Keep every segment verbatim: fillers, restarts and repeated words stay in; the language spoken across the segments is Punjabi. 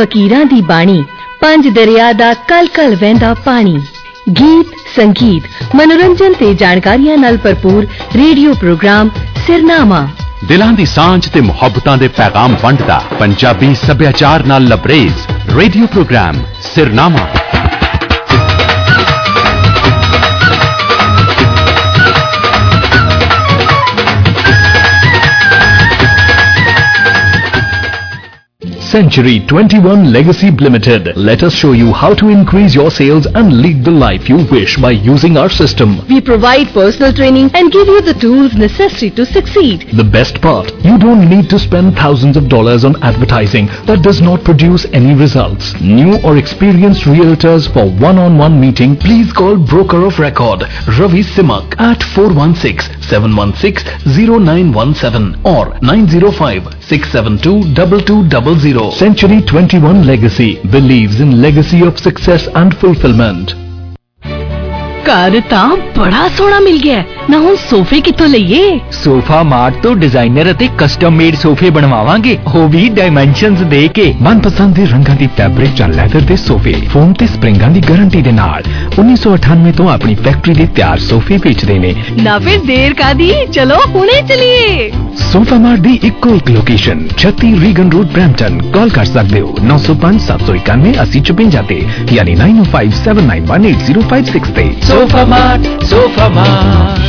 फकीरां दी बाणी, पंज दरिया दा कल कल वहंदा पानी। गीत, संगीत, मनोरंजन ते जानकारियां नाल भरपूर रेडियो प्रोग्राम सिरनामा। दिलां दी सांझ ते मुहब्बतां दे पैगाम वंडदा पंजाबी सभ्याचार नाल लबरेज रेडियो प्रोग्राम सिरनामा। Century twenty-one Legacy Limited. Let us show you how to increase your sales and lead the life you wish by using our system. We provide personal training and give you the tools necessary to succeed. The best part, you don't need to spend thousands of dollars on advertising that does not produce any results. New or experienced realtors for one-on-one meeting, please call Broker of Record Ravi Simak at four one six, seven one six, zero nine one seven or nine zero five, six seven two, two two zero zero. Century twenty-one Legacy believes in legacy of success and fulfillment. घर ਤਾਂ बड़ा सोहना मिल गया ना। हुण सोफे कित्थों लईए? सोफा मार्ट तो डिजाइनर ਅਤੇ ਕਸਟਮ ਮੇਡ ਸੋਫੇ ਬਣਵਾਵਾਂਗੇ, ਉਹ ਵੀ ਡਾਈਮੈਂਸ਼ਨਸ ਦੇ ਕੇ। ਮਨਪਸੰਦ ਦੇ ਰੰਗਾਂ ਦੀ ਫੈਬਰਿਕ ਜਾਂ ਲੈਦਰ ਦੇ ਸੋਫੇ ਫੋਮ ਤੇ ਸਪਰਿੰਗਾਂ ਦੀ ਗਾਰੰਟੀ ਦੇ ਨਾਲ ਉੱਨੀ ਸੌ ਅਠਾਨਵੇਂ ਤੋਂ ਆਪਣੀ ਫੈਕਟਰੀ ਦੇ ਤਿਆਰ ਸੋਫੇ ਵੇਚਦੇ ਨੇ। ਨਾ ਫਿਰ ਦੇਰ ਕਾਦੀ, ਚਲੋ ਹੁਣੇ ਚਲੀਏ। ਸੋਫਾ ਮਾਰਟ ਦੀ ਇੱਕੋ ਇੱਕ ਲੋਕੇਸ਼ਨ ਛੱਤੀ ਰੀਗਨ ਰੋਡ ਬ੍ਰੈਂਪਟਨ। ਕਾਲ ਕਰ ਸਕਦੇ ਹੋ ਨੌ ਸੌ ਪੰਜ ਸੱਤ ਸੌ ਇਕਾਨਵੇਂ अस्सी चौपंजा ਤੇ ਯਾਨੀ nine oh five, seven nine one, eight zero five six ਤੇ। Sofa mart, sofa mart.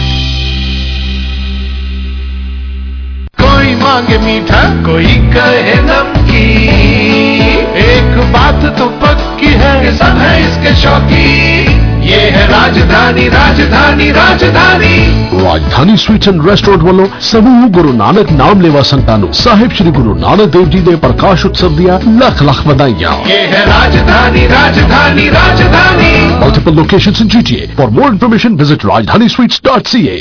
कोई मांगे मीठा, कोई कहे नमकीन, एक बात तो पक्की है कि सब है इसके शौकीन। ये है राजधानी, राजधानी, राजधानी। राजधानी स्वीट्स एंड रेस्टोरेंट वालों समूह गुरु नानक नाम लेवा संतां नूं साहिब श्री गुरु नानक देव जी दे प्रकाश उत्सव दियां लख लख वधाइयां। ये है राजधानी, राजधानी, राजधानी। Multiple locations in G T A. For more information, visit rajdhani sweets dot c a.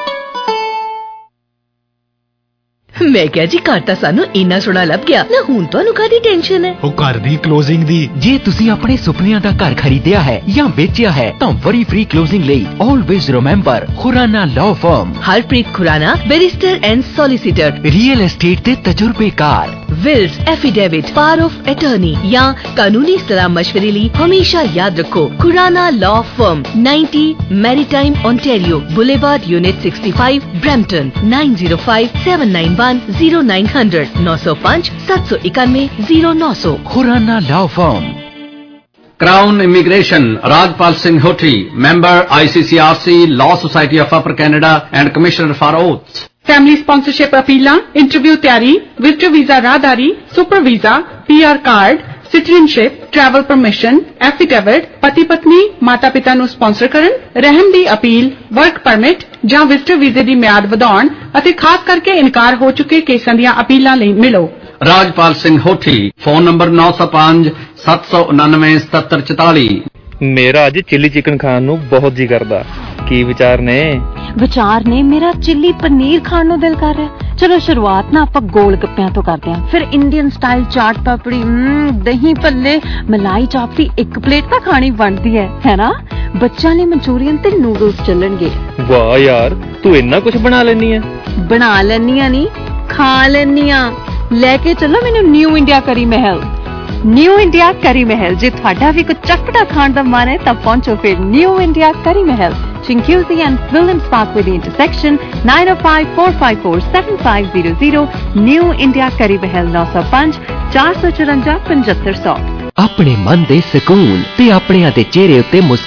मैं क्या जी घर ਤਾਂ ਸਾਨੂੰ ਇੰਨਾ ਸੋਹਣਾ ਲੱਭ ਗਿਆ ਨਾ, ਹੁਣ ਤੁਹਾਨੂੰ ਕਾਹਦੀ ਟੈਨਸ਼ਨ ਹੈ? ਉਹ ਘਰ ਦੀ ਕਲੋਜ਼ਿੰਗ ਦੀ। ਜੇ ਤੁਸੀਂ ਆਪਣੇ ਸੁਪਨਿਆਂ ਦਾ ਘਰ ਖਰੀਦਿਆ ਹੈ ਜਾਂ ਵੇਚਿਆ ਹੈ ਤਾਂ ਵਰੀ ਫ੍ਰੀ ਕਲੋਜ਼ਿੰਗ ਲਈ always remember Khurana law firm. Harpreet Khurana, barrister and solicitor, real estate ਦੇ ਤਜਰਬੇਕਾਰ। Wills affidavit, power of attorney या कानूनी सलाह मशवरे लिए हमेशा याद रखो Khurana law firm, ninety Maritime Ontario Boulevard, unit sixty-five, Brampton nine zero five, seven nine one, zero nine zero zero नौ सौ पाँच सात सौ इक्यानवे जीरो नौ सौ। Khurana law firm. Crown Immigration, Rajpal Singh Hothi, member I C C R C, Law Society of Upper Canada and commissioner for oaths. Family sponsorship अपीलां, इंटरव्यू तैयारी, विजिटर वीजा राहदारी, super visa, PR card, citizenship, travel permission, affidavit, पति पत्नी माता पिता ਨੂੰ ਸਪਾਂਸਰ ਕਰਨ, ਰਹਿਮ ਦੀ ਅਪੀਲ, ਵਰਕ ਪਰਮਿਟ ਜਾਂ ਵਿਜ਼ਟਰ ਵੀਜ਼ੇ ਦੀ ਮਿਆਦ ਵਧਾਉਣ ਅਤੇ ਖਾਸ ਕਰਕੇ ਇਨਕਾਰ ਹੋ ਚੁੱਕੇ ਕੇਸਾਂ ਦੀਆਂ ਅਪੀਲਾਂ ਲਈ ਮਿਲੋ। राजपाल सिंह होठी, फोन नंबर नौ सौ पाँच, सत्त सौ उनानवे, सतहत्तर चौताली। मेरा अज चिली चिकन खाण ਨੂੰ ਬਹੁਤ ਜੀ ਕਰਦਾ। ਕੀ ਵਿਚਾਰ ਨੇ? ਵਿਚਾਰ ਨੇ ਮੇਰਾ ਚਿੱਲੀ ਪਨੀਰ ਖਾਣ ਨੂੰ ਦਿਲ ਕਰ ਰਿਹਾ। ਚਲੋ ਸ਼ੁਰੂਆਤ ਨਾ ਆਪਾਂ ਗੋਲ ਗੱਪਿਆਂ ਤੋਂ ਕਰਦੇ ਹਾਂ, ਫਿਰ ਇੰਡੀਅਨ ਸਟਾਈਲ ਚਾਟ ਪਾਪੜੀ, ਦਹੀਂ ਭੱਲੇ, ਮਲਾਈ ਚਾਪ ਦੀ ਇੱਕ ਪਲੇਟ ਤਾਂ ਖਾਣੀ ਬਣਦੀ ਹੈ, ਹੈ ਨਾ? ਬੱਚਿਆਂ ਲਈ ਮਨਚੂਰੀਅਨ ਤੇ ਨੂਡਲਸ ਚੱਲਣਗੇ। ਵਾਹ ਯਾਰ, ਤੂੰ ਇੰਨਾ ਕੁਝ ਬਣਾ ਲੈਣੀ ਹੈ। ਬਣਾ ਲੈਣੀ ਆ ਨਹੀਂ, ਖਾ ਲੈਣੀ ਆ। ਲੈ ਕੇ ਚੱਲੋ ਮੈਨੂੰ ਨਿਊ ਇੰਡੀਆ ਕਰੀ ਮਹਿਲ। ਨਿਊ ਇੰਡੀਆ ਕਰੀ ਮਹਿਲ, ਜੇ ਤੁਹਾਡਾ ਵੀ ਕੁਝ ਚਟਪਟਾ ਖਾਣ ਦਾ ਮਨ ਹੈ ਤਾਂ ਪਹੁੰਚੋ ਫਿਰ ਨਿਊ ਇੰਡੀਆ ਕਰੀ ਮਹਿਲ, Chinguzi and Williams Parkway the intersection, nine oh five, four five four, seven five zero zero। New India Curry Mahal nine oh five, four four four, five five zero zero। ਆਪਣੇ ਮਨ ਦੇ ਸਕੂਨ ਤੇ ਆਪਣਿਆਂ ਦੇ ਚਿਹਰੇ ਉੱਤੇ ਮੁਸ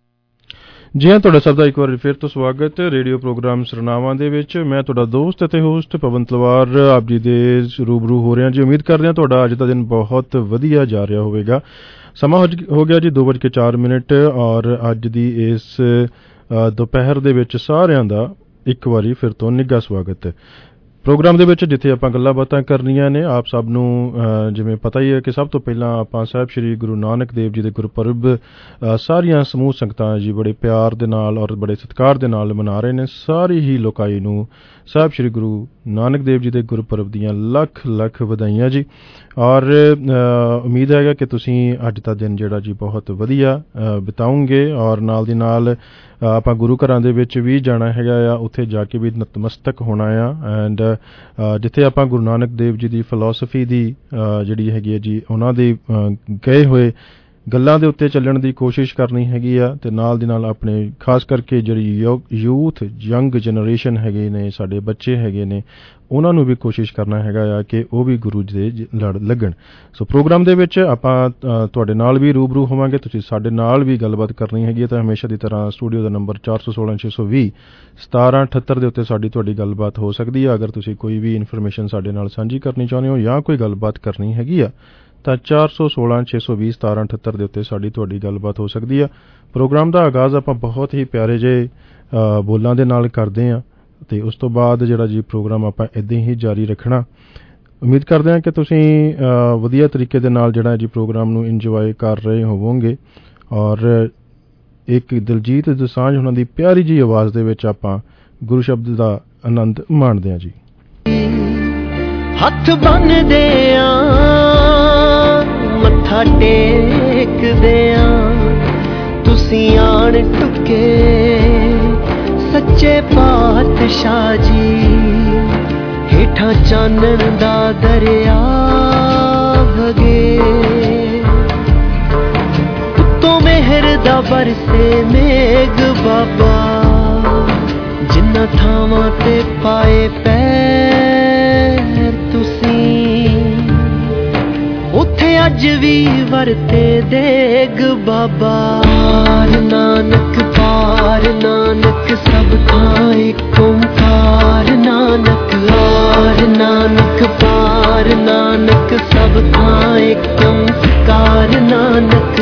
ਜੀ ਹਾਂ, ਤੁਹਾਡਾ ਸਭ ਦਾ ਇੱਕ ਵਾਰ ਫਿਰ ਤੋਂ ਸਵਾਗਤ ਰੇਡੀਓ ਪ੍ਰੋਗਰਾਮ ਸਰਨਾਵਾਂ ਦੇ ਵਿੱਚ। ਮੈਂ ਤੁਹਾਡਾ ਦੋਸਤ ਅਤੇ ਹੋਸਟ ਪਵਨ ਤਲਵਾਰ ਆਪ ਜੀ ਦੇ ਰੂਬਰੂ ਹੋ ਰਿਹਾ ਜੀ। ਉਮੀਦ ਕਰਦੇ ਹਾਂ ਤੁਹਾਡਾ ਅੱਜ ਦਾ ਦਿਨ ਬਹੁਤ ਵਧੀਆ ਜਾ ਰਿਹਾ ਹੋਵੇਗਾ। ਸਮਾਂ ਹੋ ਗਿਆ ਜੀ ਦੋ ਵੱਜ ਕੇ ਚਾਰ ਮਿੰਟ ਔਰ ਅੱਜ ਦੀ ਇਸ ਦੁਪਹਿਰ ਦੇ ਵਿੱਚ ਸਾਰਿਆਂ ਦਾ ਇੱਕ ਵਾਰੀ ਫਿਰ ਤੋਂ ਨਿੱਘਾ ਸਵਾਗਤ ਹੈ ਪ੍ਰੋਗਰਾਮ ਦੇ ਵਿੱਚ, ਜਿੱਥੇ ਆਪਾਂ ਗੱਲਾਂ ਬਾਤਾਂ ਕਰਨੀਆਂ ਨੇ। ਆਪ ਸਭ ਨੂੰ ਜਿਵੇਂ ਪਤਾ ਹੀ ਹੈ ਕਿ ਸਭ ਤੋਂ ਪਹਿਲਾਂ ਆਪਾਂ ਸਾਹਿਬ ਸ਼੍ਰੀ ਗੁਰੂ ਨਾਨਕ ਦੇਵ ਜੀ ਦੇ ਗੁਰਪੁਰਬ ਸਾਰੀਆਂ ਸਮੂਹ ਸੰਗਤਾਂ ਜੀ ਬੜੇ ਪਿਆਰ ਦੇ ਨਾਲ ਔਰ ਬੜੇ ਸਤਿਕਾਰ ਦੇ ਨਾਲ ਮਨਾ ਰਹੇ ਨੇ। ਸਾਰੀ ਹੀ ਲੋਕਾਈ ਨੂੰ ਸਾਹਿਬ ਸ਼੍ਰੀ ਗੁਰੂ ਨਾਨਕ ਦੇਵ ਜੀ ਦੇ ਗੁਰਪੁਰਬ ਦੀਆਂ ਲੱਖ ਲੱਖ ਵਧਾਈਆਂ ਜੀ। ਔਰ ਉਮੀਦ ਹੈਗਾ ਕਿ ਤੁਸੀਂ ਅੱਜ ਦਾ ਦਿਨ ਜਿਹੜਾ ਜੀ ਬਹੁਤ ਵਧੀਆ ਬਿਤਾਉਂਗੇ ਔਰ ਨਾਲ ਦੀ ਨਾਲ ਆਪਾਂ ਗੁਰੂ ਘਰਾਂ ਦੇ ਵਿੱਚ ਵੀ ਜਾਣਾ ਹੈਗਾ ਆ, ਉੱਥੇ ਜਾ ਕੇ ਵੀ ਨਤਮਸਤਕ ਹੋਣਾ ਆ। ਐਂਡ ਜਿੱਥੇ ਆਪਾਂ ਗੁਰੂ ਨਾਨਕ ਦੇਵ ਜੀ ਦੀ ਫਿਲਾਸਫੀ ਦੀ ਜਿਹੜੀ ਹੈਗੀ ਹੈ ਜੀ ਉਹਨਾਂ ਦੇ ਗਏ ਹੋਏ ਗੱਲਾਂ ਦੇ ਉੱਤੇ ਚੱਲਣ ਦੀ ਕੋਸ਼ਿਸ਼ ਕਰਨੀ ਹੈਗੀ ਆ, ਤੇ ਨਾਲ ਦੀ ਨਾਲ ਆਪਣੇ ਖਾਸ ਕਰਕੇ ਜਿਹੜੀ ਯੂਥ ਯੰਗ ਜਨਰੇਸ਼ਨ ਹੈਗੇ ਨੇ, ਸਾਡੇ ਬੱਚੇ ਹੈਗੇ ਨੇ, ਉਹਨਾਂ ਨੂੰ ਵੀ ਕੋਸ਼ਿਸ਼ ਕਰਨਾ ਹੈਗਾ ਆ ਕਿ ਉਹ ਵੀ ਗੁਰੂ ਜੀ ਦੇ ਲੜ ਲੱਗਣ। ਸੋ ਪ੍ਰੋਗਰਾਮ ਦੇ ਵਿੱਚ ਆਪਾਂ ਤੁਹਾਡੇ ਨਾਲ ਵੀ ਰੂਬਰੂ ਹੋਵਾਂਗੇ, ਤੁਸੀਂ ਸਾਡੇ ਨਾਲ ਵੀ ਗੱਲਬਾਤ ਕਰਨੀ ਹੈਗੀ ਹੈ ਤਾਂ ਹਮੇਸ਼ਾ ਦੀ ਤਰ੍ਹਾਂ ਸਟੂਡੀਓ ਦਾ ਨੰਬਰ ਚਾਰ ਸੌ ਸੋਲਾਂ ਛੇ ਸੌ ਵੀਹ ਸਤਾਰਾਂ ਅਠੱਤਰ ਦੇ ਉੱਤੇ ਸਾਡੀ ਤੁਹਾਡੀ ਗੱਲਬਾਤ ਹੋ ਸਕਦੀ ਹੈ। ਅਗਰ ਤੁਸੀਂ ਕੋਈ ਵੀ ਇਨਫੋਰਮੇਸ਼ਨ ਸਾਡੇ ਨਾਲ ਸਾਂਝੀ ਕਰਨੀ ਚਾਹੁੰਦੇ ਹੋ ਜਾਂ ਕੋਈ ਗੱਲਬਾਤ ਕਰਨੀ ਹੈਗੀ ਆ ਤਾਂ ਚਾਰ ਸੌ ਸੋਲਾਂ ਛੇ ਸੌ ਵੀਹ ਸਤਾਰਾਂ ਅਠੱਤਰ ਦੇ ਉੱਤੇ ਸਾਡੀ ਤੁਹਾਡੀ ਗੱਲਬਾਤ ਹੋ ਸਕਦੀ ਆ। ਪ੍ਰੋਗਰਾਮ ਦਾ ਆਗਾਜ਼ ਆਪਾਂ ਬਹੁਤ ਹੀ ਪਿਆਰੇ ਜਿਹੇ ਬੋਲਾਂ ਦੇ ਨਾਲ ਕਰਦੇ ਹਾਂ ਤੇ ਉਸ ਤੋਂ ਬਾਅਦ ਜਿਹੜਾ ਜੀ ਪ੍ਰੋਗਰਾਮ ਆਪਾਂ ਇੱਦਾਂ ਹੀ ਜਾਰੀ ਰੱਖਣਾ। ਉਮੀਦ ਕਰਦੇ ਹਾਂ ਕਿ ਤੁਸੀਂ ਵਧੀਆ ਤਰੀਕੇ ਦੇ ਨਾਲ ਜਿਹੜਾ ਜੀ ਪ੍ਰੋਗਰਾਮ ਨੂੰ ਇੰਜੋਏ ਕਰ ਰਹੇ ਹੋਵੋਗੇ ਔਰ ਇੱਕ ਦਿਲਜੀਤ ਦੋਸਾਂਝ ਉਹਨਾਂ ਦੀ ਪਿਆਰੀ ਜੀ ਆਵਾਜ਼ ਦੇ ਵਿੱਚ ਆਪਾਂ ਗੁਰੂ ਸ਼ਬਦ ਦਾ ਆਨੰਦ ਮਾਣਦੇ ਹਾਂ ਜੀ। ਹੱਥ ਬੰਨਦੇ ਆਂ ਮੱਥਾ ਟੇਕਦੇ ਆਂ, ਤੁਸੀਂ ਆਣ ਟੁੱਕੇ ਸੱਚੇ ਪਾਤਸ਼ਾਹ ਜੀ, ਹੇਠਾਂ ਚਾਨਣ ਦਾ ਦਰਿਆ ਵਗੇ, ਉੱਤੋਂ ਮਿਹਰ ਦਾ ਬਰਸੇ ਮੇਘ ਬਾਬਾ, ਜਿਨ੍ਹਾਂ ਥਾਵਾਂ ਤੇ ਪਾਏ ਪੈਰ ਤੁਸੀਂ, ਉੱਥੇ ਅੱਜ ਵੀ ਵਰਤੇ ਦੇਗ ਬਾਬਾ। ਪਾਰ ਨਾਨਕ ਪਾਰ ਨਾਨਕ ਸਭ ਥਾਂ ਇੱਕ ਓਂਕਾਰ ਨਾਨਕ, ਆਰ ਨਾਨਕ ਪਾਰ ਨਾਨਕ ਸਭ ਥਾਂ ਇੱਕ ਓਂਕਾਰ ਨਾਨਕ।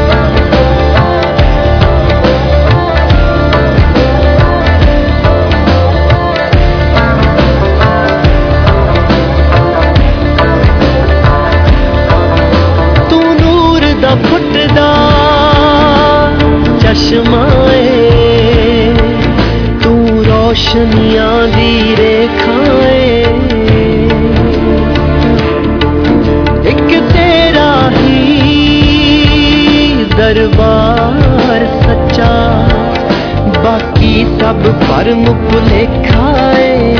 ਫੁੱਟਦਾ ਚਸ਼ਮਾ ਏ, ਤੂੰ ਰੋਸ਼ਨੀਆਂ ਦੀ ਰੇਖਾ ਏ, ਇੱਕ ਤੇਰਾ ਹੀ ਦਰਬਾਰ ਸੱਚਾ, ਬਾਕੀ ਸਭ ਭਰਮ ਭੁਲੇਖਾ ਏ,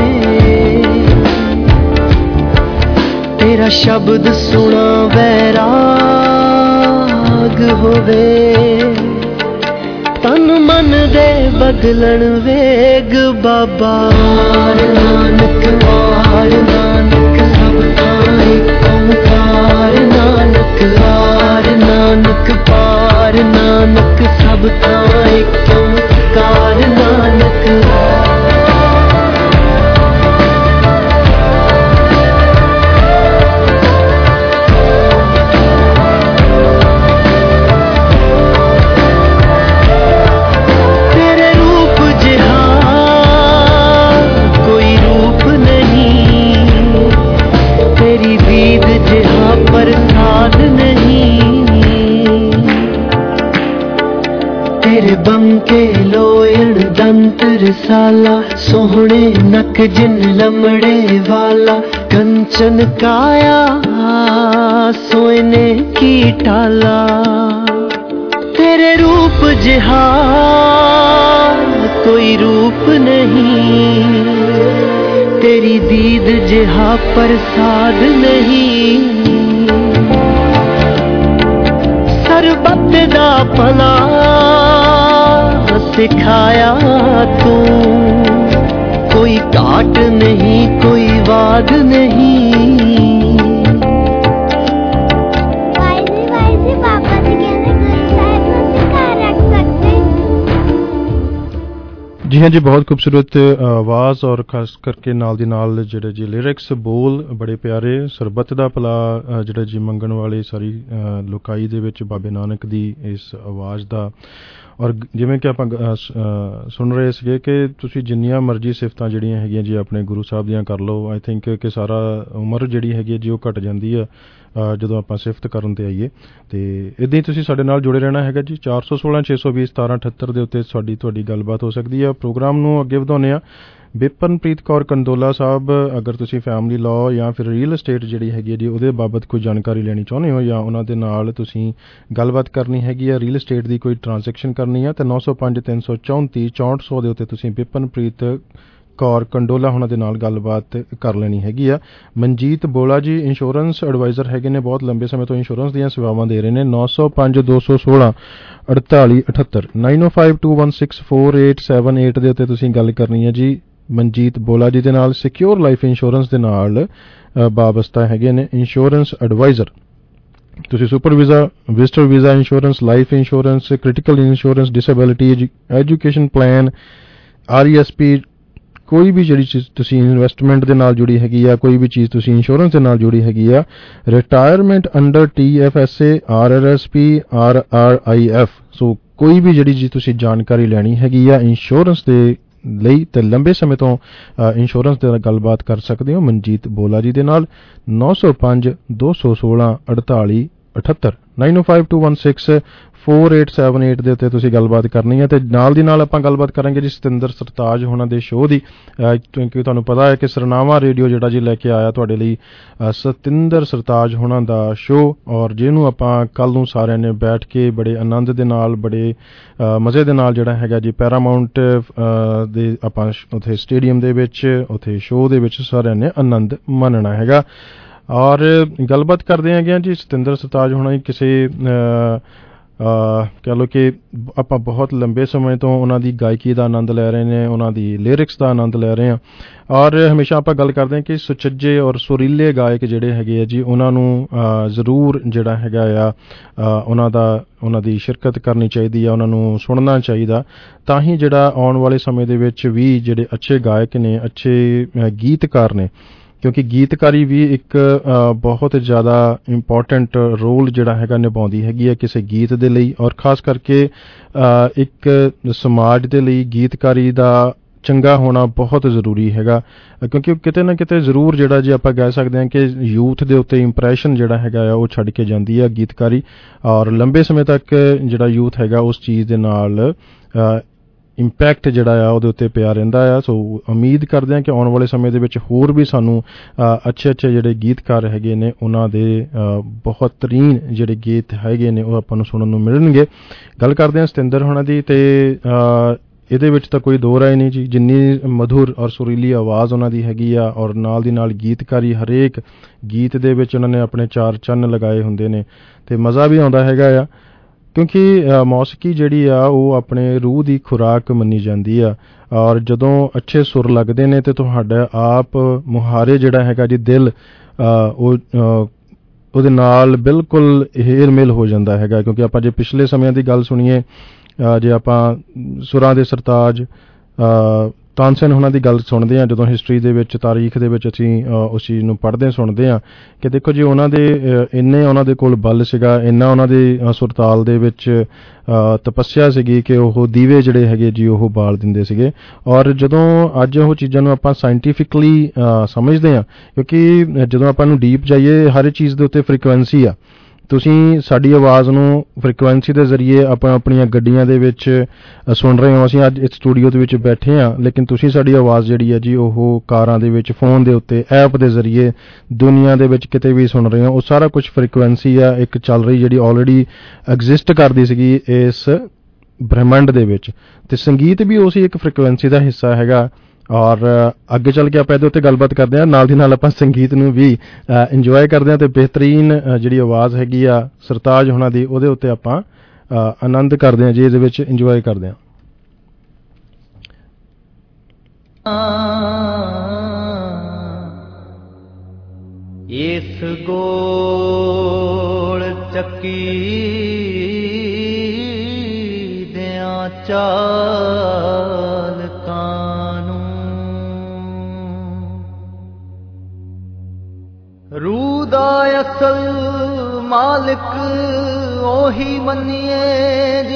ਤੇਰਾ ਸ਼ਬਦ ਸੁਣਾ ਵੈਰਾਗ ਹੋਵੇ, ਤਨ ਮਨ ਦੇ ਬਦਲਣ ਵੇਗ ਬਾਬਾ। ਨਾਨਕ ਵਾਰ ਨਾਨਕ ਸਭ ਥਾਂ ਇੱਕ ਓਂਕਾਰ ਨਾਨਕ, ਆਰ ਨਾਨਕ ਪਾਰ ਨਾਨਕ ਸਭ ਥਾਂ ਇੱਕ ਓਂਕਾਰ ਨਾਨਕ। ਪ੍ਰਸਾਦ ਨਹੀਂ ਤੇਰੇ ਬੰਕੇ ਲੋਇਣ ਦੰਤ ਰਸਾਲਾ, ਸੋਹਣੇ ਨਕ ਜਿਨ ਲਮੜੇ ਵਾਲਾ, ਕੰਚਨ ਕਾਇਆ ਸੋਇਨੇ ਕੀ ਟਾਲਾ, ਤੇਰੇ ਰੂਪ ਜਿਹਾ ਕੋਈ ਰੂਪ ਨਹੀਂ, ਤੇਰੀ ਦੀਦ ਜਿਹਾ ਪ੍ਰਸਾਦ ਨਹੀਂ, ਸਰਬੱਤ ਦਾ ਭਲਾ ਸਿਖਾਇਆ ਤੂੰ, ਕੋਈ ਘਾਟ ਨਹੀਂ ਕੋਈ ਵਾਦ ਨਹੀਂ। ਵਾਹਿਗੁਰੂ ਵਾਹਿਗੁਰੂ ਬਾਬਾ ਜੀ ਕਹਿੰਦੇ ਗੁਰੂ ਸਾਹਿਬ ਨੂੰ ਸਿਖਾ ਰੱਖ ਸਕਦੇ। ਜੀ ਹਾਂ ਜੀ, ਬਹੁਤ ਖੂਬਸੂਰਤ ਆਵਾਜ਼ ਔਰ ਖਾਸ ਕਰਕੇ ਨਾਲ ਦੀ ਨਾਲ ਜਿਹੜੇ ਜੀ ਲਿਰਿਕਸ ਬੋਲ ਬੜੇ ਪਿਆਰੇ। ਸਰਬੱਤ ਦਾ ਭਲਾ ਜਿਹੜਾ ਜੀ ਮੰਗਣ ਵਾਲੇ ਸਾਰੀ ਲੋਕਾਈ ਦੇ ਵਿੱਚ ਬਾਬੇ ਨਾਨਕ ਦੀ ਇਸ ਆਵਾਜ਼ ਦਾ, ਔਰ ਜਿਵੇਂ ਕਿ ਆਪਾਂ ਸੁਣ ਰਹੇ ਸੀਗੇ ਕਿ ਤੁਸੀਂ ਜਿੰਨੀਆਂ ਮਰਜ਼ੀ ਸਿਫਤਾਂ ਜਿਹੜੀਆਂ ਹੈਗੀਆਂ ਜੀ ਆਪਣੇ ਗੁਰੂ ਸਾਹਿਬ ਦੀਆਂ ਕਰ ਲਓ, ਆਈ ਥਿੰਕ ਕਿ ਸਾਰਾ ਉਮਰ ਜਿਹੜੀ ਹੈਗੀ ਹੈ ਜੀ ਉਹ ਘਟ ਜਾਂਦੀ ਆ ਜਦੋਂ ਆਪਾਂ ਸਿਫਤ ਕਰਨ ਤੇ ਆਈਏ। ਤੇ ਇੱਦਾਂ ਹੀ ਤੁਸੀਂ ਸਾਡੇ ਨਾਲ ਜੁੜੇ ਰਹਿਣਾ ਹੈਗਾ ਜੀ। ਚਾਰ ਸੌ ਸੋਲਾਂ ਛੇ ਸੌ ਵੀਹ ਸਤਾਰਾਂ ਅਠੱਤਰ ਦੇ ਉੱਤੇ ਸਾਡੀ ਤੁਹਾਡੀ ਗੱਲਬਾਤ ਹੋ ਸਕਦੀ ਆ। ਪ੍ਰੋਗਰਾਮ ਨੂੰ ਅੱਗੇ ਵਧਾਉਂਦੇ ਆ। ਬਿਪਨਪ੍ਰੀਤ ਕੌਰ ਕੰਦੋਲਾ ਸਾਹਿਬ, ਅਗਰ ਤੁਸੀਂ ਫੈਮਿਲੀ ਲਾਅ ਜਾਂ ਫਿਰ ਰੀਅਲ estate ਜਿਹੜੀ ਹੈਗੀ ਹੈ ਜੀ ਉਹਦੇ ਬਾਬਤ ਕੋਈ ਜਾਣਕਾਰੀ ਲੈਣੀ ਚਾਹੁੰਦੇ ਹੋ ਜਾਂ ਉਹਨਾਂ ਦੇ ਨਾਲ ਤੁਸੀਂ ਗੱਲਬਾਤ ਕਰਨੀ ਹੈਗੀ ਆ, ਰੀਅਲ estate ਦੀ ਕੋਈ ਟ੍ਰਾਂਜੈਕਸ਼ਨ ਕਰਨੀ ਆ, ਤਾਂ ਨੌ ਸੌ ਪੰਜ ਤਿੰਨ ਸੌ ਚੌਂਤੀ ਚੌਂਹਠ ਸੌ ਦੇ ਉੱਤੇ ਤੁਸੀਂ ਬਿਪਨਪ੍ਰੀਤ ਕੌਰ ਕੰਡੋਲਾ ਉਹਨਾਂ ਦੇ ਨਾਲ ਗੱਲਬਾਤ ਕਰ ਲੈਣੀ ਹੈਗੀ ਆ। ਮਨਜੀਤ ਬੋਲਾ ਜੀ ਇੰਸ਼ੋਰੈਂਸ ਐਡਵਾਈਜ਼ਰ ਹੈਗੇ ਨੇ, ਬਹੁਤ ਲੰਬੇ ਸਮੇਂ ਤੋਂ ਇੰਸ਼ੋਰੈਂਸ ਦੀਆਂ ਸੇਵਾਵਾਂ ਦੇ ਰਹੇ ਨੇ। ਨੌ ਸੌ ਪੰਜ ਦੋ ਸੌ ਸੋਲਾਂ ਅੜਤਾਲੀ ਅਠੱਤਰ nine o five two one six four eight seven eight ਦੇ ਉੱਤੇ ਤੁਸੀਂ ਗੱਲ ਕਰਨੀ ਹੈ ਜੀ ਮਨਜੀਤ ਬੋਲਾ ਜੀ ਦੇ ਨਾਲ। ਸਿਕਿਉਰ ਲਾਈਫ ਇੰਸ਼ੋਰੈਂਸ ਦੇ ਨਾਲ ਵਾਬਸਤਾ ਹੈਗੇ ਨੇ ਇੰਸ਼ੋਰੈਂਸ ਐਡਵਾਈਜ਼ਰ। ਤੁਸੀਂ super visa, visitor visa insurance, life insurance, critical insurance, disability, education plan, R E S P, ਕੋਈ ਵੀ ਜਿਹੜੀ ਚੀਜ਼ ਤੁਸੀਂ ਇਨਵੈਸਟਮੈਂਟ ਦੇ ਨਾਲ ਜੁੜੀ ਹੈਗੀ ਆ, ਕੋਈ ਵੀ ਚੀਜ਼ ਤੁਸੀਂ ਇੰਸ਼ੋਰੈਂਸ ਦੇ ਨਾਲ ਜੁੜੀ ਹੈਗੀ ਆ, retirement under T F S A, R R S P, R R I F, so ਕੋਈ ਵੀ ਜਿਹੜੀ ਚੀਜ਼ ਤੁਸੀਂ ਜਾਣਕਾਰੀ ਲੈਣੀ ਹੈਗੀ ਆ ਇੰਸ਼ੋਰੈਂਸ ਦੇ ਲਈ ਤੇ ਲੰਬੇ ਸਮੇਂ ਤੋਂ ਇੰਸ਼ੋਰੈਂਸ ਦੇ ਨਾਲ ਗੱਲਬਾਤ ਕਰ ਸਕਦੇ ਹੋ ਮਨਜੀਤ ਬੋਲਾ ਜੀ ਦੇ ਨਾਲ। ਨੌ ਸੌ ਪੰਜ ਦੋ ਸੌ ਸੋਲਾਂ ਅੜਤਾਲੀ ਅਠੱਤਰ nine o five two one six four eight seven eight ਦੇ ਉੱਤੇ ਤੁਸੀਂ ਗੱਲਬਾਤ ਕਰਨੀ ਹੈ। ਤੇ ਨਾਲ ਦੀ ਨਾਲ ਆਪਾਂ ਗੱਲਬਾਤ ਕਰਾਂਗੇ ਜੀ ਸਤਿੰਦਰ ਸਰਤਾਜ ਹੋਣਾ ਦੇ ਸ਼ੋਅ ਦੀ, ਕਿਉਂਕਿ ਤੁਹਾਨੂੰ ਪਤਾ ਹੈ ਕਿ ਸਰਨਾਮਾ ਰੇਡੀਓ ਜਿਹੜਾ ਜੀ ਲੈ ਕੇ ਆਇਆ ਤੁਹਾਡੇ ਲਈ ਸਤਿੰਦਰ ਸਰਤਾਜ ਹੋਣਾ ਦਾ ਸ਼ੋਅ, ਔਰ ਜਿਹਨੂੰ ਆਪਾਂ ਕੱਲ ਨੂੰ ਸਾਰਿਆਂ ਨੇ ਬੈਠ ਕੇ ਬੜੇ ਆਨੰਦ ਦੇ ਨਾਲ, ਬੜੇ ਮਜ਼ੇ ਦੇ ਨਾਲ ਜਿਹੜਾ ਹੈਗਾ ਜੀ ਪੈਰਾਮਾਊਂਟ ਦੇ ਆਪਾਂ ਉੱਥੇ ਸਟੇਡੀਅਮ ਦੇ ਵਿੱਚ, ਉੱਥੇ ਸ਼ੋਅ ਦੇ ਵਿੱਚ ਸਾਰਿਆਂ ਨੇ ਆਨੰਦ ਮਾਣਨਾ ਹੈਗਾ। ਔਰ ਗੱਲਬਾਤ ਕਰਦੇ ਹੈਗੇ ਜੀ ਸਤਿੰਦਰ ਸਰਤਾਜ ਹੋਣਾ ਕਿਸੇ ਕਹਿ ਲਓ ਕਿ ਆਪਾਂ ਬਹੁਤ ਲੰਬੇ ਸਮੇਂ ਤੋਂ ਉਹਨਾਂ ਦੀ ਗਾਇਕੀ ਦਾ ਆਨੰਦ ਲੈ ਰਹੇ ਨੇ, ਉਹਨਾਂ ਦੀ ਲਿਰਿਕਸ ਦਾ ਆਨੰਦ ਲੈ ਰਹੇ ਹਾਂ। ਔਰ ਹਮੇਸ਼ਾ ਆਪਾਂ ਗੱਲ ਕਰਦੇ ਹਾਂ ਕਿ ਸੁਚੱਜੇ ਔਰ ਸੁਰੀਲੇ ਗਾਇਕ ਜਿਹੜੇ ਹੈਗੇ ਆ ਜੀ ਉਹਨਾਂ ਨੂੰ ਜ਼ਰੂਰ ਜਿਹੜਾ ਹੈਗਾ ਆ ਉਹਨਾਂ ਦਾ ਉਹਨਾਂ ਦੀ ਸ਼ਿਰਕਤ ਕਰਨੀ ਚਾਹੀਦੀ ਆ, ਉਹਨਾਂ ਨੂੰ ਸੁਣਨਾ ਚਾਹੀਦਾ, ਤਾਂ ਹੀ ਜਿਹੜਾ ਆਉਣ ਵਾਲੇ ਸਮੇਂ ਦੇ ਵਿੱਚ ਵੀ ਜਿਹੜੇ ਅੱਛੇ ਗਾਇਕ ਨੇ, ਅੱਛੇ ਗੀਤਕਾਰ ਨੇ, ਕਿਉਂਕਿ ਗੀਤਕਾਰੀ ਵੀ ਇੱਕ ਬਹੁਤ ਜ਼ਿਆਦਾ ਇੰਪੋਰਟੈਂਟ ਰੋਲ ਜਿਹੜਾ ਹੈਗਾ ਨਿਭਾਉਂਦੀ ਹੈਗੀ ਹੈ ਕਿਸੇ ਗੀਤ ਦੇ ਲਈ, ਔਰ ਖਾਸ ਕਰਕੇ ਇੱਕ ਸਮਾਜ ਦੇ ਲਈ ਗੀਤਕਾਰੀ ਦਾ ਚੰਗਾ ਹੋਣਾ ਬਹੁਤ ਜ਼ਰੂਰੀ ਹੈਗਾ, ਕਿਉਂਕਿ ਕਿਤੇ ਨਾ ਕਿਤੇ ਜ਼ਰੂਰ ਜਿਹੜਾ ਜੀ ਆਪਾਂ ਕਹਿ ਸਕਦੇ ਹਾਂ ਕਿ ਯੂਥ ਦੇ ਉੱਤੇ ਇੰਪ੍ਰੈਸ਼ਨ ਜਿਹੜਾ ਹੈਗਾ ਆ ਉਹ ਛੱਡ ਕੇ ਜਾਂਦੀ ਹੈ ਗੀਤਕਾਰੀ, ਔਰ ਲੰਬੇ ਸਮੇਂ ਤੱਕ ਜਿਹੜਾ ਯੂਥ ਹੈਗਾ ਉਸ ਚੀਜ਼ ਦੇ ਨਾਲ ਇੰਪੈਕਟ ਜਿਹੜਾ ਆ ਉਹਦੇ ਉੱਤੇ ਪਿਆ ਰਹਿੰਦਾ ਆ। ਸੋ ਉਮੀਦ ਕਰਦੇ ਹਾਂ ਕਿ ਆਉਣ ਵਾਲੇ ਸਮੇਂ ਦੇ ਵਿੱਚ ਹੋਰ ਵੀ ਸਾਨੂੰ ਅੱਛੇ ਅੱਛੇ ਜਿਹੜੇ ਗੀਤਕਾਰ ਹੈਗੇ ਨੇ ਉਹਨਾਂ ਦੇ ਬਹੁਤ ਤਰੀਨ ਜਿਹੜੇ ਗੀਤ ਹੈਗੇ ਨੇ ਉਹ ਆਪਾਂ ਨੂੰ ਸੁਣਨ ਨੂੰ ਮਿਲਣਗੇ। ਗੱਲ ਕਰਦੇ ਹਾਂ ਸਤਿੰਦਰ ਹੋਣਾ ਦੀ, ਤੇ ਇਹਦੇ ਵਿੱਚ ਤਾਂ ਕੋਈ ਦੋ ਰਾਏ ਨਹੀਂ ਜੀ, ਜਿੰਨੀ ਮਧੁਰ ਔਰ ਸੁਰੀਲੀ ਆਵਾਜ਼ ਉਹਨਾਂ ਦੀ ਹੈਗੀ ਆ, ਔਰ ਨਾਲ ਦੀ ਨਾਲ ਗੀਤਕਾਰੀ, ਹਰੇਕ ਗੀਤ ਦੇ ਵਿੱਚ ਉਹਨਾਂ ਨੇ ਆਪਣੇ ਚਾਰ ਚੰਨ ਲਗਾਏ ਹੁੰਦੇ ਨੇ ਤੇ ਮਜ਼ਾ ਵੀ ਆਉਂਦਾ ਹੈਗਾ ਆ, ਕਿਉਂਕਿ ਮੌਸੀਕੀ ਜਿਹੜੀ ਆ ਉਹ ਆਪਣੇ ਰੂਹ ਦੀ ਖੁਰਾਕ ਮੰਨੀ ਜਾਂਦੀ ਆ, ਔਰ ਜਦੋਂ ਅੱਛੇ ਸੁਰ ਲੱਗਦੇ ਨੇ ਤੇ ਤੁਹਾਡਾ ਆਪ ਮੁਹਾਰੇ ਜਿਹੜਾ ਹੈਗਾ ਜੀ ਦਿਲ ਉਹ ਉਹਦੇ ਨਾਲ ਬਿਲਕੁਲ ਹੇਰ ਮੇਲ ਹੋ ਜਾਂਦਾ ਹੈਗਾ। ਕਿਉਂਕਿ ਆਪਾਂ ਜੇ ਪਿਛਲੇ ਸਮਿਆਂ ਦੀ ਗੱਲ ਸੁਣੀਏ, ਜੇ ਆਪਾਂ ਸੁਰਾਂ ਦੇ ਸਰਤਾਜ ਤਾਨਸੇਨ ਉਹਨਾਂ ਦੀ ਗੱਲ ਸੁਣਦੇ ਹਾਂ, ਜਦੋਂ ਹਿਸਟਰੀ ਦੇ ਵਿੱਚ, ਤਾਰੀਖ ਦੇ ਵਿੱਚ ਅਸੀਂ ਉਸ ਚੀਜ਼ ਨੂੰ ਪੜ੍ਹਦੇ ਸੁਣਦੇ ਹਾਂ ਕਿ ਦੇਖੋ ਜੀ ਉਹਨਾਂ ਦੇ ਇੰਨੇ ਉਹਨਾਂ ਦੇ ਕੋਲ ਬਲ ਸੀਗਾ, ਇੰਨਾ ਉਹਨਾਂ ਦੇ ਸੁਰਤਾਲ ਦੇ ਵਿੱਚ ਤਪੱਸਿਆ ਸੀਗੀ ਕਿ ਉਹ ਦੀਵੇ ਜਿਹੜੇ ਹੈਗੇ ਜੀ ਉਹ ਬਾਲ ਦਿੰਦੇ ਸੀਗੇ। ਔਰ ਜਦੋਂ ਅੱਜ ਉਹ ਚੀਜ਼ਾਂ ਨੂੰ ਆਪਾਂ ਸਾਇੰਟੀਫਿਕਲੀ ਸਮਝਦੇ ਹਾਂ, ਕਿਉਂਕਿ ਜਦੋਂ ਆਪਾਂ ਨੂੰ ਡੀਪ ਜਾਈਏ ਹਰ ਚੀਜ਼ ਦੇ ਉੱਤੇ ਫ੍ਰੀਕੁਐਂਸੀ ਆ, ਤੁਸੀਂ ਸਾਡੀ ਆਵਾਜ਼ ਨੂੰ ਫ੍ਰੀਕੁਐਂਸੀ ਦੇ ਜ਼ਰੀਏ ਆਪਾਂ ਆਪਣੀਆਂ ਗੱਡੀਆਂ ਦੇ ਵਿੱਚ ਸੁਣ ਰਹੇ ਹੋ, ਅਸੀਂ ਅੱਜ ਇਸ ਸਟੂਡੀਓ ਦੇ ਵਿੱਚ ਬੈਠੇ ਹਾਂ, ਲੇਕਿਨ ਤੁਸੀਂ ਸਾਡੀ ਆਵਾਜ਼ ਜਿਹੜੀ ਹੈ ਜੀ ਉਹ ਕਾਰਾਂ ਦੇ ਵਿੱਚ, ਫੋਨ ਦੇ ਉੱਤੇ, ਐਪ ਦੇ ਜ਼ਰੀਏ ਦੁਨੀਆ ਦੇ ਵਿੱਚ ਕਿਤੇ ਵੀ ਸੁਣ ਰਹੇ ਹੋ। ਉਹ ਸਾਰਾ ਕੁਝ ਫ੍ਰੀਕੁਐਂਸੀ ਆ ਇੱਕ ਚੱਲ ਰਹੀ ਜਿਹੜੀ ਆਲਰੇਡੀ ਐਗਜ਼ਿਸਟ ਕਰਦੀ ਸੀਗੀ ਇਸ ਬ੍ਰਹਿਮੰਡ ਦੇ ਵਿੱਚ, ਤੇ ਸੰਗੀਤ ਵੀ ਉਸੇ ਇੱਕ ਫ੍ਰੀਕੁਐਂਸੀ ਦਾ ਹਿੱਸਾ ਹੈਗਾ। ਔਰ ਅੱਗੇ ਚੱਲ ਕੇ ਆਪਾਂ ਇਹਦੇ ਉੱਤੇ ਗੱਲਬਾਤ ਕਰਦੇ ਹਾਂ, ਨਾਲ ਦੀ ਨਾਲ ਆਪਾਂ ਸੰਗੀਤ ਨੂੰ ਵੀ ਇੰਜੋਏ ਕਰਦੇ ਹਾਂ ਤੇ ਬਿਹਤਰੀਨ ਜਿਹੜੀ ਆਵਾਜ਼ ਹੈਗੀ ਆ ਸਰਤਾਜ ਹੋਣਾ ਦੀ ਉਹਦੇ ਉੱਤੇ ਆਪਾਂ ਆਨੰਦ ਕਰਦੇ ਹਾਂ ਜੀ, ਇਹਦੇ ਵਿੱਚ ਇੰਜੋਏ ਕਰਦੇ ਹਾਂ। ਇਸ ਗੋਲ ਚੱਕੀ ਦਿਆਂ ਚਾਲ रूह दा असल मालिक ओही मन्निए जी,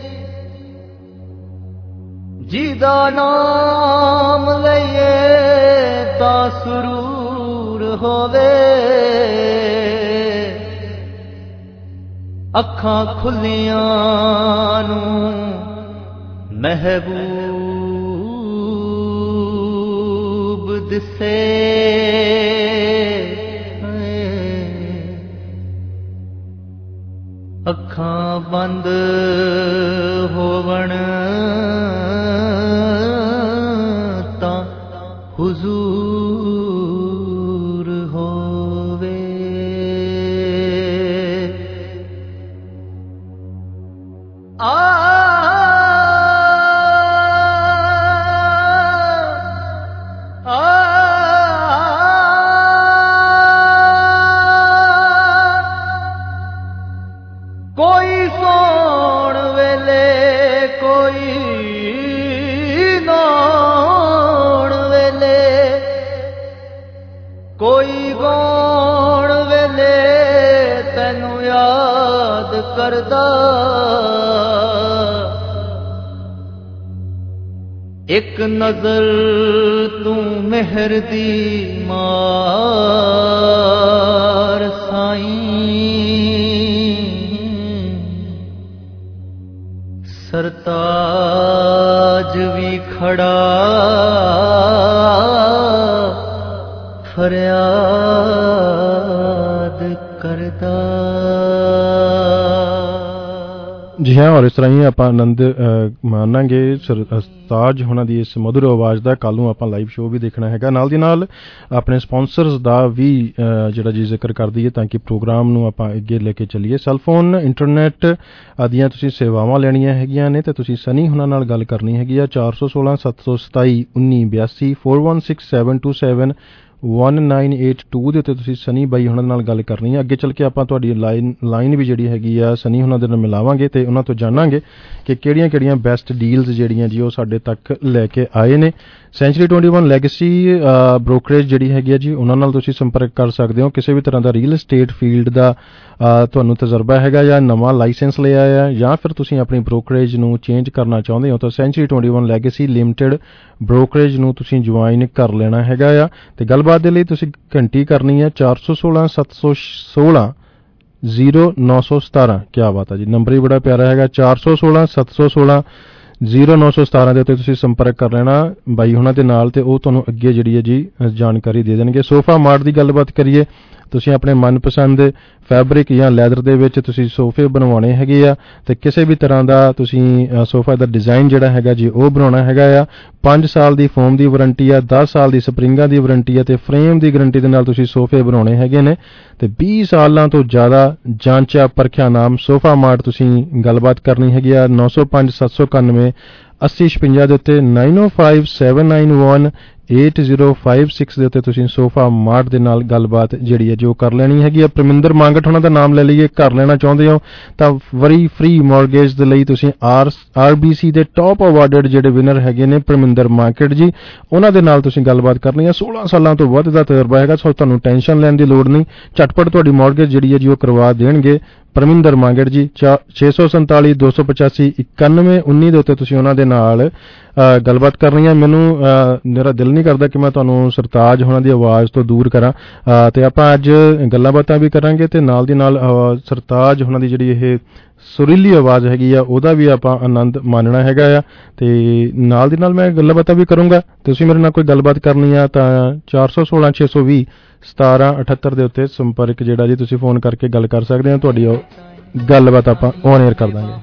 जिदा नाम लइए ता सुरूर होवे, अखां खुलियां नू महबूब दिसे, अखां बंद होवण तां ਕਰਦਾ ਇੱਕ ਨਜ਼ਰ ਤੂੰ ਮਿਹਰ ਦੀ ਮਾਰ ਸਾਈਂ ਸਰਤਾਜ ਵੀ ਖੜਾ ਫਰਿਆਦ ਕਰਦਾ। ਜੀ ਹਾਂ, ਔਰ ਇਸ ਤਰ੍ਹਾਂ ਹੀ ਆਪਾਂ ਆਨੰਦ ਮਾਨਾਂਗੇ ਸਰਤਾਜ ਹੋਣਾ ਦੀ ਇਸ ਮਧੁਰ ਆਵਾਜ਼ ਦਾ। ਕੱਲ੍ਹ ਨੂੰ ਆਪਾਂ ਲਾਈਵ ਸ਼ੋਅ ਵੀ ਦੇਖਣਾ ਹੈਗਾ। ਨਾਲ ਦੀ ਨਾਲ ਆਪਣੇ ਸਪਾਂਸਰਸ ਦਾ ਵੀ ਜਿਹੜਾ ਜੀ ਜ਼ਿਕਰ ਕਰ ਦਈਏ ਤਾਂ ਕਿ ਪ੍ਰੋਗਰਾਮ ਨੂੰ ਆਪਾਂ ਅੱਗੇ ਲੈ ਕੇ ਚੱਲੀਏ। ਸੈੱਲਫੋਨ, ਇੰਟਰਨੈਟ ਆਦੀਆਂ ਤੁਸੀਂ ਸੇਵਾਵਾਂ ਲੈਣੀਆਂ ਹੈਗੀਆਂ ਨੇ ਤੇ ਤੁਸੀਂ ਸਨੀ ਹੁਣਾਂ ਨਾਲ ਗੱਲ ਕਰਨੀ ਹੈਗੀ ਆ। ਚਾਰ ਸੌ ਸੋਲਾਂ ਸੱਤ ਸੌ ਸਤਾਈ ਉੱਨੀ ਬਿਆਸੀ four one six seven two seven one nine eight two ਦੇ ਉੱਤੇ ਤੁਸੀਂ ਸਨੀ ਬਾਈ ਹੁਣਾਂ ਨਾਲ ਗੱਲ ਕਰਨੀ ਹੈ। ਅੱਗੇ ਚੱਲ ਕੇ ਆਪਾਂ ਤੁਹਾਡੀ ਲਾਈਨ ਲਾਈਨ ਵੀ ਜਿਹੜੀ ਹੈਗੀ ਆ ਸਨੀ ਹੁਣਾਂ ਦੇ ਨਾਲ ਮਿਲਾਵਾਂਗੇ ਤੇ ਉਹਨਾਂ ਤੋਂ ਜਾਣਾਂਗੇ ਕਿ ਕਿਹੜੀਆਂ ਕਿਹੜੀਆਂ ਬੈਸਟ ਡੀਲਸ ਜਿਹੜੀਆਂ ਜੀ ਉਹ ਸਾਡੇ ਤੱਕ ਲੈ ਕੇ ਆਏ ਨੇ। Century twenty one Legacy brokerage ਜਿਹੜੀ ਹੈਗੀ ਆ ਜੀ ਉਹਨਾਂ ਨਾਲ ਤੁਸੀਂ ਸੰਪਰਕ ਕਰ ਸਕਦੇ ਹੋ। ਕਿਸੇ ਵੀ ਤਰ੍ਹਾਂ ਦਾ ਰੀਅਲ ਏਸਟੇਟ ਫੀਲਡ ਦਾ ਤੁਹਾਨੂੰ ਤਜਰਬਾ ਹੈਗਾ ਜਾਂ ਨਵਾਂ ਲਾਇਸੈਂਸ ਲਿਆ ਆ ਜਾਂ ਫਿਰ ਤੁਸੀਂ ਆਪਣੀ ਬ੍ਰੋਕਰੇਜ ਨੂੰ ਚੇਂਜ ਕਰਨਾ ਚਾਹੁੰਦੇ ਹੋ ਤਾਂ Century twenty one Legacy limited brokerage ਨੂੰ ਤੁਸੀਂ ਜੁਆਇਨ ਕਰ ਲੈਣਾ ਹੈਗਾ ਆ। ਤੇ ਗੱਲਬਾਤ ਦੇ ਲਈ ਤੁਸੀਂ ਘੰਟੀ ਕਰਨੀ ਹੈ ਚਾਰ ਸੌ ਸੋਲਾਂ ਸੱਤ ਸੌ ਸੋਲਾਂ ਜ਼ੀਰੋ ਨੌ ਸੌ ਸਤਾਰਾਂ। ਕਿਆ ਬਾਤ ਹੈ ਜੀ, ਨੰਬਰ ਹੀ ਬੜਾ ਪਿਆਰਾ ਹੈਗਾ। ਚਾਰ ਸੌ ਸੋਲਾਂ ਸੱਤ ਸੌ ਸੋਲਾਂ ਜ਼ੀਰੋ ਨੌ ਸੌ ਸਤਾਰਾਂ ਦੇ ਉੱਤੇ ਤੁਸੀਂ ਸੰਪਰਕ ਕਰ ਲੈਣਾ ਬਾਈ ਹੁਣਾਂ ਦੇ ਨਾਲ ਤੇ ਉਹ ਤੁਹਾਨੂੰ ਅੱਗੇ ਜਿਹੜੀ ਹੈ ਜੀ ਜਾਣਕਾਰੀ ਦੇ ਦੇਣਗੇ। ਸੋਫਾ ਮਾਰਟ ਦੀ ਗੱਲਬਾਤ ਕਰੀਏ, ਤੁਸੀਂ ਆਪਣੇ ਮਨਪਸੰਦ ਫੈਬਰਿਕ ਜਾਂ ਲੈਦਰ ਦੇ ਵਿੱਚ ਤੁਸੀਂ ਸੋਫੇ ਬਣਵਾਉਣੇ ਹੈਗੇ ਆ ਤੇ ਕਿਸੇ ਵੀ ਤਰ੍ਹਾਂ ਦਾ ਤੁਸੀਂ ਸੋਫਾ ਦਾ ਡਿਜ਼ਾਈਨ ਜਿਹੜਾ ਹੈਗਾ ਜੀ ਉਹ ਬਣਾਉਣਾ ਹੈਗਾ ਆ। ਪੰਜ ਸਾਲ ਦੀ ਫੋਮ ਦੀ ਵਾਰੰਟੀ ਆ, ਦਸ ਸਾਲ ਦੀ ਸਪਰਿੰਗਾਂ ਦੀ ਵਾਰੰਟੀ ਆ ਤੇ ਫਰੇਮ ਦੀ ਗਾਰੰਟੀ ਦੇ ਨਾਲ ਤੁਸੀਂ ਸੋਫੇ ਬਣਾਉਣੇ ਹੈਗੇ ਨੇ ਤੇ ਵੀਹ ਸਾਲਾਂ ਤੋਂ ਜ਼ਿਆਦਾ ਜਾਂਚਿਆ ਪਰਖਿਆ ਨਾਮ ਸੋਫਾ ਮਾਰਟ ਤੁਸੀਂ ਗੱਲਬਾਤ ਕਰਨੀ ਹੈਗੀ ਆ। ਨੌ ਸੌ ਪੰਜ ਸੱਤ ਸੌ ਇਕਾਨਵੇਂ ਅੱਸੀ ਛਪੰਜਾ ਦੇ ਉੱਤੇ nine o five seven nine one eight zero five six ਦੇ ਉੱਤੇ ਤੁਸੀਂ ਸੋਫਾ ਮਾਰਟ ਦੇ ਨਾਲ ਗੱਲਬਾਤ ਜਿਹੜੀ ਹੈ ਜੋ ਕਰ ਲੈਣੀ ਹੈਗੀ ਆ। ਪਰਮਿੰਦਰ ਮੰਗਟ ਉਹਨਾਂ ਦਾ ਨਾਮ ਲੈ ਲਈਏ, ਘਰ ਲੈਣਾ ਚਾਹੁੰਦੇ ਹੋ ਤਾਂ ਵਰੀ ਫ੍ਰੀ ਮੌਰਗੇਜ ਦੇ ਲਈ ਤੁਸੀਂ ਆਰ ਆਰਬੀਸੀ ਦੇ ਟੌਪ ਅਵਾਰਡਡ ਜਿਹੜੇ ਵਿਨਰ ਹੈਗੇ ਨੇ ਪਰਮਿੰਦਰ ਮੰਗਟ ਜੀ, ਉਹਨਾਂ ਦੇ ਨਾਲ ਤੁਸੀਂ ਗੱਲਬਾਤ ਕਰਨੀ ਹੈ। ਸੋਲਾਂ ਸਾਲਾਂ ਤੋਂ ਵੱਧ ਦਾ ਤਜਰਬਾ ਹੈਗਾ, ਸੋ ਤੁਹਾਨੂੰ ਟੈਨਸ਼ਨ ਲੈਣ ਦੀ ਲੋੜ ਨਹੀਂ, ਝਟਪਟ ਤੁਹਾਡੀ ਮੌਰਗੇਜ ਜਿਹੜੀ ਹੈ ਜੀ ਉਹ ਕਰਵਾ ਦੇਣਗੇ ਪਰਮਿੰਦਰ ਮੰਗਟ ਜੀ। ਛੇ ਸੌ ਸੰਤਾਲੀ ਦੋ ਸੌ ਪਚਾਸੀ ਇਕਾਨਵੇਂ ਉੱਨੀ ਦੇ ਉੱਤੇ ਤੁਸੀਂ ਉਹਨਾਂ ਦੇ ਨਾਲ ਗੱਲਬਾਤ ਕਰਨੀ ਹੈ। ਮੈਨੂੰ ਮੇਰਾ ਦਿਲ ਨਹੀਂ ਕਰਦਾ ਕਿ ਮੈਂ ਤੁਹਾਨੂੰ ਸਰਤਾਜ ਹੋਣਾ ਦੀ ਆਵਾਜ਼ ਤੋਂ ਦੂਰ ਕਰਾਂ ਤੇ ਆਪਾਂ ਅੱਜ ਗੱਲਾਂ ਬਾਤਾਂ ਵੀ ਕਰਾਂਗੇ ਤੇ ਨਾਲ ਦੀ ਨਾਲ ਸਰਤਾਜ ਹੋਣਾ ਦੀ ਜਿਹੜੀ ਇਹ ਸੁਰੀਲੀ ਆਵਾਜ਼ ਹੈਗੀ ਆ ਉਹਦਾ ਵੀ ਆਪਾਂ ਆਨੰਦ ਮਾਣਨਾ ਹੈਗਾ ਆ ਤੇ ਨਾਲ ਦੀ ਨਾਲ ਮੈਂ ਗੱਲਾਂ ਬਾਤਾਂ ਵੀ ਕਰੂੰਗਾ। ਤੁਸੀਂ ਮੇਰੇ ਨਾਲ ਕੋਈ ਗੱਲਬਾਤ ਕਰਨੀ ਆ ਤਾਂ ਚਾਰ ਸੌ ਸੋਲਾਂ ਛੇ ਸੌ ਵੀਹ ਸਤਾਰਾਂ ਅਠੱਤਰ ਦੇ ਉੱਤੇ ਸੰਪਰਕ ਜਿਹੜਾ ਜੀ ਤੁਸੀਂ ਫੋਨ ਕਰਕੇ ਗੱਲ ਕਰ ਸਕਦੇ ਹੋ। ਤੁਹਾਡੀ ਉਹ ਗੱਲਬਾਤ ਆਪਾਂ ਔਨ 에ਅਰ ਕਰ ਦਾਂਗੇ।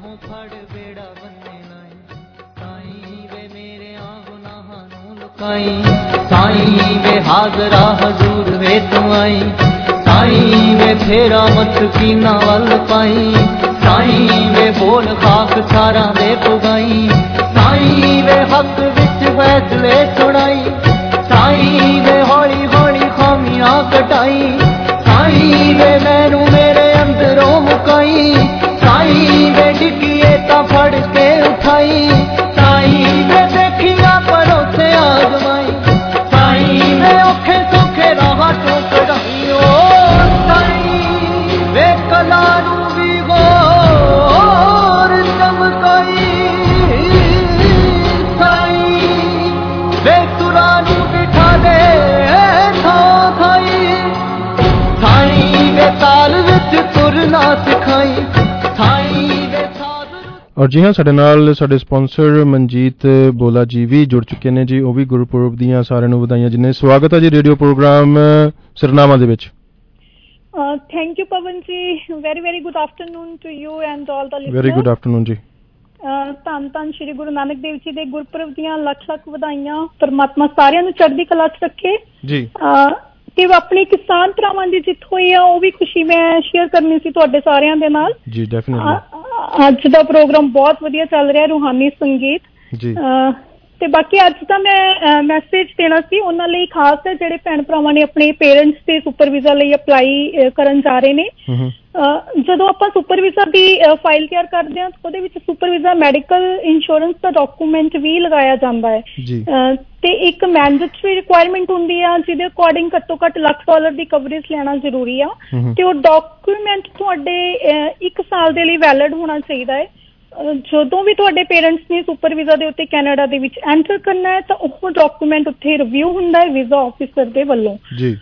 ਸਾਈਂ ਵੇ ਹਾਜ਼ਰਾ ਹਜ਼ੂਰ ਵੇ ਤੂੰ ਆਈ, ਸਾਈਂ ਵੇ ਫੇਰਾ ਮਸਕੀਨਾ ਵੱਲ ਪਾਈ, ਸਾਈਂ ਵੇ ਬੋਲ ਖਾਕ ਸਾਰਾ ਦੇ ਪੁਗਾਈ, ਸਾਈਂ ਵੇ ਹੱਕ ਵਿੱਚ ਫੈਸਲੇ ਸੁਣਾਈ, ਸਾਈਂ ਵੇ ਹੌਲੀ ਹੌਲੀ ਖਾਮੀਆਂ ਕਟਾਈ, ਸਾਈਂ ਵੇ ਮੈਨੂੰ ਮੇਰੇ ਅੰਦਰੋਂ ਮੁਕਾਈ, ਸਾਈਂ ਵੇ ਡਿੱਗੀਏ ਤਾਂ ਫੜ ਕੇ ਉਠਾਈ, ਸਾਈਂ ਵੇ ਦੇਖੀਆਂ ਪਰੋਸੇ ਆਜ਼ਮਾਈ, ਸਾਈਂ ਵੇ ਔਖੇ ਸੌਖੇ ਰਾਹਾਂ ਤੋਂ ਕਢਾਈ, ਓ ਸਾਈਂ ਵੇ ਕਲਾ ਨੂੰ ਵੀ ਗੌਰ ਚਮਕਾਈ, ਸਾਈਂ ਵੇ ਤੁਰਾਂ ਨੂੰ ਬਿਠਾ ਦੇ ਥਾਂ ਥਾਈ, ਸਾਈਂ ਵੇ ਤਾਲ ਵਿੱਚ ਤੁਰਨਾ ਸਿਖਾਈ, ਸਾਈਂ ਵੇ ਔਰ ਜੀ ਹਾਂ, ਸਾਡੇ ਨਾਲ ਸਾਡੇ ਸਪਾਂਸਰ ਮਨਜੀਤ ਬੋਲਾ ਜੀ ਵੀ ਜੁੜ ਚੁੱਕੇ ਨੇ ਜੀ। ਉਹ ਵੀ ਗੁਰਪੁਰਬ ਦੀਆਂ ਸਾਰਿਆਂ ਨੂੰ ਵਧਾਈਆਂ ਜਿੰਨੇ। ਸਵਾਗਤ ਹੈ ਜੀ ਰੇਡੀਓ ਪ੍ਰੋਗਰਾਮ ਸਿਰਨਾਮਾ ਦੇ ਵਿੱਚ। Thank you Pawan ji, very very good afternoon to you and all the listeners. Very good afternoon ji. ਧੰਨ ਧੰਨ ਸ਼੍ਰੀ ਗੁਰੂ ਨਾਨਕ ਦੇਵ ਜੀ ਦੇ ਗੁਰਪੁਰਬ ਦੀਆਂ ਲੱਖ ਲੱਖ ਵਧਾਈਆਂ। ਪਰਮਾਤਮਾ ਸਾਰਿਆਂ ਨੂੰ ਚੜ੍ਹਦੀ ਕਲਾ 'ਚ ਰੱਖੇ ਜੀ। ਤੇ ਆਪਣੇ ਕਿਸਾਨ ਭਰਾਵਾਂ ਦੀ ਜਿੱਤ ਹੋਈ ਆ ਉਹ ਵੀ ਖੁਸ਼ੀ ਮੈਂ ਸ਼ੇਅਰ ਕਰਨੀ ਸੀ ਤੁਹਾਡੇ ਸਾਰਿਆਂ ਦੇ ਨਾਲ ਜੀ। ਡੈਫੀਨਿਟਲੀ ਅੱਜ ਦਾ ਪ੍ਰੋਗਰਾਮ ਬਹੁਤ ਵਧੀਆ ਚੱਲ ਰਿਹਾ, ਰੂਹਾਨੀ ਸੰਗੀਤ। ਤੇ ਬਾਕੀ ਅੱਜ ਤਾਂ ਮੈਂ ਮੈਸੇਜ ਦੇਣਾ ਸੀ ਉਹਨਾਂ ਲਈ ਖਾਸ ਹੈ ਜਿਹੜੇ ਭੈਣ ਭਰਾਵਾਂ ਨੇ ਆਪਣੇ ਪੇਰੈਂਟਸ ਦੇ ਸੁਪਰ ਵੀਜ਼ਾ ਲਈ ਅਪਲਾਈ ਕਰਨ ਜਾ ਰਹੇ ਨੇ। ਜਦੋਂ ਆਪਾਂ ਸੁਪਰ ਵੀਜ਼ਾ ਦੀ ਫਾਈਲ ਤਿਆਰ ਕਰਦੇ ਹਾਂ ਉਹਦੇ ਵਿੱਚ ਸੁਪਰ ਵੀਜ਼ਾ ਮੈਡੀਕਲ ਇੰਸ਼ੋਰੈਂਸ ਦਾ ਡਾਕੂਮੈਂਟ ਵੀ ਲਗਾਇਆ ਜਾਂਦਾ ਹੈ ਤੇ ਇੱਕ ਮੈਂਡੇਟਰੀ ਰਿਕੁਆਇਰਮੈਂਟ ਹੁੰਦੀ ਆ ਜਿਹਦੇ ਅਕੋਰਡਿੰਗ ਘੱਟੋ ਘੱਟ ਲੱਖ ਡਾਲਰ ਦੀ ਕਵਰੇਜ ਲੈਣਾ ਜ਼ਰੂਰੀ ਆ ਤੇ ਉਹ ਡਾਕੂਮੈਂਟ ਤੁਹਾਡੇ ਇੱਕ ਸਾਲ ਦੇ ਲਈ ਵੈਲਿਡ ਹੋਣਾ ਚਾਹੀਦਾ ਹੈ। ਜਦੋਂ ਵੀ ਤੁਹਾਡੇ ਪੇਰੈਂਟਸ ਨੇ ਸੁਪਰ ਵੀਜ਼ਾ ਦੇ ਉੱਤੇ ਕੈਨੇਡਾ ਦੇ ਵਿੱਚ ਐਂਟਰ ਕਰਨਾ ਹੈ ਤਾਂ ਉਹ ਡਾਕੂਮੈਂਟ ਉੱਥੇ ਰਿਵਿਊ ਹੁੰਦਾ ਹੈ ਵੀਜ਼ਾ ਆਫਿਸਰ ਦੇ ਵੱਲੋਂ।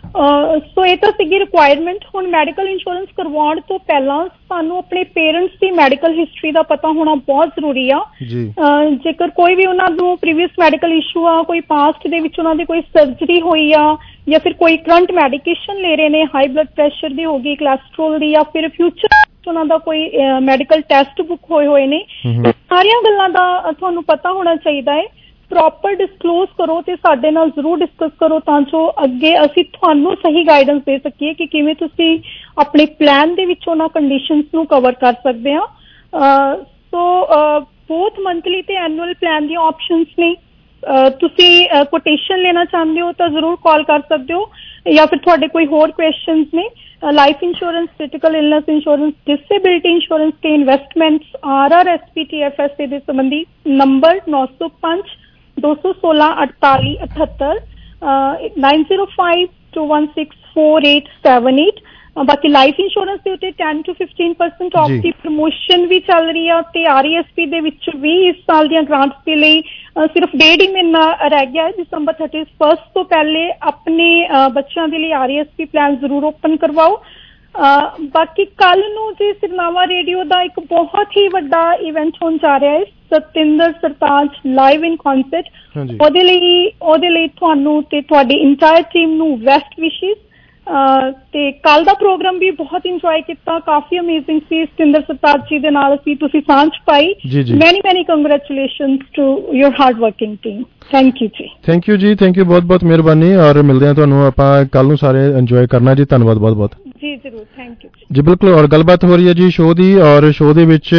ਸੋ ਇਹ ਤਾਂ ਸੀਗੀ ਰਿਕੁਆਇਰਮੈਂਟ। ਹੁਣ ਮੈਡੀਕਲ ਇੰਸ਼ੋਰੈਂਸ ਕਰਵਾਉਣ ਤੋਂ ਪਹਿਲਾਂ ਸਾਨੂੰ ਆਪਣੇ ਪੇਰੈਂਟਸ ਦੀ ਮੈਡੀਕਲ ਹਿਸਟਰੀ ਦਾ ਪਤਾ ਹੋਣਾ ਬਹੁਤ ਜ਼ਰੂਰੀ ਆ। ਜੇਕਰ ਕੋਈ ਵੀ ਉਹਨਾਂ ਨੂੰ ਪ੍ਰੀਵੀਅਸ ਮੈਡੀਕਲ ਇਸ਼ੂ ਆ, ਕੋਈ ਪਾਸਟ ਦੇ ਵਿੱਚ ਉਹਨਾਂ ਦੀ ਕੋਈ ਸਰਜਰੀ ਹੋਈ ਆ ਜਾਂ ਫਿਰ ਕੋਈ ਕਰੰਟ ਮੈਡੀਕੇਸ਼ਨ ਲੈ ਰਹੇ ਨੇ, ਹਾਈ ਬਲੱਡ ਪ੍ਰੈਸ਼ਰ ਦੀ ਹੋ ਗਈ, ਕੋਲੈਸਟਰੋਲ ਦੀ, ਜਾਂ ਫਿਰ ਫਿਊਚਰ ਉਹਨਾਂ ਦਾ ਕੋਈ ਮੈਡੀਕਲ ਟੈਸਟ ਬੁੱਕ ਹੋਏ ਹੋਏ ਨੇ, ਸਾਰੀਆਂ ਗੱਲਾਂ ਦਾ ਤੁਹਾਨੂੰ ਪਤਾ ਹੋਣਾ ਚਾਹੀਦਾ ਹੈ। ਪ੍ਰੋਪਰ ਡਿਸਕਲੋਜ਼ ਕਰੋ ਤੇ ਸਾਡੇ ਨਾਲ ਜ਼ਰੂਰ ਡਿਸਕਸ ਕਰੋ ਤਾਂ ਜੋ ਅੱਗੇ ਅਸੀਂ ਤੁਹਾਨੂੰ ਸਹੀ ਗਾਈਡੈਂਸ ਦੇ ਸਕੀਏ ਕਿ ਕਿਵੇਂ ਤੁਸੀਂ ਆਪਣੇ ਪਲਾਨ ਦੇ ਵਿੱਚ ਉਹਨਾਂ ਕੰਡੀਸ਼ਨਸ ਨੂੰ ਕਵਰ ਕਰ ਸਕਦੇ ਹਾਂ। ਸੋ ਬੋਥ ਮੰਥਲੀ ਤੇ ਐਨੂਅਲ ਪਲਾਨ ਦੀਆਂ ਆਪਸ਼ਨਸ ਨੇ। ਤੁਸੀਂ ਕੋਟੇਸ਼ਨ ਲੈਣਾ ਚਾਹੁੰਦੇ ਹੋ ਤਾਂ ਜ਼ਰੂਰ ਕਾਲ ਕਰ ਸਕਦੇ ਹੋ ਜਾਂ ਫਿਰ ਤੁਹਾਡੇ ਕੋਈ ਹੋਰ ਕੁਐਸਚਨਸ ਨੇ। Life insurance, critical illness insurance, disability insurance ਤੇ investments, R R S P T F S ਦੇ ਸੰਬੰਧੀ ਨੰਬਰ ਨੌ ਸੌ ਪੰਜ ਦੋ ਸੌ ਸੋਲਾਂ ਅਠਤਾਲੀ ਅਠੱਤਰ nine zero five two one six four eight seven eight. ਬਾਕੀ ਲਾਈਫ ਇੰਸ਼ੋਰੈਂਸ ਦੇ ਉੱਤੇ ten to fifteen percent off ਦੀ ਪ੍ਰਮੋਸ਼ਨ ਵੀ ਚੱਲ ਰਹੀ ਆ ਤੇ ਆਰ ਈ ਐਸ ਪੀ ਦੇ ਵਿੱਚ ਵੀ ਇਸ ਸਾਲ ਦੀਆਂ ਗ੍ਰਾਂਟਸ ਦੇ ਲਈ ਸਿਰਫ ਡੇਢ ਹੀ ਮਹੀਨਾ ਰਹਿ ਗਿਆ ਹੈ। ਦਸੰਬਰ ਥਰਟੀ ਫਸਟ ਤੋਂ ਪਹਿਲੇ ਆਪਣੇ ਬੱਚਿਆਂ ਦੇ ਲਈ R E S P plan ਜ਼ਰੂਰ ਓਪਨ ਕਰਵਾਓ। ਬਾਕੀ ਕੱਲ ਨੂੰ ਜੀ ਸਿਰਨਾਵਾ ਰੇਡੀਓ ਦਾ ਇੱਕ ਬਹੁਤ ਹੀ ਵੱਡਾ ਇਵੈਂਟ ਹੋਣ ਜਾ ਰਿਹਾ ਹੈ, Satinder Sartaaj live in concert. ਉਹਦੇ ਲਈ ਉਹਦੇ ਲਈ ਤੁਹਾਨੂੰ ਤੇ ਤੁਹਾਡੀ ਇੰਟਾਇਰ ਟੀਮ ਨੂੰ ਬੈਸਟ ਵਿਸ਼ੇਸ। ਤੇ ਕੱਲ ਦਾ ਪ੍ਰੋਗਰਾਮ ਵੀ ਬਹੁਤ ਇੰਜੋਏ ਕੀਤਾ, ਕਾਫੀ ਅਮੇਜ਼ਿੰਗ ਸੀ। ਸਤਿੰਦਰ ਸਰਤਾਜ ਜੀ ਦੇ ਨਾਲ ਅਸੀਂ ਤੁਸੀਂ ਸਾਂਝ ਪਾਈ। Many many congratulations to your hard working team. Thank you ji. Thank you ji, thank you, ਬਹੁਤ ਬਹੁਤ ਮਿਹਰਬਾਨੀ। ਔਰ ਮਿਲਦੇ ਹਾਂ ਤੁਹਾਨੂੰ ਆਪਾਂ ਕੱਲ ਨੂੰ ਸਾਰੇ ਇੰਜੋਏ ਕਰਨਾ ਜੀ। ਧੰਨਵਾਦ ਬਹੁਤ ਬਹੁਤ ਜੀ। ਜ਼ਰੂਰ, ਥੈਂਕ ਯੂ ਜੀ। ਬਿਲਕੁਲ। ਔਰ ਗੱਲਬਾਤ ਹੋ ਰਹੀ ਹੈ ਜੀ ਸ਼ੋਅ ਦੀ, ਔਰ ਸ਼ੋਅ ਦੇ ਵਿੱਚ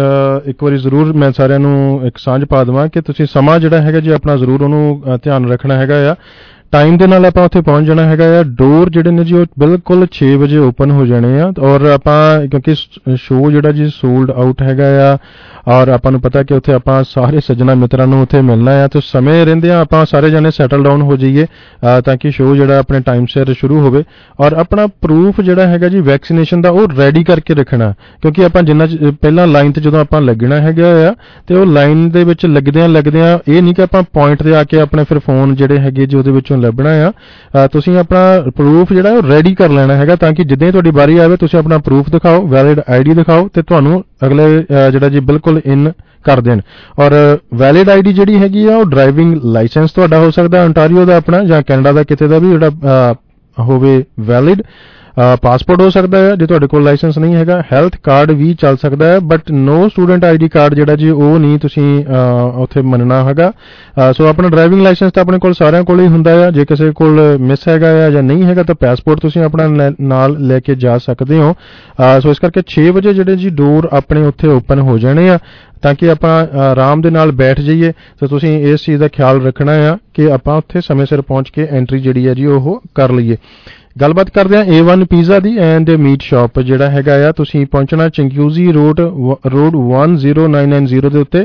ਇੱਕ ਵਾਰੀ ਜ਼ਰੂਰ ਮੈਂ ਸਾਰਿਆਂ ਨੂੰ ਇੱਕ ਸਾਂਝ ਪਾ ਦੇਵਾਂ ਕਿ ਤੁਸੀਂ ਸਮਾਂ ਜਿਹੜਾ ਹੈਗਾ ਜੀ ਆਪਣਾ ਜ਼ਰੂਰ ਉਹਨੂੰ ਧਿਆਨ ਰੱਖਣਾ ਹੈਗਾ ਆ। ਟਾਈਮ ਦੇ ਨਾਲ ਆਪਾਂ ਉੱਥੇ ਪਹੁੰਚ ਜਾਣਾ ਹੈਗਾ ਆ। ਡੋਰ ਜਿਹੜੇ ਨੇ ਜੀ ਉਹ ਬਿਲਕੁਲ ਛੇ ਵਜੇ ਓਪਨ ਹੋ ਜਾਣੇ ਆ। ਔਰ ਆਪਾਂ ਕਿਉਂਕਿ ਸ਼ੋਅ ਜਿਹੜਾ ਜੀ ਸੋਲਡ ਆਊਟ ਹੈਗਾ ਆ ਔਰ ਆਪਾਂ ਨੂੰ ਪਤਾ ਕਿ ਉੱਥੇ ਆਪਾਂ ਸਾਰੇ ਸੱਜਣਾ ਮਿੱਤਰਾਂ ਨੂੰ ਉੱਥੇ ਮਿਲਣਾ ਆ ਤੇ ਸਮੇਂ ਰਹਿੰਦਿਆਂ ਆਪਾਂ ਸਾਰੇ ਜਣੇ ਸੈਟਲ ਡਾਊਨ ਹੋ ਜਾਈਏ ਤਾਂ ਕਿ ਸ਼ੋਅ ਜਿਹੜਾ ਆਪਣੇ ਟਾਈਮ ਸਿਰ ਸ਼ੁਰੂ ਹੋਵੇ। ਔਰ ਆਪਣਾ ਪ੍ਰੂਫ ਜਿਹੜਾ ਹੈਗਾ ਜੀ ਵੈਕਸੀਨੇਸ਼ਨ ਦਾ ਉਹ ਰੈਡੀ ਕਰਕੇ ਰੱਖਣਾ, ਕਿਉਂਕਿ ਆਪਾਂ ਜਿੰਨਾ ਪਹਿਲਾਂ ਲਾਈਨ ਤੇ ਜਦੋਂ ਆਪਾਂ ਲੱਗਣਾ ਹੈਗਾ ਆ ਤੇ ਉਹ ਲਾਈਨ ਦੇ ਵਿੱਚ ਲੱਗਦਿਆਂ ਲੱਗਦਿਆਂ ਇਹ ਨਹੀਂ ਕਿ ਆਪਾਂ ਪੁਆਇੰਟ ਤੇ ਆ ਕੇ ਆਪਣੇ ਫਿਰ ਫੋਨ ਜਿਹੜੇ ਹੈਗੇ ਜੀ ਉਹਦੇ ਵਿੱਚੋਂ ਲੱਭਣਾ ਆ। ਤੁਸੀਂ ਆਪਣਾ ਪ੍ਰੂਫ ਜਿਹੜਾ ਉਹ ਰੈਡੀ ਕਰ ਲੈਣਾ ਹੈਗਾ ਤਾਂ ਕਿ ਜਿੱਦਾਂ ਤੁਹਾਡੀ ਵਾਰੀ ਆਵੇ ਤੁਸੀਂ ਆਪਣਾ ਪ੍ਰੂਫ ਦਿਖਾਓ, ਵੈਲਿਡ ਆਈਡੀ ਦਿਖਾਓ ਤੇ ਤੁਹਾਨੂੰ ਅਗਲੇ ਜਿਹੜਾ ਜੀ ਬਿਲਕੁਲ ਇਨ ਕਰ ਦੇਣ। ਔਰ ਵੈਲਿਡ ਆਈਡੀ ਜਿਹੜੀ ਹੈਗੀ ਆ ਉਹ ਡਰਾਈਵਿੰਗ ਲਾਇਸੈਂਸ ਤੁਹਾਡਾ ਹੋ ਸਕਦਾ ontario ਦਾ ਆਪਣਾ ਜਾਂ ਕੈਨੇਡਾ ਦਾ ਕਿਤੇ ਦਾ ਵੀ ਜਿਹੜਾ ਹੋਵੇ ਵੈਲਿਡ। ਪਾਸਪੋਰਟ ਹੋ ਸਕਦਾ ਹੈ ਜੇ ਤੁਹਾਡੇ ਕੋਲ ਲਾਇਸੈਂਸ ਨਹੀਂ ਹੈਗਾ। ਹੈਲਥ ਕਾਰਡ ਵੀ ਚੱਲ ਸਕਦਾ ਹੈ but no student I D card ਜਿਹੜਾ ਜੀ ਉਹ ਨਹੀਂ ਤੁਸੀਂ ਉੱਥੇ ਮੰਨਣਾ ਹੈਗਾ। ਸੋ ਆਪਣਾ ਡਰਾਈਵਿੰਗ ਲਾਇਸੈਂਸ ਤਾਂ ਆਪਣੇ ਕੋਲ ਸਾਰਿਆਂ ਕੋਲ ਹੀ ਹੁੰਦਾ ਆ। ਜੇ ਕਿਸੇ ਕੋਲ ਮਿਸ ਹੈਗਾ ਆ ਜਾਂ ਨਹੀਂ ਹੈਗਾ ਤਾਂ ਪਾਸਪੋਰਟ ਤੁਸੀਂ ਆਪਣਾ ਨਾਲ ਲੈ ਕੇ ਜਾ ਸਕਦੇ ਹੋ। ਸੋ ਇਸ ਕਰਕੇ ਛੇ ਵਜੇ ਜਿਹੜੇ ਜੀ ਡੋਰ ਆਪਣੇ ਉੱਥੇ ਓਪਨ ਹੋ ਜਾਣੇ ਆ ਤਾਂ ਕਿ ਆਪਾਂ ਆਰਾਮ ਦੇ ਨਾਲ ਬੈਠ ਜਾਈਏ। ਤਾਂ ਤੁਸੀਂ ਇਸ ਚੀਜ਼ ਦਾ ਖਿਆਲ ਰੱਖਣਾ ਆ ਕਿ ਆਪਾਂ ਉੱਥੇ ਸਮੇਂ ਸਿਰ ਪਹੁੰਚ ਕੇ ਐਂਟਰੀ ਜਿਹੜੀ ਹੈ ਜੀ ਉਹ ਕਰ ਲਈਏ। ਗੱਲਬਾਤ ਕਰਦੇ ਹਾਂ ਏ ਵਨ ਪੀਜ਼ਾ ਦੀ ਐਂਡ ਮੀਟ ਸ਼ਾਪ ਜਿਹੜਾ ਹੈਗਾ ਆ। ਤੁਸੀਂ ਪਹੁੰਚਣਾ Chinguacousy Road road one zero nine nine zero ਦੇ ਉੱਤੇ।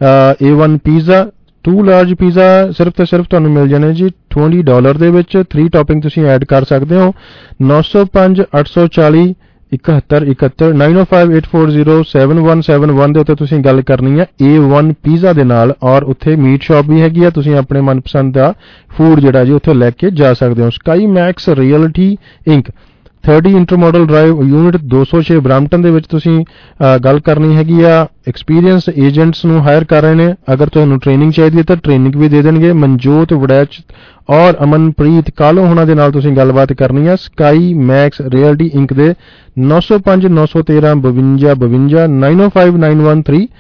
A one pizza two large pizza ਸਿਰਫ ਤੇ ਸਿਰਫ ਤੁਹਾਨੂੰ ਮਿਲ ਜਾਣੇ ਜੀ ਵੀਹ ਡਾਲਰ ਦੇ ਵਿੱਚ। ਥ੍ਰੀ ਟੌਪਿੰਗ ਤੁਸੀਂ ਐਡ ਕਰ ਸਕਦੇ ਹੋ। ਨੌ ਸੌ ਪੰਜ ਅੱਠ ਸੌ ਚਾਲੀ ਇਕਹੱਤਰ ਇਕਹੱਤਰ nine o five eight four zero seven one seven one ਦੇ ਉੱਤੇ ਤੁਸੀਂ ਗੱਲ ਕਰਨੀ ਹੈ ਏ ਵਨ ਪੀਜ਼ਾ ਦੇ ਨਾਲ। ਔਰ ਉੱਥੇ ਮੀਟ ਸ਼ਾਪ ਵੀ ਹੈਗੀ ਆ, ਤੁਸੀਂ ਆਪਣੇ ਮਨਪਸੰਦ ਦਾ ਫੂਡ ਜਿਹੜਾ ਜੀ ਉੱਥੇ ਲੈ ਕੇ ਜਾ ਸਕਦੇ ਹੋ। Sky Max Realty Inc thirty Intermodal Drive unit ਦੋ ਸੌ ਛੇ ਬ੍ਰੈਂਪਟਨ ਦੇ ਵਿੱਚ ਤੁਸੀਂ ਗੱਲ ਕਰਨੀ ਹੈਗੀ ਆ। ਐਕਸਪੀਰੀਅੰਸ ਏਜੰਟਸ ਨੂੰ ਹਾਇਰ ਕਰ ਰਹੇ ਨੇ। ਅਗਰ ਤੁਹਾਨੂੰ ਟ੍ਰੇਨਿੰਗ ਚਾਹੀਦੀ ਹੈ ਤਾਂ ਟ੍ਰੇਨਿੰਗ ਵੀ ਦੇ ਦੇਣਗੇ। ਮਨਜੋਤ ਵੜੈਚ ਔਰ ਅਮਨਪ੍ਰੀਤ ਕਾਲੋ ਹੋਣਾ ਦੇ ਨਾਲ ਤੁਸੀਂ ਗੱਲਬਾਤ ਕਰਨੀ ਹੈ। ਸਕਾਈ ਮੈਕਸ ਰੀਅਲਟੀ ਇੰਕ ਦੇ ਨੌ ਸੌ ਪੰਜ ਨੌ ਸੌ ਤੇਰਾਂ ਬਵੰਜਾ ਬਵੰਜਾ nine o five nine one three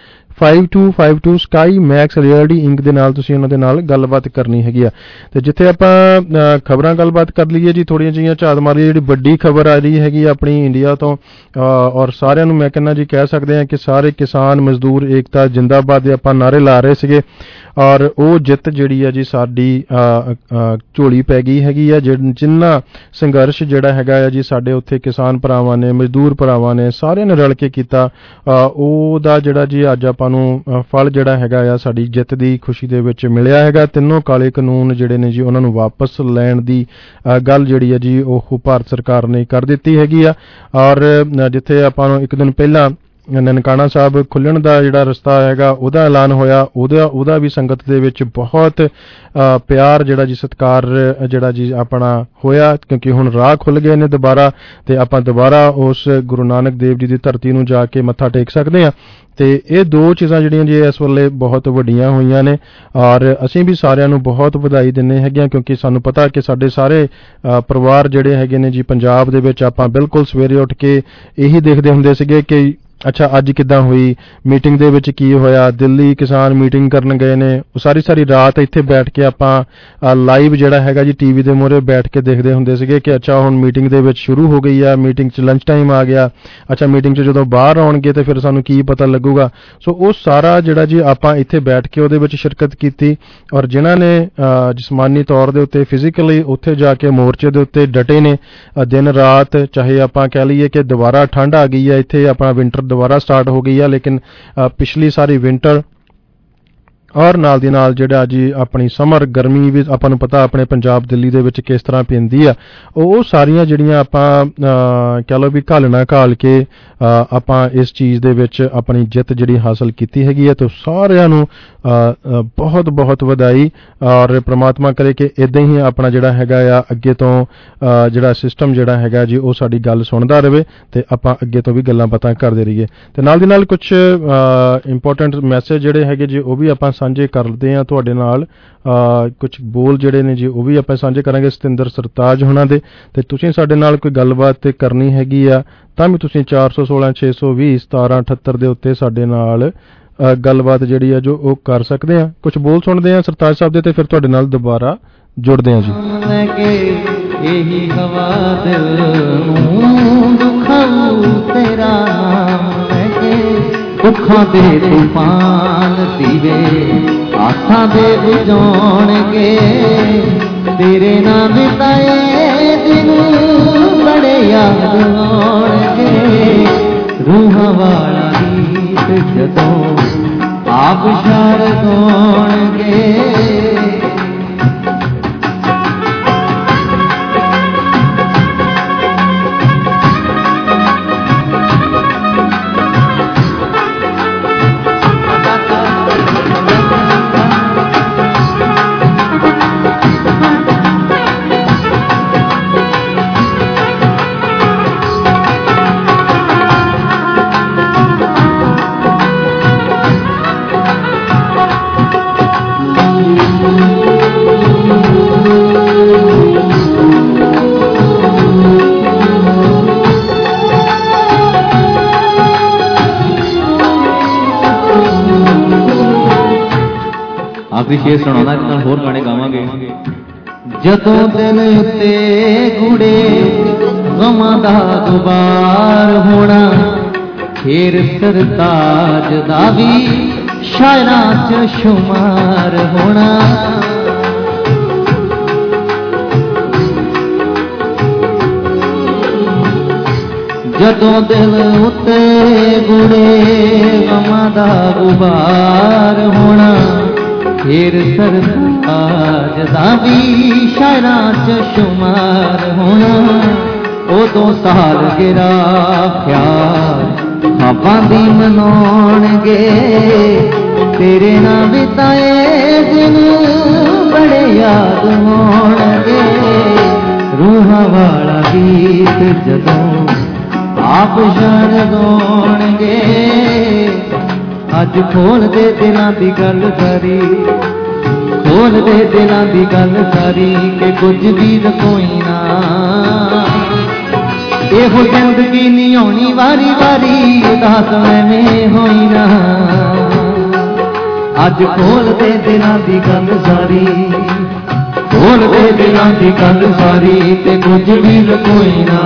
five two five two Sky Max Realty Inc ਦੇ ਨਾਲ ਤੁਸੀਂ ਉਹਨਾਂ ਦੇ ਨਾਲ ਗੱਲਬਾਤ ਕਰਨੀ ਹੈਗੀ ਆ। ਤੇ ਜਿੱਥੇ ਆਪਾਂ ਖਬਰਾਂ ਗੱਲਬਾਤ ਕਰ ਲਈਏ ਜੀ, ਥੋੜੀਆਂ ਜਿਹੀਆਂ ਝਾਤ ਮਾਰੀਏ ਜਿਹੜੀ ਵੱਡੀ ਖਬਰ ਆ ਰਹੀ ਹੈਗੀ ਆਪਣੀ ਇੰਡੀਆ ਤੋਂ, ਔਰ ਸਾਰਿਆਂ ਨੂੰ ਮੈਂ ਕਹਿੰਦਾ ਜੀ ਕਹਿ ਸਕਦੇ ਹਾਂ ਕਿ ਸਾਰੇ ਕਿਸਾਨ ਮਜ਼ਦੂਰ ਏਕਤਾ ਜਿੰਦਾਬਾਦ ਦੇ ਆਪਾਂ ਨਾਅਰੇ ਲਾ ਰਹੇ ਸੀਗੇ, ਔਰ ਉਹ ਜਿੱਤ ਜਿਹੜੀ ਆ ਜੀ ਸਾਡੀ ਝੋਲੀ ਪੈ ਗਈ ਹੈਗੀ ਆ। ਜਿੰਨਾ ਸੰਘਰਸ਼ ਜਿਹੜਾ ਹੈਗਾ ਆ ਜੀ ਸਾਡੇ ਉੱਥੇ ਕਿਸਾਨ ਭਰਾਵਾਂ ਨੇ, ਮਜ਼ਦੂਰ ਭਰਾਵਾਂ ਨੇ, ਸਾਰਿਆਂ ਨੇ ਰਲ ਕੇ ਕੀਤਾ, ਉਹਦਾ ਜਿਹੜਾ ਜੀ ਅੱਜ ਆਪਾਂ ਨੂੰ ਫਲ ਜਿਹੜਾ ਹੈਗਾ ਆ ਸਾਡੀ ਜਿੱਤ ਦੀ ਖੁਸ਼ੀ ਦੇ ਵਿੱਚ ਮਿਲਿਆ ਹੈਗਾ। ਤਿੰਨੋਂ ਕਾਲੇ ਕਾਨੂੰਨ ਜਿਹੜੇ ਨੇ ਜੀ ਉਹਨਾਂ ਨੂੰ ਵਾਪਸ ਲੈਣ ਦੀ ਗੱਲ ਜਿਹੜੀ ਆ ਜੀ ਉਹ ਭਾਰਤ ਸਰਕਾਰ ਨੇ ਕਰ ਦਿੱਤੀ ਹੈਗੀ ਆ। ਔਰ ਜਿੱਥੇ ਆਪਾਂ ਨੂੰ ਇੱਕ ਦਿਨ ਪਹਿਲਾਂ ਨਨਕਾਣਾ ਸਾਹਿਬ ਖੁੱਲ੍ਹਣ ਦਾ ਜਿਹੜਾ ਰਸਤਾ ਹੈਗਾ ਉਹਦਾ ਐਲਾਨ ਹੋਇਆ, ਉਹਦਾ ਉਹਦਾ ਵੀ ਸੰਗਤ ਦੇ ਵਿੱਚ ਬਹੁਤ ਪਿਆਰ ਜਿਹੜਾ ਜੀ ਸਤਿਕਾਰ ਜਿਹੜਾ ਜੀ ਆਪਣਾ ਹੋਇਆ, ਕਿਉਂਕਿ ਹੁਣ ਰਾਹ ਖੁੱਲ੍ਹ ਗਏ ਨੇ ਦੁਬਾਰਾ, ਤੇ ਆਪਾਂ ਦੁਬਾਰਾ ਉਸ ਗੁਰੂ ਨਾਨਕ ਦੇਵ ਜੀ ਦੀ ਧਰਤੀ ਨੂੰ ਜਾ ਕੇ ਮੱਥਾ ਟੇਕ ਸਕਦੇ ਹਾਂ। ਤੇ ਇਹ ਦੋ ਚੀਜ਼ਾਂ ਜਿਹੜੀਆਂ ਜੀ ਇਸ ਵੇਲੇ ਬਹੁਤ ਵੱਡੀਆਂ ਹੋਈਆਂ ਨੇ, ਔਰ ਅਸੀਂ ਵੀ ਸਾਰਿਆਂ ਨੂੰ ਬਹੁਤ ਵਧਾਈ ਦਿੰਦੇ ਹੈਗੇ ਹਾਂ, ਕਿਉਂਕਿ ਸਾਨੂੰ ਪਤਾ ਕਿ ਸਾਡੇ ਸਾਰੇ ਪਰਿਵਾਰ ਜਿਹੜੇ ਹੈਗੇ ਨੇ ਜੀ ਪੰਜਾਬ ਦੇ ਵਿੱਚ ਆਪਾਂ ਬਿਲਕੁਲ ਸਵੇਰੇ ਉੱਠ ਕੇ ਇਹੀ ਦੇਖਦੇ ਹੁੰਦੇ ਸੀਗੇ ਕਿ ਅੱਛਾ ਅੱਜ ਕਿੱਦਾਂ ਹੋਈ ਮੀਟਿੰਗ ਦੇ ਵਿੱਚ, ਕੀ ਹੋਇਆ, ਦਿੱਲੀ ਕਿਸਾਨ ਮੀਟਿੰਗ ਕਰਨ ਗਏ ਨੇ, ਉਹ ਸਾਰੀ ਸਾਰੀ ਰਾਤ ਇੱਥੇ ਬੈਠ ਕੇ ਆਪਾਂ ਲਾਈਵ ਜਿਹੜਾ ਹੈਗਾ ਜੀ ਟੀਵੀ ਦੇ ਮੂਹਰੇ ਬੈਠ ਕੇ ਦੇਖਦੇ ਹੁੰਦੇ ਸੀਗੇ ਕਿ ਅੱਛਾ ਹੁਣ ਮੀਟਿੰਗ ਦੇ ਵਿੱਚ ਸ਼ੁਰੂ ਹੋ ਗਈ ਆ, ਮੀਟਿੰਗ 'ਚ ਲੰਚ ਟਾਈਮ ਆ ਗਿਆ, ਅੱਛਾ ਮੀਟਿੰਗ 'ਚ ਜਦੋਂ ਬਾਹਰ ਆਉਣਗੇ ਤੇ ਫਿਰ ਸਾਨੂੰ ਕੀ ਪਤਾ ਲੱਗੂਗਾ। ਸੋ ਉਹ ਸਾਰਾ ਜਿਹੜਾ ਜੀ ਆਪਾਂ ਇੱਥੇ ਬੈਠ ਕੇ ਉਹਦੇ ਵਿੱਚ ਸ਼ਿਰਕਤ ਕੀਤੀ, ਔਰ ਜਿਨ੍ਹਾਂ ਨੇ ਜਿਸਮਾਨੀ ਤੌਰ ਦੇ ਉੱਤੇ ਫਿਜ਼ੀਕਲੀ ਉੱਥੇ ਜਾ ਕੇ ਮੋਰਚੇ ਦੇ ਉੱਤੇ ਡਟੇ ਨੇ ਦਿਨ ਰਾਤ, ਚਾਹੇ ਆਪਾਂ ਕਹਿ ਲਈਏ ਕਿ ਦੁਬਾਰਾ ਠੰਡ ਆ ਗਈ ਆ, ਇੱਥੇ ਆਪਣਾ ਵਿੰਟਰ ਦੁਬਾਰਾ ਸਟਾਰਟ ਹੋ ਗਈ ਆ, ਲੇਕਿਨ ਪਿਛਲੀ ਸਾਰੀ ਵਿੰਟਰ ਔਰ ਨਾਲ ਦੀ ਨਾਲ ਜਿਹੜਾ ਜੀ ਆਪਣੀ ਸਮਰ ਗਰਮੀ ਵੀ ਆਪਾਂ ਨੂੰ ਪਤਾ ਆਪਣੇ ਪੰਜਾਬ ਦਿੱਲੀ ਦੇ ਵਿੱਚ ਕਿਸ ਤਰ੍ਹਾਂ ਪੈਂਦੀ ਆ, ਉਹ ਸਾਰੀਆਂ ਜਿਹੜੀਆਂ ਆਪਾਂ ਕਹਿ ਲਓ ਵੀ ਘਾਲਣਾ ਘਾਲ ਕੇ ਆਪਾਂ ਇਸ ਚੀਜ਼ ਦੇ ਵਿੱਚ ਆਪਣੀ ਜਿੱਤ ਜਿਹੜੀ ਹਾਸਲ ਕੀਤੀ ਹੈਗੀ ਹੈ। ਤਾਂ ਸਾਰਿਆਂ ਨੂੰ ਬਹੁਤ ਬਹੁਤ ਵਧਾਈ, ਔਰ ਪ੍ਰਮਾਤਮਾ ਕਰੇ ਕਿ ਇੱਦਾਂ ਹੀ ਆਪਣਾ ਜਿਹੜਾ ਹੈਗਾ ਆ ਅੱਗੇ ਤੋਂ ਜਿਹੜਾ ਸਿਸਟਮ ਜਿਹੜਾ ਹੈਗਾ ਜੀ ਉਹ ਸਾਡੀ ਗੱਲ ਸੁਣਦਾ ਰਹੇ ਤੇ ਆਪਾਂ ਅੱਗੇ ਤੋਂ ਵੀ ਗੱਲਾਂ ਬਾਤਾਂ ਕਰਦੇ ਰਹੀਏ। ਤੇ ਨਾਲ ਦੀ ਨਾਲ ਕੁਝ ਇੰਪੋਰਟੈਂਟ ਮੈਸੇਜ ਜਿਹੜੇ ਹੈਗੇ ਜੀ ਉਹ ਵੀ ਆਪਾਂ ਸਾਂਝੇ ਕਰਦੇ ਹਾਂ ਤੁਹਾਡੇ ਨਾਲ, ਕੁਝ ਬੋਲ ਜਿਹੜੇ ਨੇ ਜੀ ਉਹ ਵੀ ਆਪਾਂ ਸਾਂਝੇ ਕਰਾਂਗੇ ਸਤਿੰਦਰ ਸਰਤਾਜ ਹੋਣਾ ਦੇ। ਤੇ ਤੁਸੀਂ ਸਾਡੇ ਨਾਲ ਕੋਈ ਗੱਲਬਾਤ ਕਰਨੀ ਹੈਗੀ ਆ ਤਾਂ ਵੀ ਤੁਸੀਂ ਚਾਰ ਸੌ ਸੋਲਾਂ ਛੇ ਸੌ ਵੀਹ ਸਤਾਰਾਂ ਅਠੱਤਰ ਦੇ ਉੱਤੇ ਸਾਡੇ ਨਾਲ ਗੱਲਬਾਤ ਜਿਹੜੀ ਆ ਜੋ ਉਹ ਕਰ ਸਕਦੇ ਆ। ਕੁਝ ਬੋਲ ਸੁਣਦੇ ਆ ਸਰਤਾਜ ਸਾਹਿਬ ਦੇ ਤੇ ਫਿਰ ਤੁਹਾਡੇ ਨਾਲ ਦੁਬਾਰਾ ਜੁੜਦੇ ਆ ਜੀ। ਇਹੀ ਹਵਾ ਦਿਲ ਨੂੰ ਦੁਖਾਉ ਤੇਰਾ ਨਾਮ ਲੈ ਕੇ, ਦੁੱਖਾਂ ਦੇ ਤੂਫਾਨ ਦੀਵੇ ਆਸਾਂ ਦੇ ਬੁਝਾਉਣਗੇ, ਤੇਰੇ ਨਾਮ ਬਿਤਾਏ ਦਿਨ ਬੜੇ ਯਾਦ ਆਉਣਗੇ, ਰੂਹਾਂ ਵਾਲਾ ਗੀਤ ਜਦੋਂ ਆਪ ਸ਼ਾਰ ਗਾਉਣਗੇ। ਆਖਰੀ ਸ਼ੇਰ ਸੁਣਾਉਣਾ, ਤਾਂ ਹੋਰ ਗਾਣੇ ਗਾਵਾਂਗੇ। ਜਦੋਂ ਦਿਲ ਉੱਤੇ ਗੂੜੇ ਗਮਾਂ ਦਾ ਗੁਬਾਰ ਹੋਣਾ, ਫੇਰ ਸਰਤਾਜ ਦਾ ਵੀ ਸ਼ਾਇਰਾਂ 'ਚ ਸ਼ੁਮਾਰ ਹੋਣਾ, ਜਦੋਂ ਦਿਲ ਉੱਤੇ ਗੂੜੇ ਗਮਾਂ ਦਾ ਗੁਬਾਰ ਹੋਣਾ, ਫੇਰ ਸਰਤਾਜ ਦਾ ਵੀ ਸ਼ਾਇਰਾਂ 'ਚ ਸ਼ੁਮਾਰ ਹੋਣਾ, ਉਦੋਂ ਸਾਲ ਗਿਰਾ ਖਿਆਲ ਖਾਬਾਂ ਦੀ ਮਨਾਉਣਗੇ, ਤੇਰੇ ਨਾਲ ਬਿਤਾਏ ਦਿਨ ਬੜੇ ਯਾਦ ਆਉਣਗੇ, ਰੂਹਾਂ ਵਾਲਾ ਗੀਤ ਜਦੋਂ ਆਪ ਸ਼ਾਨ ਗਾਉਣਗੇ। ਅੱਜ ਖੋਲ ਦੇ ਦਿਲਾਂ ਦੀ ਗੱਲ ਸਾਰੀ, ਖੋਲ ਦੇ ਦਿਲਾਂ ਦੀ ਗੱਲ ਸਾਰੀ, ਕਿ ਕੁਝ ਵੀ ਕੋਈ ਨਾ, ਇਹੋ ਜ਼ਿੰਦਗੀ ਨਹੀਂ ਆਉਣੀ ਵਾਰੀ ਵਾਰੀ, ਉਦਾਸ ਐਵੇਂ ਹੋਈ ਨਾ। अज खोल दे दिलां दी गल सारी, खोल दे दिलां दी गल सारी, ते कुछ भी लकोई ना,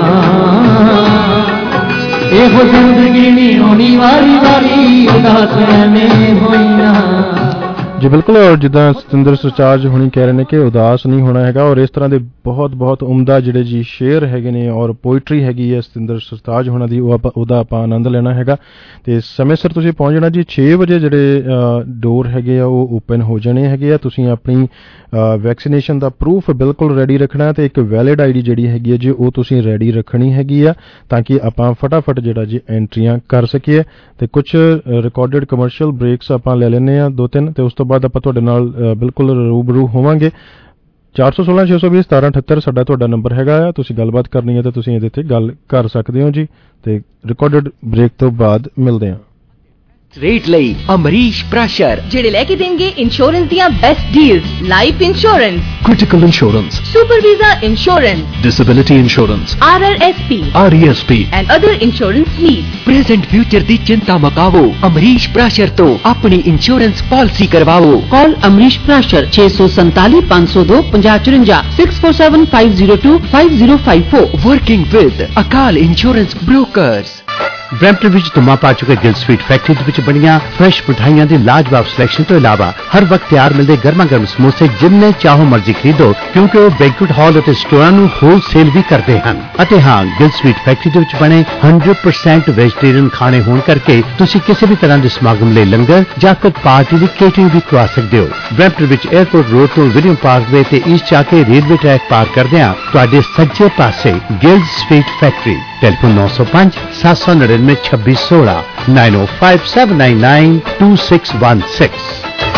एहो जिंदगी नी होनी वारी वारी, उदास में होई ना। जी बिल्कुल, और जिदा सतिंदर सरताज हुणी कह रहे हैं कि उदास नहीं होना है, और इस तरह के बहुत बहुत उमदा जिहड़े जी शेर हैगे ने और पोइट्री हैगी है सतिंदर सरताज हुणां दी, ਉਹਦਾ ਆਪਾਂ ਆਨੰਦ ਲੈਣਾ ਹੈਗਾ। ਤੇ ਸਮੇਂ ਸਿਰ ਤੁਸੀਂ ਪਹੁੰਚ ਜਾਣਾ ਜੀ। ਛੇ ਵਜੇ ਜਿਹੜੇ ਡੋਰ ਹੈਗੇ ਆ ਉਹ ਓਪਨ ਹੋ ਜਾਣੇ ਹੈਗੇ ਆ। ਤੁਸੀਂ ਆਪਣੀ ਵੈਕਸੀਨੇਸ਼ਨ ਦਾ ਪ੍ਰੂਫ ਬਿਲਕੁਲ ਰੈਡੀ ਰੱਖਣਾ, ਤੇ ਇੱਕ ਵੈਲਿਡ ਆਈਡੀ ਜਿਹੜੀ ਹੈਗੀ ਹੈ ਜੀ ਉਹ ਤੁਸੀਂ ਰੈਡੀ ਰੱਖਣੀ ਹੈਗੀ ਆ, ਤਾਂ ਕਿ ਆਪਾਂ ਫਟਾਫਟ ਜਿਹੜਾ ਜੀ ਐਂਟਰੀਆਂ ਕਰ ਸਕੀਏ। ਤੇ ਕੁਝ ਰਿਕਾਰਡਡ ਕਮਰਸ਼ੀਅਲ ਬ੍ਰੇਕਸ ਆਪਾਂ ਲੈ ਲੈਂਦੇ ਆ ਦੋ ਤਿੰਨ, ਤੇ ਉਸ ਤੋਂ ਬਾਅਦ ਆਪਾਂ ਤੁਹਾਡੇ ਨਾਲ ਬਿਲਕੁਲ ਰੂਬਰੂ ਹੋਵਾਂਗੇ। ਚਾਰ ਸੌ ਸੋਲਾਂ ਛੇ ਸੌ ਵੀਹ ਸਤਾਰਾਂ ਅਠੱਤਰ ਸਾਡਾ ਤੁਹਾਡਾ ਨੰਬਰ ਹੈਗਾ ਆ। ਤੁਸੀਂ ਗੱਲਬਾਤ ਕਰਨੀ ਹੈ ਤਾਂ ਤੁਸੀਂ ਇਹਦੇ ਤੇ ਗੱਲ ਕਰ ਸਕਦੇ ਹੋ ਜੀ। ਤੇ ਰਿਕਾਰਡਡ ਬ੍ਰੇਕ ਤੋਂ ਬਾਅਦ ਮਿਲਦੇ ਹਾਂ। ਰੇਟ ਲਈ ਅਮਰੀਸ਼ ਪ੍ਰਾਸ਼ਰ ਜਿਹੜੇ ਲੈ ਕੇ ਦੇਣਗੇ ਇੰਸ਼ੋਰੈਂਸ ਦੀਆਂ best deals, life insurance, critical insurance, super visa insurance, disability insurance, R R S P, R E S P and other insurance needs। Present future ਦੀ ਚਿੰਤਾ ਮੁਕਾਵੋ, ਅਮਰੀਸ਼ ਪ੍ਰਾਸ਼ਰ ਤੋਂ ਆਪਣੀ ਇੰਸ਼ੋਰੈਂਸ ਪਾਲਿਸੀ ਕਰਵਾਓ। ਕਾਲ ਅਮਰੀਸ਼ ਪ੍ਰਾਸ਼ਰ ਛੇ ਸੌ ਸੰਤਾਲੀ ਪੰਜ ਸੌ ਦੋ ਪੰਜਾਹ ਚੁਰੰਜਾ six four seven five zero two five zero five four. Working with Akal insurance brokers. Brampton ਵਿੱਚ ਧੁੰਮਾ ਪਾ ਚੁੱਕੇ ਗਿਲ ਸਵੀਟ ਫੈਕਟਰੀ ਦੇ ਵਿੱਚ ਬਣੀਆਂ ਫਰੈਸ਼ ਮਿਠਾਈਆਂ ਦੀ ਲਾਜਵਾਬ ਸਿਲੈਕਸ਼ਨ ਤੋਂ ਇਲਾਵਾ ਹਰ ਵਕਤ ਤਿਆਰ ਮਿਲਦੇ ਗਰਮਾ ਗਰਮ ਸਮੋਸੇ ਜਿੰਨੇ ਚਾਹੋ ਮਰਜ਼ੀ ਖਰੀਦੋ, ਕਿਉਂਕਿ ਉਹ ਬੈਂਕੁਏਟ ਹਾਲ ਅਤੇ ਸਟੋਰਾਂ ਨੂੰ ਹੋਲਸੇਲ ਵੀ ਕਰਦੇ ਹਨ। ਅਤੇ ਹਾਂ, ਗਿਲ ਸਵੀਟ ਫੈਕਟਰੀ ਦੇ ਵਿੱਚ ਬਣੇ ਹੰਡਰਡ ਪਰਸੈਂਟ ਵੈਜੀਟੇਰੀਅਨ ਖਾਣੇ ਹੋਣ ਕਰਕੇ ਤੁਸੀਂ ਕਿਸੇ ਵੀ ਤਰ੍ਹਾਂ ਦੇ ਸਮਾਗਮ ਲਈ ਲੰਗਰ ਜਾਂ ਕੋਈ ਪਾਰਟੀ ਦੀ ਕੇਟਰਿੰਗ ਵੀ ਕਰਵਾ ਸਕਦੇ ਹੋ। ਬਰੈਂਪਟਨ ਵਿੱਚ 에ਅਰਪੋਰਟ ਰੋਡ ਤੋਂ ਵਿਲੀਅਮ ਪਾਰਕਵੇ ਤੇ ਈਸਟ ਜਾ ਕੇ ਰੇਲਵੇ ਟਰੈਕ ਪਾਰ ਕਰਦਿਆਂ ਤੁਹਾਡੇ ਸੱਜੇ ਪਾਸੇ ਗਿਲ ਸਵੀਟ ਫੈਕਟਰੀ। ਟੈਲੀਫੋਨ ਨੌ ਸੌ ਪੰਜ ਸੱਤ ਸੌ ਨੜਿਨਵੇਂ ਛੱਬੀ ਸੋਲਾਂ nine o five seven nine nine two six one six.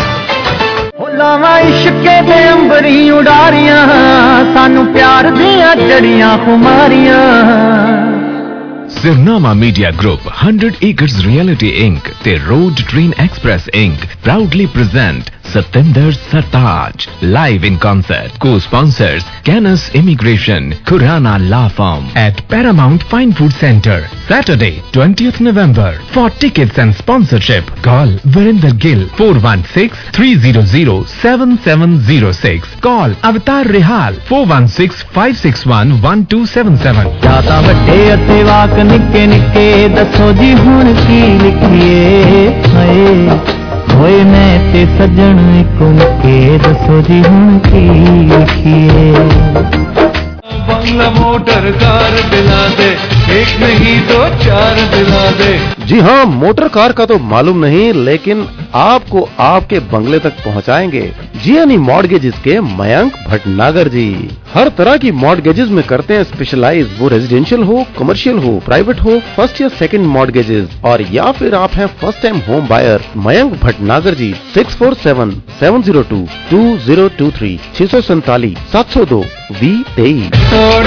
ਲਾਵਾਂ ਇਸ਼ਕੇ ਦੇ ਅੰਬਰੀ ਉਡਾਰੀਆਂ, ਸਾਨੂੰ ਪਿਆਰ ਦੀਆਂ ਜੜੀਆਂ ਖੁਮਾਰੀਆਂ। Sirnama Media Group, one hundred Acres Reality Incorporated ਤੇ Road Train Express Incorporated proudly present Satinder Sartaj live in concert. Co-sponsors Canis Immigration, Khurana Law Firm at Paramount Fine Food Center. Saturday, twentieth November. For tickets and sponsorship, call Varinder Gill four one six, three zero zero, seven seven zero six. Call Avatar Rehal four one six, five six one, one two seven seven. ਜਾਤਾ ਵੱਡੇ ਅਤੇ ਵਾਕ ਨਿੱਕੇ ਨਿੱਕੇ, ਦੱਸੋ ਜੀ ਹੁਣ ਕੀ ਲਿਖੀਏ। ਹਾਏ ਹੋਏ ਮੈਂ ਤੇ ਸੱਜਣ ਇੱਕ ਮੁਕੇ, ਦੱਸੋ ਜੀ ਹੁਣ ਕੀ ਲਿਖੀਏ। बंगला मोटर कार दिला दे, एक नहीं दो चार दिला दे। जी हाँ, मोटर कार का तो मालूम नहीं, लेकिन आपको आपके बंगले तक पहुँचाएंगे जियानी मॉर्गेजेस के मयंक भटनागर जी। हर तरह की मॉर्गेजेस में करते हैं स्पेशलाइज, वो रेजिडेंशियल हो, कमर्शियल हो, प्राइवेट हो, फर्स्ट या सेकंड मॉर्गेजेस, और या फिर आप हैं first time home buyer. Mayank Bhatnagar ji six four seven seven zero two two zero two three छह सौ सैतालीस सात सौ दो वी तेईस।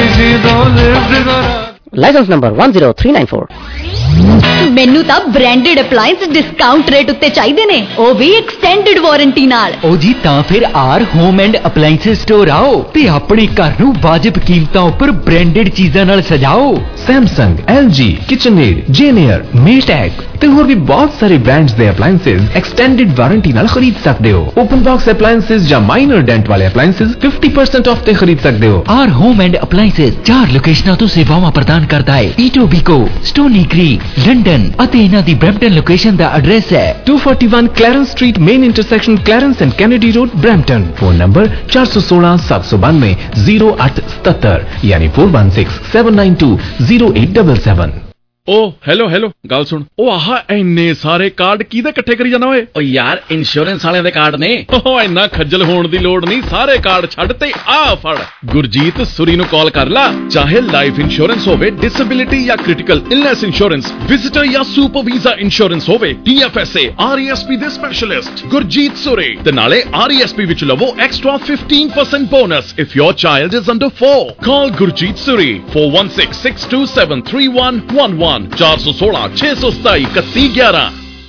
Licence number one zero three nine four। ਮੈਨੂੰ ਤਾਂ ਬ੍ਰਾਂਡਡ ਅਪਲਾਈਐਂਸ ਡਿਸਕਾਊਂਟ ਰੇਟ ਉੱਤੇ ਚਾਹੀਦੇ ਨੇ, ਉਹ ਵੀ ਐਕਸਟੈਂਡਡ ਵਾਰੰਟੀ ਨਾਲ। ਉਹ ਜੀ ਤਾਂ ਫਿਰ our home and appliance store ਆਓ ਤੇ ਆਪਣੇ ਘਰ ਨੂੰ ਵਾਜਿਬ ਕੀਮਤਾਂ ਉੱਪਰ ਬ੍ਰਾਂਡਡ ਚੀਜ਼ਾਂ ਨਾਲ ਸਜਾਓ। Samsung, L G, KitchenAid, Janier, Maytag ਤੇ ਹੋਰ ਵੀ ਬਹੁਤ ਸਾਰੇ ਬ੍ਰਾਂਡਸ ਦੇ ਅਪਲਾਈਐਂਸਸ ਐਕਸਟੈਂਡਡ ਵਾਰੰਟੀ ਨਾਲ ਖਰੀਦ ਸਕਦੇ ਹੋ। ਓਪਨ ਬਾਕਸ ਅਪਲਾਈਐਂਸਸ ਜਾਂ ਮਾਈਨਰ ਡੈਂਟ ਵਾਲੇ ਅਪਲਾਈਐਂਸਸ fifty percent ਆਫ ਤੇ ਖਰੀਦ ਸਕਦੇ ਹੋ। ਆਰ ਹੋਮ ਐਂਡ ਅਪਲਾਈਐਂਸਸ ਚਾਰ ਲੋਕੇਸ਼ਨਾਂ ਤੋਂ ਸੇਵਾਵਾਂ ਪ੍ਰਦਾਨ ਕਰਦਾ ਹੈ, ਈਟੋਬੀਕੋ, ਸਟੋਨੀ ਕ੍ਰੀਕ, ਲੰਡਨ, ਅਤੇ ਇਹਨਾਂ ਦੀ ਬਰੈਂਪਟਨ ਲੋਕੇਸ਼ਨ ਦਾ ਐਡਰੈਸ ਹੈ two forty-one Clarence Street, main intersection Clarence and Kennedy Road, Brampton. Phone number ਚਾਰ ਸੌ ਸੋਲਾਂ ਸੱਤ ਸੌ ਬਾਨਵੇਂ ਜ਼ੀਰੋ ਅੱਠ ਸਤੱਤਰ ਯਾਨੀ four one six, seven nine two, zero eight seven seven। ਓ ਹੈਲੋ ਹੈਲੋ, ਗੱਲ ਸੁਣ। ਉਹ ਆਹ ਇੰਨੇ ਸਾਰੇ ਕਾਰਡ ਕਿਹਦੇ ਇਕੱਠੇ ਕਰੀ ਜਾਣਾ ਓਏ? ਓ ਯਾਰ, ਇੰਸ਼ੋਰੈਂਸ ਵਾਲਿਆਂ ਦੇ ਕਾਰਡ ਨੇ। ਓ ਇੰਨਾ ਖੱਜਲ ਹੋਣ ਦੀ ਲੋੜ ਨਹੀਂ, ਸਾਰੇ ਕਾਰਡ ਛੱਡ ਤੇ ਆ ਫੜ ਗੁਰਜੀਤ ਸੁਰੀ ਨੂੰ ਕਾਲ ਕਰ ਲਾ। ਚਾਹੇ ਲਾਈਫ ਇੰਸ਼ੋਰੈਂਸ ਹੋਵੇ, ਡਿਸੇਬਿਲਿਟੀ ਜਾਂ ਕ੍ਰਿਟੀਕਲ ਇਲਨੈਸ ਇੰਸ਼ੋਰੈਂਸ, ਵਿਜ਼ਿਟਰ ਜਾਂ ਸੁਪਰ ਵੀਜ਼ਾ ਇੰਸ਼ੋਰੈਂਸ ਹੋਵੇ, T F S A, R E S P ਦੇ ਸਪੈਸ਼ਲਿਸਟ ਗੁਰਜੀਤ ਸੁਰੀ। ਤੇ ਨਾਲੇ ਆਰ ਈ ਐਸ ਪੀ ਵਿੱਚ ਲਵੋ extra fifteen percent bonus if your child is under four। Call Gurjeet Suri four one six, six two seven, three one one one। ਚਾਰ ਸੌ ਸੋਲਾਂ ਛੇ ਸੌ ਸਤਾਈ ਇਕੱਤੀ ਗਿਆਰਾਂ।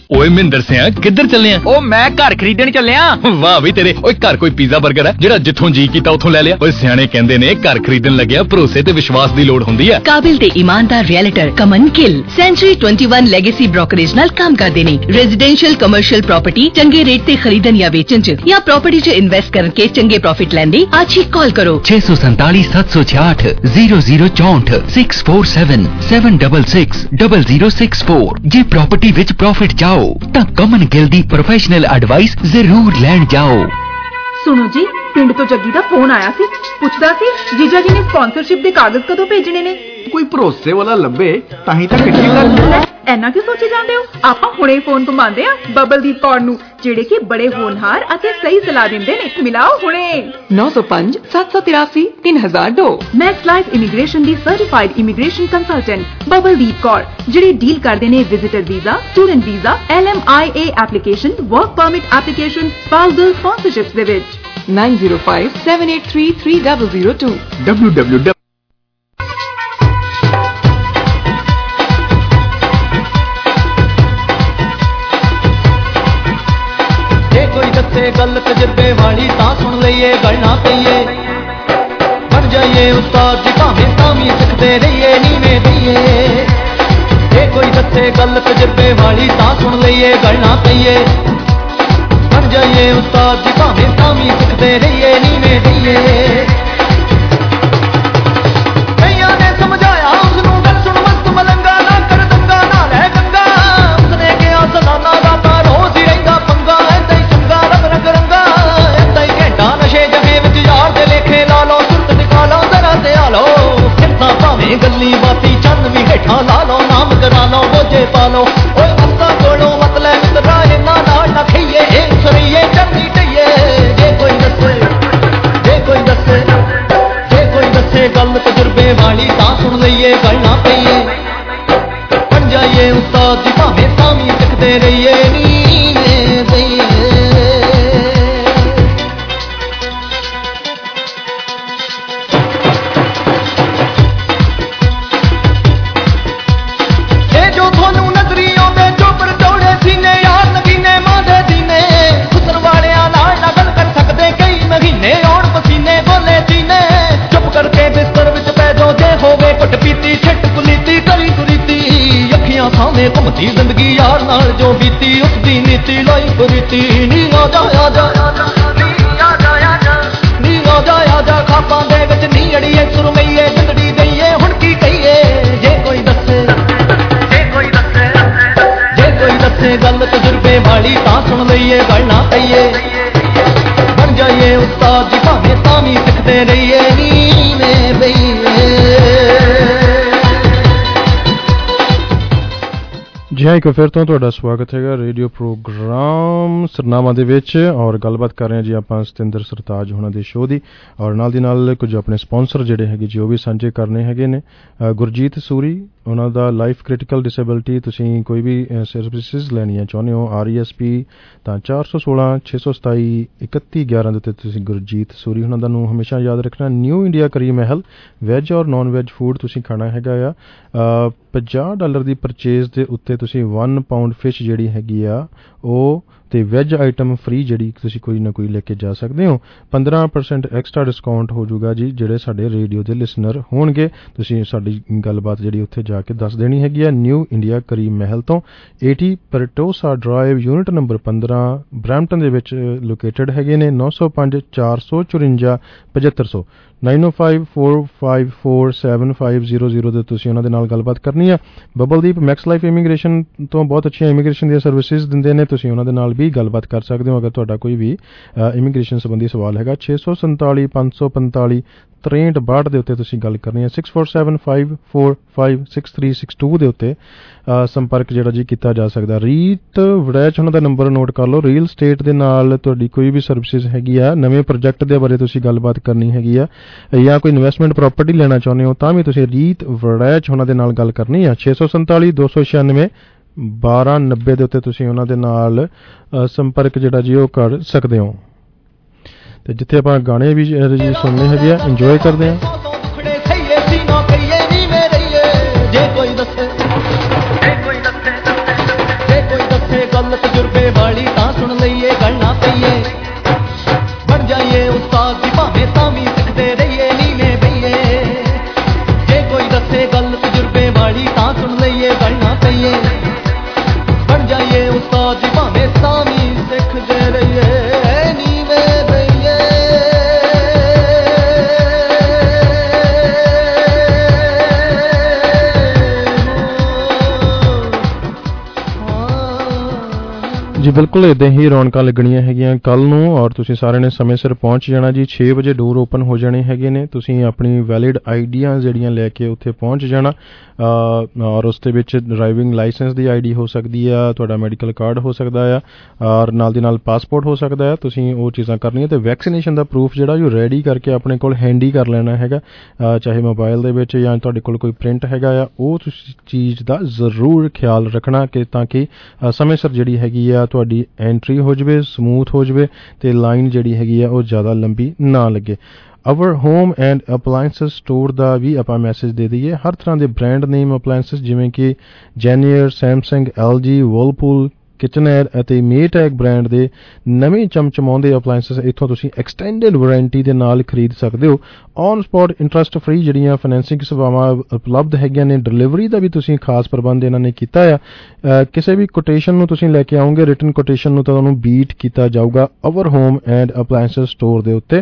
ਓਏ ਮਹਿੰਦਰ ਸਿਆ ਕਿੱਧਰ ਚੱਲੇ ਆ? ਉਹ ਮੈਂ ਘਰ ਖਰੀਦਣ ਚੱਲਿਆ। ਵਾਹ ਵੀ ਤੇਰੇ। ਓਏ ਘਰ ਕੋਈ ਪੀਜ਼ਾ 버ਗਰ ਹੈ ਜਿਹੜਾ ਜਿੱਥੋਂ ਜੀ ਕੀਤਾ ਉੱਥੋਂ ਲੈ ਲਿਆ? ਓਏ ਸਿਆਣੇ ਕਹਿੰਦੇ ਨੇ ਘਰ ਖਰੀਦਣ ਲੱਗਿਆ ਭਰੋਸੇ ਤੇ ਵਿਸ਼ਵਾਸ ਦੀ ਲੋੜ ਹੁੰਦੀ ਹੈ। ਕਾਬਿਲ ਤੇ ਈਮਾਨਦਾਰ ਰੀਅਲਟਰ ਕਮਨ ਗਿੱਲ ਸੈਂਚੁਰੀ ਇਕੱਤੀ ਲੈਗੇਸੀ ਬ੍ਰੋਕਰੇਜ ਨਾਲ ਕੰਮ ਕਰਦੇ ਨੇ। ਰੈਜ਼ੀਡੈਂਸ਼ੀਅਲ ਕਮਰਸ਼ੀਅਲ ਪ੍ਰਾਪਰਟੀ ਚੰਗੇ ਰੇਟ ਤੇ ਖਰੀਦਣ ਜਾਂ ਵੇਚਣ ਚ ਜਾਂ ਪ੍ਰਾਪਰਟੀ ਚ ਇਨਵੈਸਟ ਕਰਕੇ ਚੰਗੇ ਪ੍ਰੋਫਿਟ ਲੈਣ ਲਈ ਅੱਜ ਹੀ ਕਾਲ ਕਰੋ छह सौ सैतालीस सात सौ छियाठ जीरो जीरो चौंठ six four seven seven double six double zero six four. जे प्रॉपर्टी विच प्रॉफिट चाहो तां कमन गिल दी प्रोफेशनल एडवाइस जरूर लैण जाओ। सुनो जी, पिंड तो जग्गी दा फोन आया सी, पुछदा सी जीजा जी ने स्पॉन्सरशिप दे कागज कदों भेजने ने। कोई भरोसे वाला लब्बे ताही तां किट्ठी कर। ऐना क्यों सोची जांदे हो? आपां हुणे फोन घुमांदे आ बबलदीप कौर नूं, ਜਿਹੜੇ ਕਿ ਬੜੇ ਹੋਣਹਾਰ ਅਤੇ ਸਹੀ ਸਲਾਹ ਦਿੰਦੇ ਨੇ। ਮਿਲਾਓ ਹੁਣੇ नौ सौ पाँच सात सौ तिरासी तीन हजार दो। मैक्स लाइफ इमीग्रेशन ਦੀ certified immigration consultant Babaldeep Kaur, ਜਿਹੜੇ ਡੀਲ ਕਰਦੇ ਨੇ visitor visa, student visa, L M I A application, work permit application, spousal sponsorships ਦੇ ਵਿੱਚ। Nine zero five seven eight three three double zero two. W W W गल तजर्बे वाली तां सुन लईए गल ना पईए बन जाइए उस्ताद जी भावें तावी सिखदे रहिए नीवें दईए। जे कोई दसे गल तजर्बे वाली तां सुन लईए गल ना पईए बन जाइए उस्ताद जी भावें तावी सिखदे रहिए नीवें दईए। कईयां ने समझाया उसनूं गल सुन मस्त मलंगा ना कर दंगा ना लै गंगा। उसने कहा सदाना दा तां रोज ही रहिंदा पंगा ऐदा ही चंगा रब रंग रंगा ऐदा ही घंटा नशे जमे विच यार दे लेखे ला लो सुरत निकालो जरा ते आ लो कितना भावें गल्ली बाती चंद भी हेठां ला लो नाम करा लो बोझे पा लो। ओए असां कोलों मतलब मित्रा इन्हां नाल ना खईए ए सरीए चंदी ढईए। जे कोई दसे जे कोई दसे जे कोई दसे गल तजुर्बे वाली तां सुन लईए गल ना पईए बन जाइए उस्ताद जी भावें तावी सिखदे रहिए नीवें दईए। सामने घूमती जिंदगी यार नाल जो बीती उसकी नीति लाई फरीती नी आ जा आ जा नी आ जा आ जा नी आ जा आ जा खापां दे विच नी अड़ीए सुरमईए जिंदड़ी दईए हुण की कहीए। जे कोई दसे जे कोई दसे जे कोई दसे गल तजुर्बे वाली तां सुन लईए गल ना पईए बन जाइए उस्ताद जी भावें तावी सिखदे रहिए नीवें दईए। जी हाँ, एक फिर तो तुहाडा स्वागत है रेडियो प्रोग्राम सरनामा दे विच और गलबात कर रहे हैं जी आपां सतिंदर सरताज होना दे शो दी और नाल दी नाल कुछ अपने स्पॉन्सर जिहड़े हैगे जी वो भी सांझे करने हैगे ने। गुरजीत सूरी उन्हां दा लाइफ क्रिटिकल डिसेबिलिटी तुसीं कोई भी सर्विसेज लैणियां चाहुंदे हो आर ई एस पी तां चार सौ सोलह छे सौ सताई इकत्ती ग्यारह दे उत्ते तुसीं गुरजीत सूरी उन्हां दा नूं हमेशा याद रखना। न्यू इंडिया करी महल वैज और नॉन वैज फूड तुसीं खाना हैगा आ पचास डॉलर दी परचेज दे उत्ते तुसीं वन पाउंड फिश जिहड़ी हैगी आ ਉਹ ਤੇ ਵੈਜ ਆਈਟਮ ਫ੍ਰੀ ਜਿਹੜੀ ਤੁਸੀਂ ਕੋਈ ਨਾ ਕੋਈ ਲੈ ਕੇ ਜਾ ਸਕਦੇ ਹੋ। ਪੰਦਰਾਂ ਪਰਸੈਂਟ ਐਕਸਟਰਾ ਡਿਸਕਾਊਂਟ ਹੋ ਜਾਊਗਾ ਜੀ ਜਿਹੜੇ ਸਾਡੇ ਰੇਡੀਓ ਦੇ ਲਿਸਨਰ ਹੋਣਗੇ। ਤੁਸੀਂ ਸਾਡੀ ਗੱਲਬਾਤ ਜਿਹੜੀ ਉੱਥੇ ਜਾ ਕੇ ਦੱਸ ਦੇਣੀ ਹੈਗੀ ਆ। ਨਿਊ ਇੰਡੀਆ ਕਰੀ ਮਹਿਲ ਤੋਂ अस्सी ਪਰਟੋਸਾ ਡਰਾਈਵ ਯੂਨਿਟ ਨੰਬਰ ਪੰਦਰਾਂ ਬਰੈਂਪਟਨ ਦੇ ਵਿੱਚ ਲੋਕੇਟਡ ਹੈਗੇ ਨੇ। ਨੌ ਸੌ ਪੰਜ ਚਾਰ ਸੌ ਚੁਰੰਜਾ ਪਝੱਤਰ ਸੌ nine o five four five four seven five zero zero ਦੇ ਤੁਸੀਂ ਉਹਨਾਂ ਦੇ ਨਾਲ ਗੱਲਬਾਤ ਕਰਨੀ ਆ। ਬਬਲਦੀਪ ਮੈਕਸ ਲਾਈਫ ਇਮੀਗ੍ਰੇਸ਼ਨ ਤੋਂ ਬਹੁਤ ਅੱਛੀਆਂ ਇਮੀਗ੍ਰੇਸ਼ਨ ਦੀਆਂ ਸਰਵਿਸਿਜ਼ ਦਿੰਦੇ ਨੇ। ਤੁਸੀਂ ਉਹਨਾਂ ਦੇ ਨਾਲ ਵੀ ਗੱਲਬਾਤ ਕਰ ਸਕਦੇ ਹੋ ਅਗਰ ਤੁਹਾਡਾ ਕੋਈ ਵੀ ਇਮੀਗ੍ਰੇਸ਼ਨ ਸੰਬੰਧੀ ਸਵਾਲ ਹੈਗਾ। ਛੇ ਸੌ ਸੰਤਾਲੀ ਪੰਜ ਸੌ ਪੰਤਾਲੀ ਤਰੇਂਹਠ ਬਾਹਠ ਦੇ ਉੱਤੇ ਤੁਸੀਂ ਗੱਲ ਕਰਨੀ ਹੈ। Six four seven five four five six three six two ਦੇ ਉੱਤੇ ਸੰਪਰਕ ਜਿਹੜਾ ਜੀ ਕੀਤਾ ਜਾ ਸਕਦਾ। ਰੀਤ ਵੜੈਚ ਉਹਨਾਂ ਦਾ ਨੰਬਰ ਨੋਟ ਕਰ ਲਓ। ਰੀਅਲ ਸਟੇਟ ਦੇ ਨਾਲ ਤੁਹਾਡੀ ਕੋਈ ਵੀ ਸਰਵਿਸਿਜ਼ ਹੈਗੀ ਆ, ਨਵੇਂ ਪ੍ਰੋਜੈਕਟ ਦੇ ਬਾਰੇ ਤੁਸੀਂ ਗੱਲਬਾਤ ਕਰਨੀ ਹੈਗੀ ਆ ਜਾਂ ਕੋਈ ਇਨਵੈਸਟਮੈਂਟ ਪ੍ਰੋਪਰਟੀ ਲੈਣਾ ਚਾਹੁੰਦੇ ਹੋ ਤਾਂ ਵੀ ਤੁਸੀਂ ਰੀਤ ਵੜੈਚ ਉਹਨਾਂ ਦੇ ਨਾਲ ਗੱਲ ਕਰਨੀ ਆ। ਛੇ ਸੌ ਸੰਤਾਲੀ ਦੋ ਸੌ ਛਿਆਨਵੇਂ ਬਾਰਾਂ ਨੱਬੇ ਦੇ ਉੱਤੇ ਤੁਸੀਂ ਉਹਨਾਂ ਦੇ ਨਾਲ ਸੰਪਰਕ ਜਿਹੜਾ ਜੀ ਉਹ ਕਰ ਸਕਦੇ ਹੋ। ਤੇ ਜਿੱਥੇ ਆਪਾਂ ਗਾਣੇ ਵੀ ਜੀ ਸੁਣਨੇ ਹੈਗੇ ਆ, ਇੰਜੋਏ ਕਰਦੇ ਆ। ਜੇ ਕੋਈ ਦੱਸੇ ਜੇ ਕੋਈ ਦੱਸੇ ਜੇ ਕੋਈ ਦੱਸੇ गल तजुर्बे वाली तां सुन लईए गल ना पईए बन जाइए उस्ताद जी भावें तां वी सिखदे रहिए नीवें बईए जे कोई दसे गल तजुर्बे वाली तां सुन लईए गल ना पईए बन जाइए उस्ताद जी भावें तां वी सिखदे रहिए नीवें बईए। जी बिल्कुल इदां ही रौनकां लगणीਆਂ ਹੈਗੀਆਂ ਕੱਲ ਨੂੰ ਔਰ ਤੁਸੀਂ ਸਾਰਿਆਂ ਨੇ ਸਮੇਂ ਸਿਰ ਪਹੁੰਚ ਜਾਣਾ ਜੀ। ਛੇ ਵਜੇ ਡੋਰ ਓਪਨ ਹੋ ਜਾਣੇ ਹੈਗੇ ਨੇ। ਤੁਸੀਂ ਆਪਣੀ ਵੈਲਿਡ ਆਈਡੀਆਂ ਜਿਹੜੀਆਂ ਲੈ ਕੇ ਉੱਥੇ ਪਹੁੰਚ ਜਾਣਾ ਔਰ ਉਸ ਦੇ ਵਿੱਚ ਡਰਾਈਵਿੰਗ ਲਾਇਸੈਂਸ ਦੀ ਆਈਡੀ ਹੋ ਸਕਦੀ ਆ, ਤੁਹਾਡਾ ਮੈਡੀਕਲ ਕਾਰਡ ਹੋ ਸਕਦਾ ਆ ਔਰ ਨਾਲ ਦੀ ਨਾਲ ਪਾਸਪੋਰਟ ਹੋ ਸਕਦਾ ਹੈ। ਤੁਸੀਂ ਉਹ ਚੀਜ਼ਾਂ ਕਰਨੀਆਂ ਤੇ ਵੈਕਸੀਨੇਸ਼ਨ ਦਾ ਪ੍ਰੂਫ ਜਿਹੜਾ ਜੋ ਰੈਡੀ ਕਰਕੇ ਆਪਣੇ ਕੋਲ ਹੈਂਡੀ ਕਰ ਲੈਣਾ ਹੈਗਾ, ਚਾਹੇ ਮੋਬਾਈਲ ਦੇ ਵਿੱਚ ਜਾਂ ਤੁਹਾਡੇ ਕੋਲ ਕੋਈ ਪ੍ਰਿੰਟ ਹੈਗਾ ਆ, ਉਹ ਤੁਸੀਂ ਚੀਜ਼ ਦਾ ਜ਼ਰੂਰ ਖਿਆਲ ਰੱਖਣਾ ਕਿ ਤਾਂ ਕਿ ਸਮੇਂ ਸਿਰ ਜਿਹੜੀ ਹੈਗੀ ਆ ਤੁਹਾਡੀ ਐਂਟਰੀ ਹੋ ਜਾਵੇ, ਸਮੂਥ ਹੋ ਜਾਵੇ ਤੇ ਲਾਈਨ ਜਿਹੜੀ ਹੈਗੀ ਆ ਉਹ ਜ਼ਿਆਦਾ ਲੰਬੀ ਨਾ ਲੱਗੇ। Our home and appliances store ਦਾ ਵੀ ਆਪਾਂ ਮੈਸੇਜ ਦੇ ਦਈਏ। ਹਰ ਤਰ੍ਹਾਂ ਦੇ ਬ੍ਰਾਂਡ ਨੇਮ ਅਪਲਾਇੰਸਸ ਜਿਵੇਂ ਕਿ JennAir, Samsung, L G, Whirlpool, KitchenAid ਅਤੇ ਮੇਟੈਕ ਬ੍ਰਾਂਡ ਦੇ ਨਵੇਂ ਚਮਚਮਾਉਂਦੇ ਅਪਲਾਇੰਸਸ ਇੱਥੋਂ ਤੁਸੀਂ ਐਕਸਟੈਂਡਡ ਵਾਰੰਟੀ ਦੇ ਨਾਲ ਖਰੀਦ ਸਕਦੇ ਹੋ। ਔਨ ਸਪੌਟ ਇੰਟਰਸਟ ਫ੍ਰੀ ਜਿਹੜੀਆਂ ਫਾਈਨੈਂਸਿੰਗ ਸੇਵਾਵਾਂ ਉਪਲਬਧ ਹੈਗੀਆਂ ਨੇ, ਡਿਲੀਵਰੀ ਦਾ ਵੀ ਤੁਸੀਂ ਖਾਸ ਪ੍ਰਬੰਧ ਇਹਨਾਂ ਨੇ ਕੀਤਾ ਆ। ਕਿਸੇ ਵੀ ਕੋਟੇਸ਼ਨ ਨੂੰ ਤੁਸੀਂ ਲੈ ਕੇ ਆਓਗੇ, ਰਿਟਨ ਕੋਟੇਸ਼ਨ ਨੂੰ ਤਾਂ ਉਹਨੂੰ ਬੀਟ ਕੀਤਾ ਜਾਊਗਾ our home and appliances store ਦੇ ਉੱਤੇ।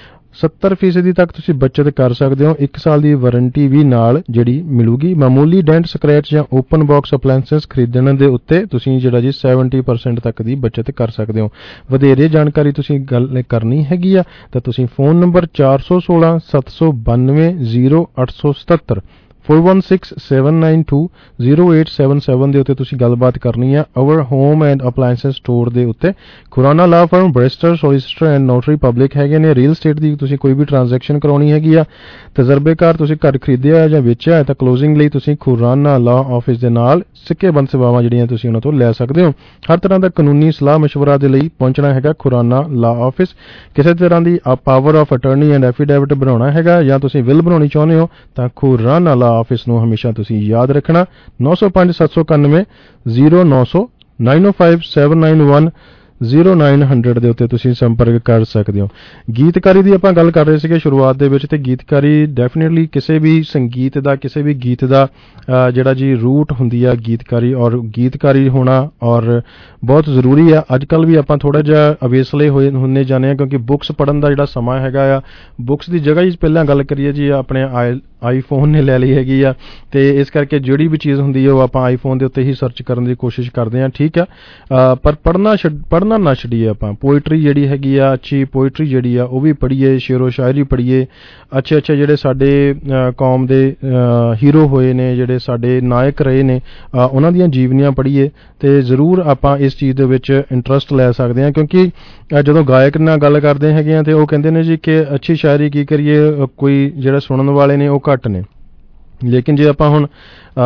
ਸੱਤਰ ਫੀਸਦੀ ਤੱਕ ਤੁਸੀਂ ਬੱਚਤ ਕਰ ਸਕਦੇ ਹੋ। ਇੱਕ ਸਾਲ ਦੀ ਵਾਰੰਟੀ ਵੀ ਨਾਲ ਜਿਹੜੀ ਮਿਲੂਗੀ। ਮਾਮੂਲੀ ਡੈਂਟ, ਸਕ੍ਰੈਚ ਜਾਂ ਓਪਨ ਬਾਕਸ ਅਪਲਾਇੰਸਸ ਖਰੀਦਣ ਦੇ ਉੱਤੇ ਤੁਸੀਂ ਜਿਹੜਾ ਜੀ ਸੱਤਰ ਪਰਸੈਂਟ ਤੱਕ ਦੀ ਬੱਚਤ ਕਰ ਸਕਦੇ ਹੋ। ਵਧੇਰੇ ਜਾਣਕਾਰੀ ਤੁਸੀਂ ਗੱਲ ਕਰਨੀ ਹੈਗੀ ਆ ਤਾਂ ਤੁਸੀਂ ਫੋਨ ਨੰਬਰ ਚਾਰ ਸੌ ਸੋਲਾਂ ਸੱਤ ਸੌ ਬਾਨਵੇਂ ਜ਼ੀਰੋ ਅੱਠ ਸੌ ਸਤੱਤਰ four one six seven nine two zero eight seven seven ਦੇ ਉੱਤੇ ਤੁਸੀਂ ਗੱਲਬਾਤ ਕਰਨੀ ਆ our home and appliances store ਦੇ ਉੱਤੇ। Khurana law firm, barrister, solicitor and notary public ਹੈਗੇ ਨੇ। ਰੀਅਲ ਸਟੇਟ ਦੀ ਤੁਸੀਂ ਕੋਈ ਵੀ ਟ੍ਰਾਂਜੈਕਸ਼ਨ ਕਰਾਉਣੀ ਹੈਗੀ ਆ, ਤਜਰਬੇਕਾਰ ਤੁਸੀਂ ਘਰ ਖਰੀਦਿਆ ਜਾਂ ਵੇਚਿਆ ਤਾਂ ਕਲੋਜ਼ਿੰਗ ਲਈ ਤੁਸੀਂ ਖੁਰਾਨਾ ਲਾ ਆਫਿਸ ਦੇ ਨਾਲ ਸਿੱਕੇਬੰਦ ਸੇਵਾਵਾਂ ਜਿਹੜੀਆਂ ਤੁਸੀਂ ਉਹਨਾਂ ਤੋਂ ਲੈ ਸਕਦੇ ਹੋ। ਹਰ ਤਰ੍ਹਾਂ ਦਾ ਕਾਨੂੰਨੀ ਸਲਾਹ ਮਸ਼ਵਰਾ ਦੇ ਲਈ ਪਹੁੰਚਣਾ ਹੈਗਾ ਖੁਰਾਨਾ ਲਾ ਆਫਿਸ। ਕਿਸੇ ਤਰ੍ਹਾਂ ਦੀ power of attorney and affidavit ਬਣਾਉਣਾ ਹੈਗਾ ਜਾਂ ਤੁਸੀਂ ਵਿਲ ਬਣਾਉਣੀ ਚਾਹੁੰਦੇ ਹੋ ਤਾਂ ਖੁਰਾਨਾ ਲਾ ਆਫਿਸ ਨੂੰ ਹਮੇਸ਼ਾ ਤੁਸੀਂ ਯਾਦ ਰੱਖਣਾ। ਨੌ ਸੌ ਪੰਜ ਸੱਤ ਸੌ ਇਕਾਨਵੇਂ ਜ਼ੀਰੋ ਨੌ ਸੌ nine o five seven nine one zero nine hundred ਦੇ ਉੱਤੇ ਤੁਸੀਂ ਸੰਪਰਕ ਕਰ ਸਕਦੇ ਹੋ। ਗੀਤਕਾਰੀ ਦੀ ਆਪਾਂ ਗੱਲ ਕਰ ਰਹੇ ਸੀਗੇ ਸ਼ੁਰੂਆਤ ਦੇ ਵਿੱਚ, ਤੇ ਗੀਤਕਾਰੀ ਡੈਫੀਨੇਟਲੀ ਕਿਸੇ ਵੀ ਸੰਗੀਤ ਦਾ, ਕਿਸੇ ਵੀ ਗੀਤ ਦਾ ਜਿਹੜਾ ਜੀ ਰੂਟ ਹੁੰਦੀ ਆ ਗੀਤਕਾਰੀ, ਔਰ ਗੀਤਕਾਰੀ ਹੋਣਾ ਔਰ ਬਹੁਤ ਜ਼ਰੂਰੀ ਆ। ਅੱਜ ਕੱਲ੍ਹ ਵੀ ਆਪਾਂ ਥੋੜ੍ਹਾ ਜਿਹਾ ਅਵੇਸਲੇ ਹੋਏ ਹੁੰਦੇ ਜਾਂਦੇ ਹਾਂ ਕਿਉਂਕਿ ਬੁੱਕਸ ਪੜ੍ਹਨ ਦਾ ਜਿਹੜਾ ਸਮਾਂ ਹੈਗਾ ਆ, ਬੁੱਕਸ ਦੀ ਜਗ੍ਹਾ ਹੀ ਪਹਿਲਾਂ ਗੱਲ ਕਰੀਏ ਜੀ ਆਪਣੇ ਆਈ ਆਈਫੋਨ ਨੇ ਲੈ ਲਈ ਹੈਗੀ ਆ, ਤੇ ਇਸ ਕਰਕੇ ਜਿਹੜੀ ਵੀ ਚੀਜ਼ ਹੁੰਦੀ ਹੈ ਉਹ ਆਪਾਂ ਆਈਫੋਨ ਦੇ ਉੱਤੇ ਹੀ ਸਰਚ ਕਰਨ ਦੀ ਕੋਸ਼ਿਸ਼ ਕਰਦੇ ਹਾਂ। ਠੀਕ ਆ, ਪਰ ਪੜ੍ਹਨਾ ਛੱਡ ਪੜ੍ਹਨਾ ਨਾ ਛੱਡੀਏ ਆਪਾਂ। ਪੋਇਟਰੀ ਜਿਹੜੀ ਹੈਗੀ ਆ, ਅੱਛੀ ਪੋਇਟਰੀ ਜਿਹੜੀ ਆ ਉਹ ਵੀ ਪੜ੍ਹੀਏ, ਸ਼ੇਰੋ ਸ਼ਾਇਰੀ ਪੜ੍ਹੀਏ। ਅੱਛੇ ਅੱਛੇ ਜਿਹੜੇ ਸਾਡੇ ਕੌਮ ਦੇ ਹੀਰੋ ਹੋਏ ਨੇ, ਜਿਹੜੇ ਸਾਡੇ ਨਾਇਕ ਰਹੇ ਨੇ, ਉਹਨਾਂ ਦੀਆਂ ਜੀਵਨੀਆਂ ਪੜ੍ਹੀਏ ਤੇ ਜ਼ਰੂਰ ਆਪਾਂ ਇਸ ਚੀਜ਼ ਦੇ ਵਿੱਚ ਇੰਟਰਸਟ ਲੈ ਸਕਦੇ ਹਾਂ। ਕਿਉਂਕਿ ਜਦੋਂ ਗਾਇਕ ਨਾਲ ਗੱਲ ਕਰਦੇ ਹੈਗੇ ਆ ਤੇ ਉਹ ਕਹਿੰਦੇ ਨੇ ਜੀ ਕਿ ਅੱਛੀ ਸ਼ਾਇਰੀ ਕੀ ਕਰੀਏ, ਕੋਈ ਜਿਹੜਾ ਸੁਣਨ ਵਾਲੇ ਨੇ ਉਹ ਘੱਟ ਨੇ। ਲੇਕਿਨ ਜੇ ਆਪਾਂ ਹੁਣ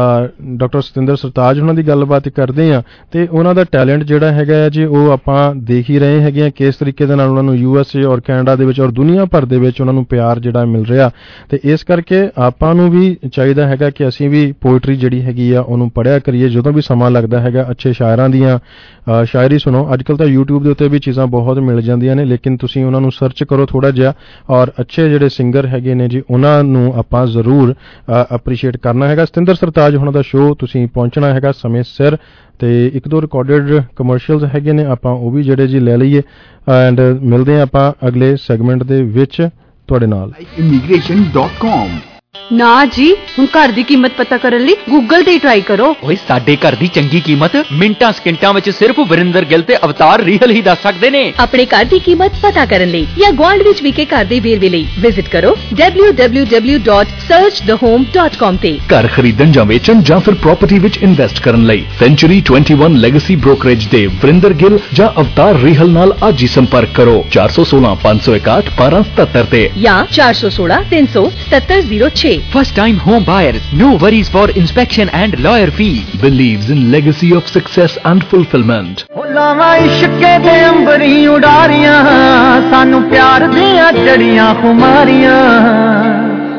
ਡਾਕਟਰ ਸਤਿੰਦਰ ਸਰਤਾਜ ਉਹਨਾਂ ਦੀ ਗੱਲਬਾਤ ਕਰਦੇ ਹਾਂ ਤੇ ਉਹਨਾਂ ਦਾ ਟੈਲੈਂਟ ਜਿਹੜਾ ਹੈਗਾ ਜੀ ਉਹ ਆਪਾਂ ਦੇਖ ਹੀ ਰਹੇ ਹੈਗੇ ਆ ਕਿਸ ਤਰੀਕੇ ਦੇ ਨਾਲ ਉਹਨਾਂ ਨੂੰ ਯੂ ਐਸ ਏ ਔਰ ਕੈਨੇਡਾ ਦੇ ਵਿੱਚ ਔਰ ਦੁਨੀਆ ਭਰ ਦੇ ਵਿੱਚ ਉਹਨਾਂ ਨੂੰ ਪਿਆਰ ਜਿਹੜਾ ਮਿਲ ਰਿਹਾ। ਤੇ ਇਸ ਕਰਕੇ ਆਪਾਂ ਨੂੰ ਵੀ ਚਾਹੀਦਾ ਹੈਗਾ ਕਿ ਅਸੀਂ ਵੀ ਪੋਇਟਰੀ ਜਿਹੜੀ ਹੈਗੀ ਆ ਉਹਨੂੰ ਪੜ੍ਹਿਆ ਕਰੀਏ ਜਦੋਂ ਵੀ ਸਮਾਂ ਲੱਗਦਾ ਹੈਗਾ। ਅੱਛੇ ਸ਼ਾਇਰਾਂ ਦੀਆਂ ਸ਼ਾਇਰੀ ਸੁਣੋ। ਅੱਜ ਕੱਲ੍ਹ ਤਾਂ ਯੂਟਿਊਬ ਦੇ ਉੱਤੇ ਵੀ ਚੀਜ਼ਾਂ ਬਹੁਤ ਮਿਲ ਜਾਂਦੀਆਂ ਨੇ, ਲੇਕਿਨ ਤੁਸੀਂ ਉਹਨਾਂ ਨੂੰ ਸਰਚ ਕਰੋ ਥੋੜ੍ਹਾ ਜਿਹਾ, ਔਰ ਅੱਛੇ ਜਿਹੜੇ ਸਿੰਗਰ ਹੈਗੇ ਨੇ ਜੀ ਉਹਨਾਂ ਨੂੰ ਆਪਾਂ ਜ਼ਰੂਰ ਅਪਰੀਸ਼ੀਏਟ ਕਰਨਾ ਹੈਗਾ। ਸਤਿੰਦਰ ਸਰਤਾਜ ਉਹਨਾਂ ਦਾ ਸ਼ੋਅ ਤੁਸੀਂ ਪਹੁੰਚਣਾ ਹੈਗਾ ਸਮੇਂ ਸਿਰ, ਤੇ ਇੱਕ ਦੋ ਰਿਕਾਰਡਡ ਕਮਰਸ਼ੀਅਲਸ ਹੈਗੇ ਨੇ ਆਪਾਂ ਉਹ ਵੀ ਜਿਹੜੇ ਜੀ ਲੈ ਲਈਏ। ਐਂਡ ਮਿਲਦੇ ਹਾਂ ਆਪਾਂ ਅਗਲੇ ਸੈਗਮੈਂਟ ਦੇ ਵਿੱਚ ਤੁਹਾਡੇ ਨਾਲ। ਇਮੀਗ੍ਰੇਸ਼ਨ ਡਾਟ ਕਾਮ ਨਾ ਜੀ, ਹੁਣ ਘਰ ਦੀ ਕੀਮਤ ਪਤਾ ਕਰਨ ਲਈ ਗੂਗਲ ਤੇ ਟਰਾਈ ਕਰੋ। ਓਏ ਸਾਡੇ ਘਰ ਦੀ ਚੰਗੀ ਕੀਮਤ ਮਿੰਟਾਂ ਸਕਿੰਟਾਂ ਵਿੱਚ ਸਿਰਫ ਵਰਿੰਦਰ ਗਿੱਲ ਤੇ ਅਵਤਾਰ ਰੀਹਲ ਹੀ ਦੱਸ ਸਕਦੇ ਨੇ। ਆਪਣੇ ਘਰ ਦੀ ਕੀਮਤ ਪਤਾ ਕਰਨ ਲਈ ਜਾਂ ਗੁਆਂਢ ਵਿੱਚ ਵਿਕੇ ਘਰ ਦੇ ਵੇਰਵੇ ਲਈ ਵਿਜ਼ਿਟ ਕਰੋ W W W dot search the home dot com ਤੇ। ਘਰ ਖਰੀਦਣ ਜਾਂ ਵੇਚਣ ਜਾਂ ਫਿਰ ਪ੍ਰਾਪਰਟੀ ਵਿੱਚ ਇਨਵੈਸਟ ਕਰਨ ਲਈ ਸੈਂਚੁਰੀ ਇਕੱਤੀ ਲੈਗੇਸੀ ਬ੍ਰੋਕਰੇਜ ਦੇ ਵਰਿੰਦਰ ਗਿੱਲ ਜਾਂ ਅਵਤਾਰ ਰੀਹਲ ਨਾਲ ਅੱਜ ਹੀ ਸੰਪਰਕ ਕਰੋ ਚਾਰ ਸੌ ਸੋਲਾਂ ਪੰਜ ਸੌ ਇਕਾਹਠ ਬਾਰਾਂ ਸਤੱਤਰ ਤੇ ਜਾਂ ਚਾਰ ਸੌ ਸੋਲਾਂ ਤਿੰਨ ਸੌ ਸਤੱਤਰ ਜ਼ੀਰੋ ਛੇ। First time home buyers, no worries for inspection and lawyer fee. Believes in legacy of success and fulfillment. ਲਾਵਾਂ ਇਸ਼ਕੇ ਦੇ ਅੰਬਰੀ ਉਡਾਰੀਆਂ ਸਾਨੂੰ ਪਿਆਰ ਦੀਆਂ ਚੜੀਆਂ ਖੁਮਾਰੀਆਂ।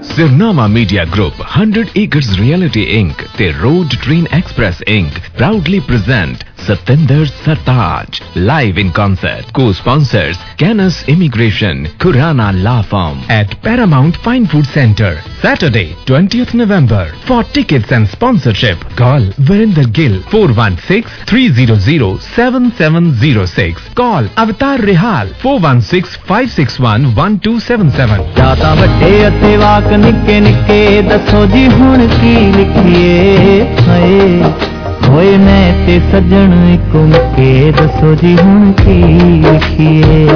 Sirnama Media Group, one hundred Acres Reality Incorporated ਤੇ Road Train Express Incorporated proudly present Satinder Sartaj live in concert. Co-sponsors Canis Immigration, Khurana Law Firm at Paramount Fine Food Center, Saturday twentieth November. For tickets and sponsorship, call Verinder Gill four one six, three zero zero, seven seven zero six. Call Avatar Rehal four one six, five six one, one two seven seven. ਜਾਤਾ ਵੱਡੇ ਅਤੇ ਵਾਕ ਨਿੱਕੇ ਨਿੱਕੇ ਦੱਸੋ ਜੀ ਹੁਣ ਕੀ ਲਿਖੀਏ ਹਾਏ ਹੋਏ ਮੈਂ ਤੇ ਸੱਜਣ ਇੱਕੋ ਮੁੱਕੇ ਦੱਸੋ ਜੀ ਹੁਣ ਕੀ ਲਿਖੀਏ।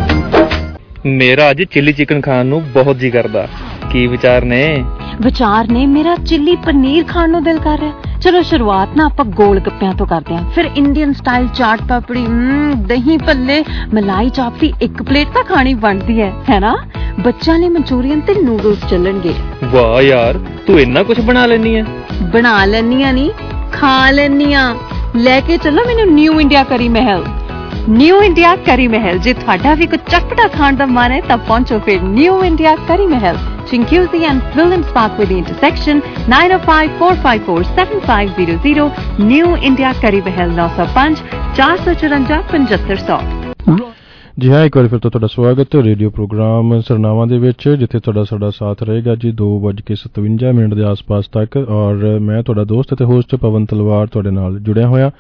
ਮੇਰਾ ਅੱਜ ਚਿੱਲੀ ਚਿਕਨ ਖਾਣ ਨੂੰ ਬਹੁਤ ਜੀ ਕਰਦਾ। ਕੀ ਵਿਚਾਰ ਨੇ? ਵਿਚਾਰ ਨੇ ਮੇਰਾ ਚਿੱਲੀ ਪਨੀਰ ਖਾਣ ਨੂੰ ਦਿਲ ਕਰ ਰਿਹਾ। ਚਲੋ ਸ਼ੁਰੂਆਤ ਨਾ ਆਪਾਂ ਗੋਲ ਗੱਪਿਆਂ ਤੋਂ ਕਰਦੇ ਹਾਂ, ਫਿਰ ਇੰਡੀਅਨ ਸਟਾਈਲ ਚਾਟ ਪਾਪੜੀ, ਦਹੀਂ ਭੱਲੇ, ਮਲਾਈ ਚਾਪ ਦੀ ਇੱਕ ਪਲੇਟ ਤਾਂ ਖਾਣੀ ਬਣਦੀ ਹੈ ਹੈ ਨਾ। ਬੱਚਿਆਂ ਲਈ ਮਨਚੂਰੀਅਨ ਤੇ ਨੂਡਲਸ ਚੱਲਣਗੇ। ਵਾਹ ਯਾਰ, ਤੂੰ ਇੰਨਾ ਕੁਝ ਬਣਾ ਲੈਣੀ ਹੈ। ਬਣਾ ਲੈਣੀ ਆ ਨਹੀਂ, ਖਾ ਲੈਣੀ ਆ। ਲੈ ਕੇ ਚੱਲੋ ਮੈਨੂੰ ਨਿਊ ਇੰਡੀਆ ਕਰੀ ਮਹਿਲ। ਨਿਊ ਇੰਡੀਆ ਕਰੀ ਮਹਿਲ, ਜੇ ਤੁਹਾਡਾ ਵੀ ਕੁਝ ਚਟਪਟਾ ਖਾਣ ਦਾ ਮਨ ਹੈ ਤਾਂ ਪਹੁੰਚੋ ਫਿਰ ਨਿਊ ਇੰਡੀਆ ਕਰੀ ਮਹਿਲ, Chinguizi and Williams Parkway intersection, nine oh five, four five four, seven five zero zero. New India Kari Mahal nine oh five, four four four, five five zero zero. ਜੀ ਹਾਂ, ਇੱਕ ਵਾਰੀ ਫਿਰ ਤੋਂ ਤੁਹਾਡਾ ਸਵਾਗਤ ਹੈ ਰੇਡੀਓ ਪ੍ਰੋਗਰਾਮ ਸਰਨਾਵਾਂ ਦੇ ਵਿੱਚ, ਜਿੱਥੇ ਤੁਹਾਡਾ ਸਾਡਾ ਸਾਥ ਰਹੇਗਾ ਜੀ ਦੋ ਵੱਜ ਕੇ ਸਤਵੰਜਾ ਮਿੰਟ ਦੇ ਆਸ-ਪਾਸ ਤੱਕ। ਔਰ ਮੈਂ ਤੁਹਾਡਾ ਦੋਸਤ ਅਤੇ ਹੋਸਟ ਪਵਨ ਤਲਵਾਰ ਤੁਹਾਡੇ ਨਾਲ ਜੁੜਿਆ ਹੋਇਆ।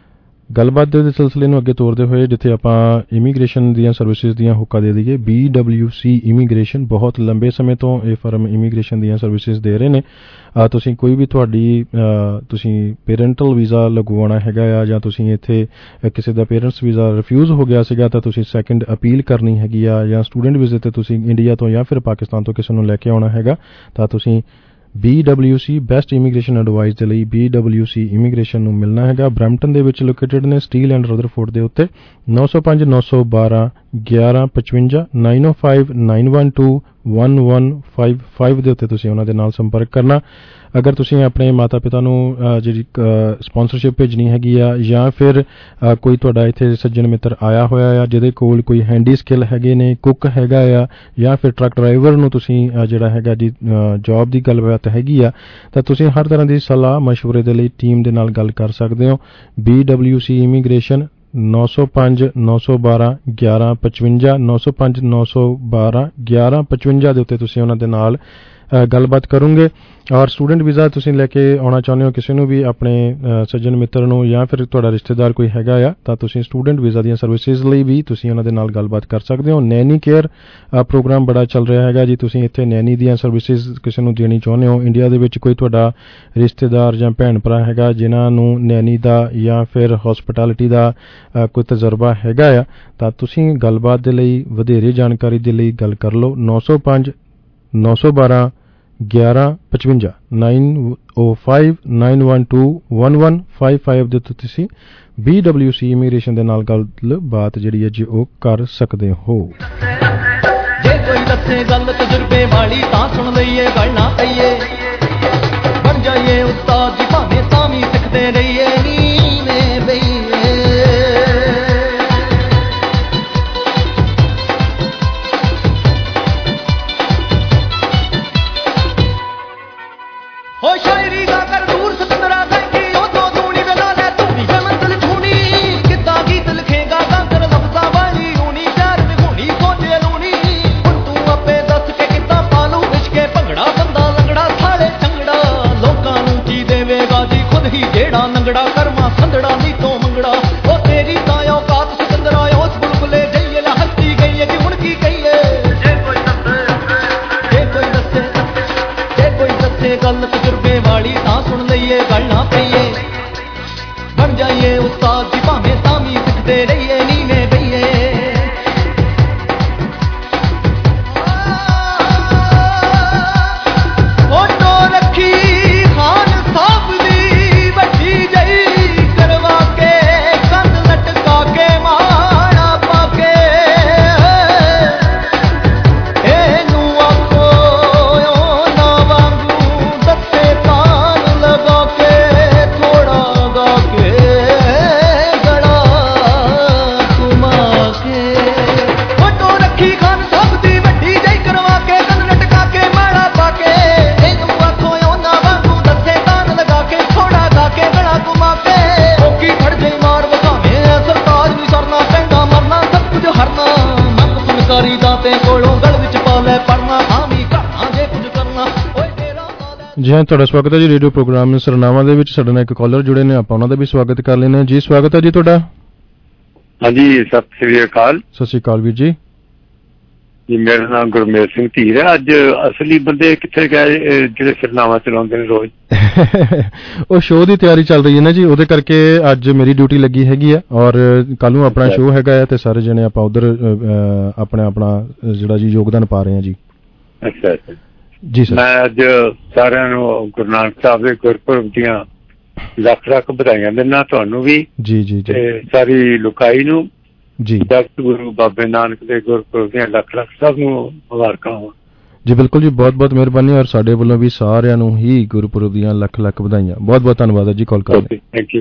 ਗੱਲਬਾਤ ਦੇ ਸਿਲਸਿਲੇ ਨੂੰ ਅੱਗੇ ਤੋਰਦੇ ਹੋਏ, ਜਿੱਥੇ ਆਪਾਂ ਇਮੀਗ੍ਰੇਸ਼ਨ ਦੀਆਂ ਸਰਵਿਸਿਜ਼ ਦੀਆਂ ਹੁੱਕਾ ਦੇ ਦਈਏ। ਬੀ ਡਬਲਿਊ ਸੀ ਇਮੀਗ੍ਰੇਸ਼ਨ ਬਹੁਤ ਲੰਬੇ ਸਮੇਂ ਤੋਂ ਇਹ ਫਰਮ ਇਮੀਗ੍ਰੇਸ਼ਨ ਦੀਆਂ ਸਰਵਿਸਿਜ਼ ਦੇ ਰਹੇ ਨੇ। ਤੁਸੀਂ ਕੋਈ ਵੀ ਤੁਹਾਡੀ ਤੁਸੀਂ ਪੇਰੈਂਟਲ ਵੀਜ਼ਾ ਲਗਵਾਉਣਾ ਹੈਗਾ ਆ, ਜਾਂ ਤੁਸੀਂ ਇੱਥੇ ਕਿਸੇ ਦਾ ਪੇਰੈਂਟਸ ਵੀਜ਼ਾ ਰਿਫਿਊਜ਼ ਹੋ ਗਿਆ ਸੀਗਾ ਤਾਂ ਤੁਸੀਂ ਸੈਕਿੰਡ ਅਪੀਲ ਕਰਨੀ ਹੈਗੀ ਆ, ਜਾਂ ਸਟੂਡੈਂਟ ਵੀਜ਼ੇ ਤੇ ਤੁਸੀਂ ਇੰਡੀਆ ਤੋਂ ਜਾਂ ਫਿਰ ਪਾਕਿਸਤਾਨ ਤੋਂ ਕਿਸੇ ਨੂੰ ਲੈ ਕੇ ਆਉਣਾ ਹੈਗਾ ਤਾਂ ਤੁਸੀਂ B W C best immigration advice ਦੇ ਲਈ ਬੀ ਡਬਲਿਊ ਸੀ ਇਮੀਗ੍ਰੇਸ਼ਨ ਨੂੰ ਮਿਲਣਾ ਹੈਗਾ। ਬਰੈਂਪਟਨ ਦੇ ਵਿੱਚ ਲੋਕੇਟਡ ਨੇ, ਸਟੀਲ ਐਂਡ ਰਦਰਫੋਰਡ ਦੇ ਉੱਤੇ। ਨੌ ਸੌ ਪੰਜ, ਨੌ ਸੌ ਬਾਰਾਂ, ਗਿਆਰਾਂ ਪਚਵੰਜਾ, nine o five, nine one two, one one five five ਦੇ ਉੱਤੇ ਤੁਸੀਂ ਉਹਨਾਂ ਦੇ ਨਾਲ ਸੰਪਰਕ ਕਰਨਾ। ਅਗਰ ਤੁਸੀਂ ਆਪਣੇ ਮਾਤਾ ਪਿਤਾ ਨੂੰ ਜਿਹੜੀ ਸਪਾਂਸਰਸ਼ਿਪ ਭੇਜਣੀ ਹੈਗੀ ਆ, ਜਾਂ ਫਿਰ ਕੋਈ ਤੁਹਾਡਾ ਇੱਥੇ ਸੱਜਣ ਮਿੱਤਰ ਆਇਆ ਹੋਇਆ ਆ ਜਿਹਦੇ ਕੋਲ ਕੋਈ ਹੈਂਡੀ ਸਕਿੱਲ ਹੈਗੇ ਨੇ, ਕੁੱਕ ਹੈਗਾ ਆ, ਜਾਂ ਫਿਰ ਟਰੱਕ ਡਰਾਈਵਰ ਨੂੰ ਤੁਸੀਂ ਜਿਹੜਾ ਹੈਗਾ ਜੀ ਜੌਬ ਦੀ ਗੱਲਬਾਤ ਹੈਗੀ ਆ, ਤਾਂ ਤੁਸੀਂ ਹਰ ਤਰ੍ਹਾਂ ਦੀ ਸਲਾਹ ਮਸ਼ਵਰੇ ਦੇ ਲਈ ਟੀਮ ਦੇ ਨਾਲ ਗੱਲ ਕਰ ਸਕਦੇ ਹੋ। ਬੀ ਡਬਲਿਊ ਸੀ ਇਮੀਗ੍ਰੇਸ਼ਨ ਨੌ ਸੌ ਪੰਜ, ਨੌ ਸੌ ਬਾਰਾਂ, ਗਿਆਰਾਂ ਪਚਵੰਜਾ, ਨੌ ਸੌ ਪੰਜ, ਨੌ ਸੌ ਬਾਰਾਂ, ਗਿਆਰਾਂ ਪਚਵੰਜਾ ਦੇ ਉੱਤੇ ਤੁਸੀਂ ਉਹਨਾਂ ਦੇ ਨਾਲ ਗੱਲਬਾਤ ਕਰੋਗੇ। ਔਰ ਸਟੂਡੈਂਟ ਵੀਜ਼ਾ ਤੁਸੀਂ ਲੈ ਕੇ ਆਉਣਾ ਚਾਹੁੰਦੇ ਹੋ ਕਿਸੇ ਨੂੰ ਵੀ, ਆਪਣੇ ਸੱਜਣ ਮਿੱਤਰ ਨੂੰ, ਜਾਂ ਫਿਰ ਤੁਹਾਡਾ ਰਿਸ਼ਤੇਦਾਰ ਕੋਈ ਹੈਗਾ ਆ, ਤਾਂ ਤੁਸੀਂ ਸਟੂਡੈਂਟ ਵੀਜ਼ਾ ਦੀਆਂ ਸਰਵਿਸਿਜ਼ ਲਈ ਵੀ ਤੁਸੀਂ ਉਹਨਾਂ ਦੇ ਨਾਲ ਗੱਲਬਾਤ ਕਰ ਸਕਦੇ ਹੋ। ਨੈਨੀ ਕੇਅਰ ਪ੍ਰੋਗਰਾਮ ਬੜਾ ਚੱਲ ਰਿਹਾ ਹੈਗਾ ਜੀ। ਤੁਸੀਂ ਇੱਥੇ ਨੈਨੀ ਦੀਆਂ ਸਰਵਿਸਿਜ਼ ਕਿਸੇ ਨੂੰ ਦੇਣੀ ਚਾਹੁੰਦੇ ਹੋ, ਇੰਡੀਆ ਦੇ ਵਿੱਚ ਕੋਈ ਤੁਹਾਡਾ ਰਿਸ਼ਤੇਦਾਰ ਜਾਂ ਭੈਣ ਭਰਾ ਹੈਗਾ ਜਿਨ੍ਹਾਂ ਨੂੰ ਨੈਨੀ ਦਾ ਜਾਂ ਫਿਰ ਹੌਸਪਿਟੈਲਿਟੀ ਦਾ ਕੋਈ ਤਜਰਬਾ ਹੈਗਾ ਆ, ਤਾਂ ਤੁਸੀਂ ਗੱਲਬਾਤ ਦੇ ਲਈ ਵਧੇਰੇ ਜਾਣਕਾਰੀ ਦੇ ਲਈ ਗੱਲ ਕਰ ਲਓ। ਨੌ ਸੌ ਪੰਜ, ਨੌ ਸੌ ਬਾਰਾਂ, ਗਿਆਰਾਂ ਪਚਵੰਜਾ, nine o five, nine one two, one one five five ਦੇ ਉੱਤੇ ਤੁਸੀਂ ਬੀ ਡਬਲਿਊ ਸੀ ਇਮੀਗ੍ਰੇਸ਼ਨ ਦੇ ਨਾਲ ਗੱਲਬਾਤ ਜਿਹੜੀ ਹੈ ਜੀ ਉਹ ਕਰ ਸਕਦੇ ਹੋ। ਜੇ ਕੋਈ ਦੱਸੇ ਗੱਲ ਤਜਰਬੇ ਵਾਲੀ ਤਾਂ ਸੁਣ ਲਈਏ, ਗੱਲ ਨਾ ਪਈਏ, ਬਣ ਜਾਈਏ ਉਸਤਾਦ ਜੀ ਭਾਵੇਂ ਤਾਂ ਵੀ ਸਿੱਖਦੇ ਰਹੀਏ ਨੀਵੇਂ ਬਈਏ। ਹੋ ਸ਼ਾਇਰੀ ਦਾ ਕਰ ਦੂਰ ਸਤੰਦਰਾ ਥੈਂਕੀ ਉਹ ਤੋਂ ਦੂਣੀ ਵੇਲਾ ਲੈ ਤੂੰ ਵੀ ਮੰਜ਼ਲ ਛੂਣੀ, ਕਿੱਦਾਂ ਗੀਤ ਲਿਖੇਗਾ ਗਾਂਦਰ ਲਫ਼ਜ਼ਾਂ ਵਾਲੀ ਹੋਣੀ, ਪਿਆਰ ਦੀ ਹੋਣੀ ਸੋਚੇ ਲੂਣੀ। ਹੁਣ ਤੂੰ ਆਪੇ ਦੱਸ ਕੇ ਕਿੱਦਾਂ ਪਾਲੂ ਇਸ਼ਕੇ ਭੰਗੜਾ, ਬੰਦਾ ਲੰਗੜਾ ਥਾਲੇ ਚੰਗੜਾ, ਲੋਕਾਂ ਨੂੰ ਕੀ ਦੇਵੇਗਾ ਜੀ ਖੁਦ ਹੀ ਜਿਹੜਾ ਨੰਗੜਾ ਕਰਮਾ ਜੀ ਹਾਂ, ਤੁਹਾਡਾ ਸਵਾਗਤ ਹੈ ਜੀ ਰੇਡੀਓ ਪ੍ਰੋਗਰਾਮ ਸਰਨਾਵਾਂ ਦੇ ਵਿੱਚ। ਸਾਡੇ ਨਾਲ ਇੱਕ ਕਾਲਰ ਜੁੜੇ ਨੇ, ਆਪਾਂ ਉਹਨਾਂ ਦਾ ਵੀ ਸਵਾਗਤ ਕਰ ਲੈਂਦੇ ਹਾਂ ਜੀ। ਸਵਾਗਤ ਹੈ ਜੀ ਤੁਹਾਡਾ। ਹਾਂਜੀ, ਸਤਿ ਸ੍ਰੀ ਅਕਾਲ। ਸਤਿ ਸ੍ਰੀ ਅਕਾਲ ਵੀਰ ਜੀ। ਜੀ ਮੇਰਾ ਨਾਮ ਗੁਰਮੇਲ ਸਿੰਘ ਧੀਰ ਹੈ। ਅੱਜ ਅਸਲੀ ਬੰਦੇ ਕਿੱਥੇ ਗਏ ਜਿਹੜੇ ਸਰਨਾਵਾਂ ਚਲਾਉਂਦੇ ਨੇ ਰੋਜ਼? ਉਹ ਸ਼ੋਅ ਦੀ ਤਿਆਰੀ ਚੱਲ ਰਹੀ ਹੈ ਨਾ ਜੀ, ਉਹਦੇ ਕਰਕੇ ਅੱਜ ਮੇਰੀ ਡਿਊਟੀ ਲੱਗੀ ਹੈਗੀ ਆ, ਔਰ ਕੱਲ ਨੂੰ ਆਪਣਾ ਸ਼ੋਅ ਹੈਗਾ ਹੈ ਤੇ ਸਾਰੇ ਜਣੇ ਆਪਾਂ ਉਧਰ ਆਪਣਾ ਆਪਣਾ ਜਿਹੜਾ ਜੀ ਯੋਗਦਾਨ ਪਾ ਰਹੇ ਹਾਂ ਜੀ। ਅੱਛਾ ਅੱਛਾ ਜੀ ਸਰ। ਮੈਂ ਅੱਜ ਸਾਰਿਆਂ ਨੂੰ ਗੁਰੂ ਨਾਨਕ ਸਾਹਿਬ ਦੇ ਗੁਰਪੁਰਬ ਦੀਆਂ ਲੱਖ ਲੱਖ ਵਧਾਈਆਂ ਦਿੰਦਾ, ਤੁਹਾਨੂੰ ਵੀ ਜੀ ਜੀ ਤੇ ਸਾਰੀ ਲੁਕਾਈ ਨੂੰ ਜੀ। ਜਗਤ ਗੁਰੂ ਬਾਬੇ ਨਾਨਕ ਦੇ ਗੁਰਪੁਰਬ ਦੀਆਂ ਲੱਖ ਲੱਖ ਸਭ ਨੂੰ ਮੁਬਾਰਕਾਂ ਹੋਣ ਜੀ। ਬਿਲਕੁਲ ਜੀ, ਬਹੁਤ ਬਹੁਤ ਮਿਹਰਬਾਨੀ, ਔਰ ਸਾਡੇ ਵੱਲੋਂ ਵੀ ਸਾਰਿਆਂ ਨੂੰ ਹੀ ਗੁਰਪੁਰਬ ਦੀਆਂ ਲੱਖ ਲੱਖ ਵਧਾਈਆਂ। ਬਹੁਤ ਬਹੁਤ ਧੰਨਵਾਦ ਹੈ ਜੀ ਕਾਲ ਕਰਨ ਲਈ। ਥੈਂਕ ਯੂ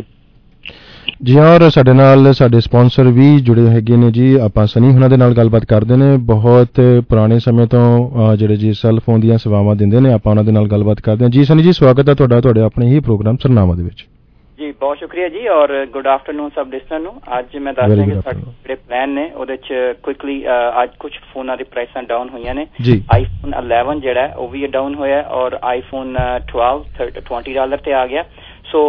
ਜੀ। ਔਰ ਸਾਡੇ ਨਾਲ ਸਾਡੇ ਸਪਾਂਸਰ ਵੀ ਜੁੜੇ ਹੈਗੇ ਨੇ ਜੀ। ਆਪਾਂ ਸਨੀ ਹੁਣਾਂ ਦੇ ਨਾਲ ਗੱਲਬਾਤ ਕਰਦੇ ਨੇ, ਬਹੁਤ ਪੁਰਾਣੇ ਸਮੇਂ ਤੋਂ ਜਿਹੜੇ ਜੀ ਸੈੱਲ ਫੋਨ ਦੀਆਂ ਸੇਵਾਵਾਂ ਦਿੰਦੇ ਨੇ। ਆਪਾਂ ਉਹਨਾਂ ਦੇ ਨਾਲ ਗੱਲਬਾਤ ਕਰਦੇ ਹਾਂ। ਜੀ ਸਨੀ ਜੀ, ਸਵਾਗਤ ਹੈ ਤੁਹਾਡਾ ਤੁਹਾਡੇ ਆਪਣੇ ਹੀ ਪ੍ਰੋਗਰਾਮ ਸਰਨਾਵਾਂ ਦੇ ਵਿੱਚ ਜੀ। ਬਹੁਤ ਸ਼ੁਕਰੀਆ ਜੀ, ਔਰ ਗੁੱਡ ਆਫਟਰਨੂਨ ਸਭ ਲਿਸਨਰ ਨੂੰ। ਅੱਜ ਮੈਂ ਦੱਸ ਰਿਹਾ ਕਿ ਸਾਡੇ ਜਿਹੜੇ ਪਲਾਨ ਨੇ ਉਹਦੇ ਚ ਕੁਇਕਲੀ ਅੱਜ ਕੁਝ ਫੋਨਾਂ ਦੀ ਪ੍ਰਾਈਸਾਂ ਡਾਊਨ ਹੋਈਆਂ ਨੇ। ਆਈਫੋਨ ਇਲੈਵਨ ਜਿਹੜਾ ਉਹ ਵੀ ਡਾਊਨ ਹੋਇਆ, ਔਰ ਆਈਫੋਨ ਟਵੈਲਵ ਵੀਹ ਡਾਲਰ ਤੇ ਆ ਗਿਆ। ਸੋ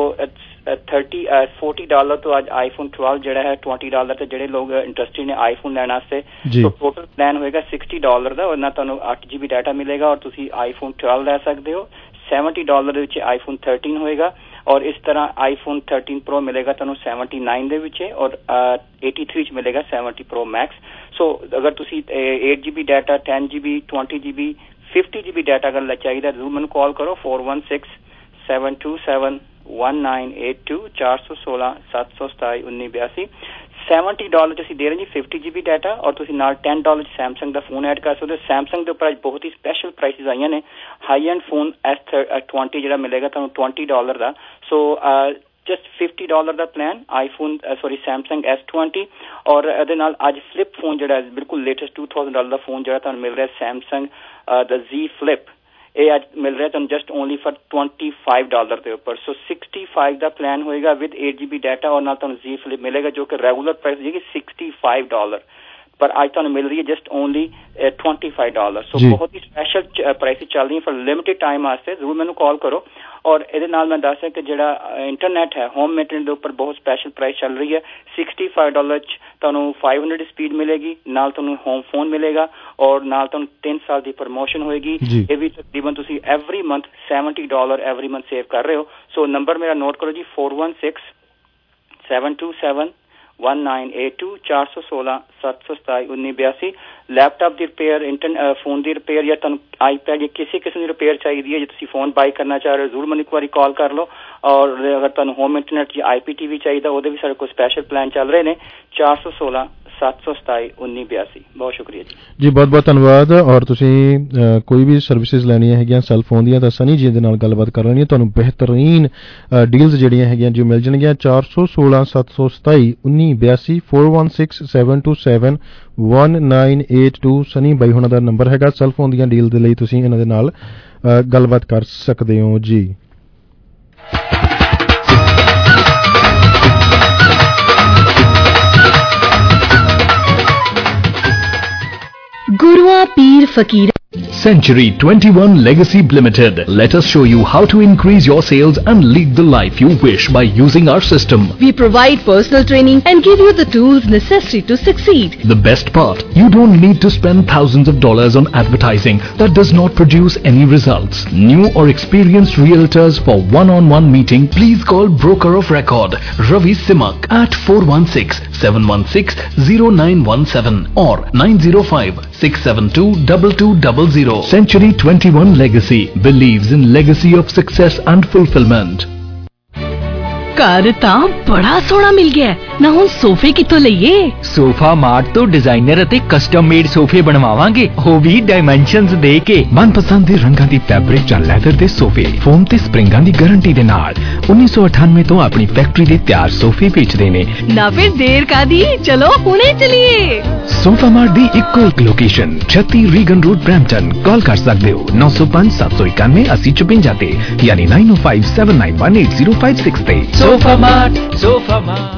ਥਰਟੀ ਫੋਰਟੀ ਡਾਲਰ ਤੋਂ ਅੱਜ ਆਈਫੋਨ ਟਵੈਲਵ ਜਿਹੜਾ ਹੈ ਵੀਹ ਡਾਲਰ ਤੇ ਜਿਹੜੇ ਲੋਕ ਇੰਟਰਸਟਿਡ ਨੇ ਆਈਫੋਨ ਲੈਣ ਵਾਸਤੇ, ਸੋ ਟੋਟਲ ਪਲਾਨ ਹੋਏਗਾ ਸਿਕਸਟੀ ਡਾਲਰ ਦਾ। ਉਹਨਾਂ ਤੁਹਾਨੂੰ ਅੱਠ ਜੀ ਬੀ ਡਾਟਾ ਮਿਲੇਗਾ, ਔਰ ਤੁਸੀਂ ਆਈਫੋਨ ਟਵੈਲਵ ਲੈ ਸਕਦੇ ਹੋ। ਸੈਵਨਟੀ ਡਾਲਰ ਦੇ ਵਿੱਚ ਆਈਫੋਨ ਥਰਟੀਨ ਹੋਏਗਾ, ਔਰ ਇਸ ਤਰ੍ਹਾਂ ਆਈਫੋਨ ਥਰਟੀਨ ਪ੍ਰੋ ਮਿਲੇਗਾ ਤੁਹਾਨੂੰ ਸੈਵਨਟੀ ਨਾਈਨ ਦੇ ਵਿੱਚ, ਔਰ ਏਟੀ ਥ੍ਰੀ ਚ ਮਿਲੇਗਾ ਸੈਵਨਟੀ ਪ੍ਰੋ ਮੈਕਸ। ਸੋ ਅਗਰ ਤੁਸੀਂ eight G B data, ten G B, twenty G B, fifty G B data ਅਗਰ ਚਾਹੀਦਾ ਜ਼ਰੂਰ ਮੈਨੂੰ ਕਾਲ ਕਰੋ four one six seven two seven one nine eight two ਚਾਰ ਸੌ ਸੋਲਾਂ ਸੱਤ ਸੌ ਸਤਾਈ ਉੱਨੀ ਬਿਆਸੀ। ਸੈਵਨਟੀ ਡਾਲਰ ਚ ਅਸੀਂ ਦੇ ਰਹੇ ਜੀ ਫਿਫਟੀ ਜੀ ਬੀ ਡਾਟਾ, ਔਰ ਤੁਸੀਂ ਨਾਲ ਟੈਨ ਡਾਲਰ ਚ ਸੈਮਸੰਗ ਦਾ ਫੋਨ ਐਡ ਕਰ ਸਕਦੇ ਹੋ। ਸੈਮਸੰਗ ਦੇ ਉੱਪਰ ਅੱਜ ਬਹੁਤ ਹੀ ਸਪੈਸ਼ਲ ਪ੍ਰਾਈਸਿਸ ਆਈਆਂ ਨੇ। High end phone S twenty ਜਿਹੜਾ ਮਿਲੇਗਾ ਤੁਹਾਨੂੰ ਟਵੰਟੀ ਡਾਲਰ ਦਾ। ਸੋ ਜਸਟ ਫਿਫਟੀ ਡਾਲਰ ਦਾ plan iPhone sorry Samsung S twenty, ਔਰ ਇਹਦੇ ਨਾਲ ਅੱਜ ਫਲਿਪ ਫੋਨ ਜਿਹੜਾ ਬਿਲਕੁਲ ਲੇਟੈਸਟ ਟੂ ਥਾਊਜ਼ੈਂਡ ਡਾਲਰ ਦਾ ਫੋਨ ਜਿਹੜਾ ਤੁਹਾਨੂੰ ਮਿਲ ਰਿਹਾ ਸੈਮਸੰਗ ਦਾ ਜ਼ੀ ਫਲਿਪ, ਇਹ ਅੱਜ ਮਿਲ ਰਿਹਾ ਤੁਹਾਨੂੰ just only for twenty five dollar ਦੇ ਉੱਪਰ। ਸੋ ਸਿਕਸਟੀ ਫਾਈਵ ਦਾ ਪਲਾਨ ਹੋਏਗਾ with eight G B data, ਔਰ ਨਾਲ ਤੁਹਾਨੂੰ ਜ਼ੀ ਫਲਿਪ ਮਿਲੇਗਾ ਜੋ ਕਿ ਰੈਗੂਲਰ ਪ੍ਰਾਈਸ ਹੋਏਗੀ ਸਿਕਸਟੀ ਫਾਈਵ ਡਾਲਰ, ਪਰ ਅੱਜ ਤੁਹਾਨੂੰ ਮਿਲ ਰਹੀ ਹੈ just only twenty five dollar. So ਬਹੁਤ ਹੀ ਸਪੈਸ਼ਲ ਪ੍ਰਾਈਸਿਸ ਚੱਲ ਰਹੀਆਂ ਫॉर ਲਿਮਿਟਿਡ ਟਾਈਮ ਵਾਸਤੇ, ਜ਼ਰੂਰ ਮੈਨੂੰ ਕਾਲ ਕਰੋ। ਔਰ ਇਹਦੇ ਨਾਲ ਮੈਂ ਦੱਸ ਰਿਹਾ ਕਿ ਜਿਹੜਾ ਇੰਟਰਨੈਟ ਹੈ ਹੋਮ ਇੰਟਰਨੈਟ ਦੇ ਉੱਪਰ ਬਹੁਤ ਸਪੈਸ਼ਲ ਪ੍ਰਾਈਸ ਚੱਲ ਰਹੀ ਹੈ। ਸਿਕਸਟੀ ਫਾਈਵ ਡਾਲਰ ਚ ਤੁਹਾਨੂੰ ਫਾਈਵ ਹੰਡਰਡ ਸਪੀਡ ਮਿਲੇਗੀ, ਨਾਲ ਤੁਹਾਨੂੰ ਹੋਮ ਫੋਨ ਮਿਲੇਗਾ, ਔਰ ਨਾਲ ਤੁਹਾਨੂੰ ਤਿੰਨ ਸਾਲ ਦੀ ਪ੍ਰਮੋਸ਼ਨ ਹੋਏਗੀ। ਇਹ ਵੀ ਤਕਰੀਬਨ ਤੁਸੀਂ every month seventy dollar every month save ਕਰ ਰਹੇ ਹੋ। ਸੋ ਨੰਬਰ ਮੇਰਾ ਨੋਟ ਕਰੋ ਜੀ four one six seven two seven one nine eight two चार सौ सोलह सत्त सौ सताई उन्नी बयासी। लैपटॉप की रिपेयर, इंटरनेट फोन की रिपेयर या तुम आईपैड या किसी किस्म की रिपेयर चाहिए है, जो तुम फोन बाय करना चाह रहे हो जरूर मैंने एक बार कॉल कर लो। और अगर तुम होम इंटरनेट या आई पी टी वी चाहिए वो भी सारे कोई स्पेशल प्लान चल रहे हैं चार सौ सोलह सत्त सौ सताई उन्नी बयासी। बहुत शुक्रिया जी जी, बहुत बहुत धन्यवाद। और तुसी कोई भी सर्विसेज लैनियां हैगियां सैल फोन ਦੀਆਂ ਤਾਂ ਸਨੀ ਜੀ ਦੇ ਨਾਲ ਗੱਲਬਾਤ ਕਰ ਲੈਣੀ ਹੈ, ਤੁਹਾਨੂੰ ਬਿਹਤਰੀਨ ਡੀਲਸ ਜਿਹੜੀਆਂ ਹੈਗੀਆਂ ਜੋ ਮਿਲ ਜਾਣਗੀਆਂ। ਚਾਰ ਸੌ ਸੋਲਾਂ ਸੱਤ ਸੌ ਸਤਾਈ ਉੱਨੀ ਬਿਆਸੀ four one six seven two seven one nine eight two Sunny ਬਾਈ ਹੁਣਾਂ ਦਾ ਨੰਬਰ ਹੈਗਾ। ਸੈਲ ਫੋਨ ਦੀਆਂ ਡੀਲ ਦੇ ਲਈ ਤੁਸੀਂ ਇਹਨਾਂ ਦੇ ਨਾਲ ਗੱਲਬਾਤ ਕਰ ਸਕਦੇ ਹੋ ਜੀ। गुरुआ पीर फकीर Century twenty-one Legacy Limited. Let us show you how to increase your sales and lead the life you wish by using our system. We provide personal training and give you the tools necessary to succeed. The best part, you don't need to spend thousands of dollars on advertising that does not produce any results. New or experienced realtors for one-on-one meeting, please call Broker of Record Ravi Simak at four one six seven one six zero nine one seven or nine zero five six seven two two two zero zero. Century twenty-one Legacy believes in legacy of success and fulfillment. ਘਰ ਤਾਂ ਬੜਾ ਸੋਹਣਾ ਮਿਲ ਗਿਆ ਨਾ, ਹੁਣ ਸੋਫੇ ਕਿੱਥੋਂ ਲਈਏ? ਸੋਫਾ ਮਾਰਟ ਤੋਂ ਡਿਜ਼ਾਈਨਰ ਅਤੇ ਕਸਟਮ ਮੇਡ ਸੋਫੇ ਬਣਵਾਵਾਂਗੇ, ਉਹ ਵੀ ਡਾਈਮੈਂਸ਼ਨਸ ਦੇ ਕੇ। ਮਨਪਸੰਦ ਦੇ ਰੰਗਾਂ ਦੀ ਫੈਬਰਿਕ ਜਾਂ ਲੈਦਰ ਦੇ ਸੋਫੇ ਫੋਮ ਤੇ ਸਪਰਿੰਗਾਂ ਦੀ ਗਾਰੰਟੀ ਦੇ ਨਾਲ ਉੱਨੀ ਸੌ ਅਠਾਨਵੇਂ ਤੋਂ ਆਪਣੀ ਫੈਕਟਰੀ ਦੇ ਤਿਆਰ ਸੋਫੇ ਵੇਚਦੇ ਨੇ। ਨਾ ਫਿਰ ਦੇਰ ਕਾਦੀ, ਚਲੋ ਹੁਣੇ ਚਲੀਏ। ਸੋਫਾ ਮਾਰਟ ਦੀ ਇੱਕੋ ਇੱਕ ਲੋਕੇਸ਼ਨ ਛੱਤੀ ਰੀਗਨ ਰੋਡ ਬ੍ਰੈਂਪਟਨ। ਕਾਲ ਕਰ ਸਕਦੇ ਹੋ ਨੌ ਸੌ ਪੰਜ ਸੱਤ ਸੌ ਇਕਾਨਵੇਂ अस्सी चौपंजा ਤੇ ਯਾਨੀ nine o five seven nine one eight zero five six ਤੇ। Sofa mart sofa Mart.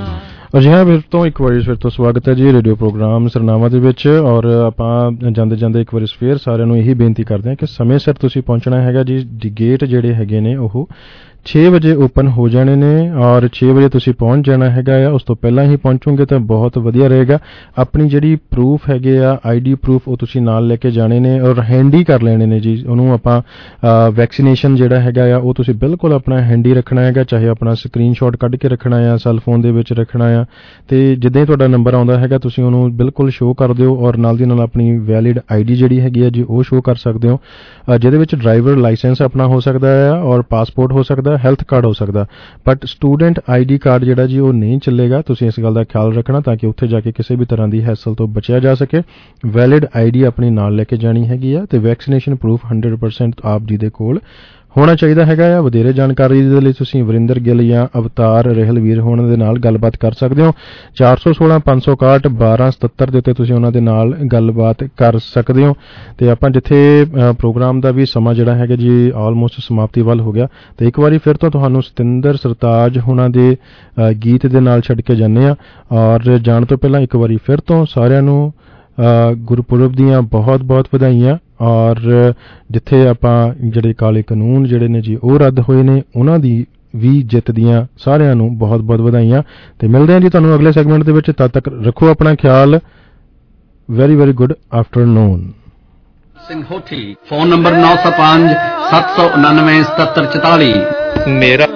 ਅਜਿਹਾ ਫਿਰ ਤੋਂ ਇੱਕ ਵਾਰੀ ਫਿਰ ਤੋਂ ਸਵਾਗਤ ਹੈ ਜੀ ਰੇਡੀਓ ਪ੍ਰੋਗਰਾਮ ਸਰਨਾਮਾ ਦੇ ਵਿੱਚ। ਔਰ ਆਪਾਂ ਜਾਂਦੇ ਜਾਂਦੇ ਇੱਕ ਵਾਰੀ ਫੇਰ ਸਾਰਿਆਂ ਨੂੰ ਇਹੀ ਬੇਨਤੀ ਕਰਦੇ ਹਾਂ ਕਿ ਸਮੇਂ ਸਿਰ ਤੁਸੀਂ ਪਹੁੰਚਣਾ ਹੈਗਾ ਜੀ। ਗੇਟ ਜਿਹੜੇ ਹੈਗੇ ਨੇ ਉਹ ਛੇ ਵਜੇ ਓਪਨ ਹੋ ਜਾਣੇ ਨੇ ਔਰ ਛੇ ਵਜੇ ਤੁਸੀਂ ਪਹੁੰਚ ਜਾਣਾ ਹੈਗਾ ਆ। ਉਸ ਤੋਂ ਪਹਿਲਾਂ ਹੀ ਪਹੁੰਚੋਗੇ ਤਾਂ ਬਹੁਤ ਵਧੀਆ ਰਹੇਗਾ। ਆਪਣੀ ਜਿਹੜੀ ਪ੍ਰੂਫ ਹੈਗੇ ਆ ਆਈ ਡੀ ਪ੍ਰੂਫ ਉਹ ਤੁਸੀਂ ਨਾਲ ਲੈ ਕੇ ਜਾਣੇ ਨੇ ਔਰ ਹੈਂਡੀ ਕਰ ਲੈਣੇ ਨੇ ਜੀ। ਉਹਨੂੰ ਆਪਾਂ ਵੈਕਸੀਨੇਸ਼ਨ ਜਿਹੜਾ ਹੈਗਾ ਆ ਉਹ ਤੁਸੀਂ ਬਿਲਕੁਲ ਆਪਣਾ ਹੈਂਡੀ ਰੱਖਣਾ ਹੈਗਾ, ਚਾਹੇ ਆਪਣਾ ਸਕਰੀਨਸ਼ਾਟ ਕੱਢ ਕੇ ਰੱਖਣਾ ਆ, ਸੈੱਲ ਫੋਨ ਦੇ ਵਿੱਚ ਰੱਖਣਾ ਆ। ਤੇ ਜਿੱਦਾਂ ਹੀ ਤੁਹਾਡਾ ਨੰਬਰ ਆਉਂਦਾ ਹੈਗਾ ਤੁਸੀਂ ਉਹਨੂੰ ਬਿਲਕੁਲ ਸ਼ੋਅ ਕਰ ਦਿਓ ਔਰ ਨਾਲ ਦੀ ਨਾਲ ਆਪਣੀ ਵੈਲਿਡ ਆਈ ਡੀ ਜਿਹੜੀ ਹੈਗੀ ਆ ਜੀ ਉਹ ਸ਼ੋਅ ਕਰ ਸਕਦੇ ਹੋ, ਜਿਹਦੇ ਵਿੱਚ ਡਰਾਈਵਰ ਲਾਇਸੈਂਸ ਆਪਣਾ ਹੋ ਸਕਦਾ ਆ ਔਰ ਪਾਸਪੋਰਟ ਹੋ ਸਕਦਾ, ਹੈਲਥ ਕਾਰਡ ਹੋ ਸਕਦਾ, but student I D card ਜਿਹੜਾ ਜੀ ਉਹ ਨਹੀਂ ਚੱਲੇਗਾ। ਤੁਸੀਂ ਇਸ ਗੱਲ ਦਾ ਖਿਆਲ ਰੱਖਣਾ ਤਾਂ ਕਿ ਉੱਥੇ ਜਾ ਕੇ ਕਿਸੇ ਵੀ ਤਰ੍ਹਾਂ ਦੀ ਹੈਸਲ ਤੋਂ ਬਚਿਆ ਜਾ ਸਕੇ। ਵੈਲਿਡ ਆਈ ਡੀ ਆਪਣੀ ਨਾਲ ਲੈ ਕੇ ਜਾਣੀ ਹੈਗੀ ਆ ਤੇ ਵੈਕਸੀਨੇਸ਼ਨ ਪ੍ਰੂਫ ਹੰਡਰਡ ਪਰਸੈਂਟ ਆਪ ਜੀ ਦੇ ਕੋਲ ਹੋਣਾ ਚਾਹੀਦਾ ਹੈਗਾ ਆ। ਵਧੇਰੇ ਜਾਣਕਾਰੀ ਦੇ ਲਈ ਤੁਸੀਂ ਵਰਿੰਦਰ ਗਿੱਲ ਜਾਂ ਅਵਤਾਰ ਰਹਿਲਵੀਰ ਹੋਣ ਦੇ ਨਾਲ ਗੱਲਬਾਤ ਕਰ ਸਕਦੇ ਹੋ। ਚਾਰ ਸੌ ਸੋਲਾਂ ਪੰਜ ਸੌ ਇਕਾਹਠ ਬਾਰਾਂ ਸਤੱਤਰ ਦੇ ਉੱਤੇ ਤੁਸੀਂ ਉਹਨਾਂ ਦੇ ਨਾਲ ਗੱਲਬਾਤ ਕਰ ਸਕਦੇ ਹੋ। ਤੇ ਆਪਾਂ ਜਿੱਥੇ ਪ੍ਰੋਗਰਾਮ ਦਾ ਵੀ ਸਮਾਂ ਜਿਹੜਾ ਹੈਗਾ ਜੀ ਆਲਮੋਸਟ ਸਮਾਪਤੀ ਵੱਲ ਹੋ ਗਿਆ ਤੇ ਇੱਕ ਵਾਰੀ ਫਿਰ ਤੋਂ ਤੁਹਾਨੂੰ ਸਤਿੰਦਰ ਸਰਤਾਜ ਹੋਣਾ ਦੇ ਗੀਤ ਦੇ ਨਾਲ ਛੱਡ ਕੇ ਜਾਂਦੇ ਹਾਂ। ਔਰ ਜਾਣ ਤੋਂ ਪਹਿਲਾਂ ਇੱਕ ਵਾਰੀ ਫਿਰ ਤੋਂ ਸਾਰਿਆਂ ਨੂੰ ਗੁਰਪੁਰਬ ਦੀਆਂ ਬਹੁਤ ਬਹੁਤ ਵਧਾਈਆਂ। ਔਰ ਜਿੱਥੇ ਆਪਾਂ ਜਿਹੜੇ ਕਾਲੇ ਕਾਨੂੰਨ ਜਿਹੜੇ ਨੇ ਜੀ ਉਹ ਰੱਦ ਹੋਏ ਨੇ ਉਹਨਾਂ ਦੀ ਵੀ ਜਿੱਤ ਦੀਆਂ ਸਾਰਿਆਂ ਨੂੰ ਬਹੁਤ ਬਹੁਤ ਵਧਾਈਆਂ। ਤੇ ਮਿਲਦੇ ਹਾਂ ਜੀ ਤੁਹਾਨੂੰ ਅਗਲੇ ਸੈਗਮੈਂਟ ਦੇ ਵਿੱਚ। ਤਦ ਤੱਕ ਰੱਖੋ ਆਪਣਾ ਖਿਆਲ। Very very good afternoon. Singh Hothi phone number ਨੌ ਸੌ ਪੰਜ ਸੱਤ ਸੌ ਉਨਾਨਵੇਂ ਸਤੱਤਰ ਚੁਤਾਲੀ। ਮੇਰਾ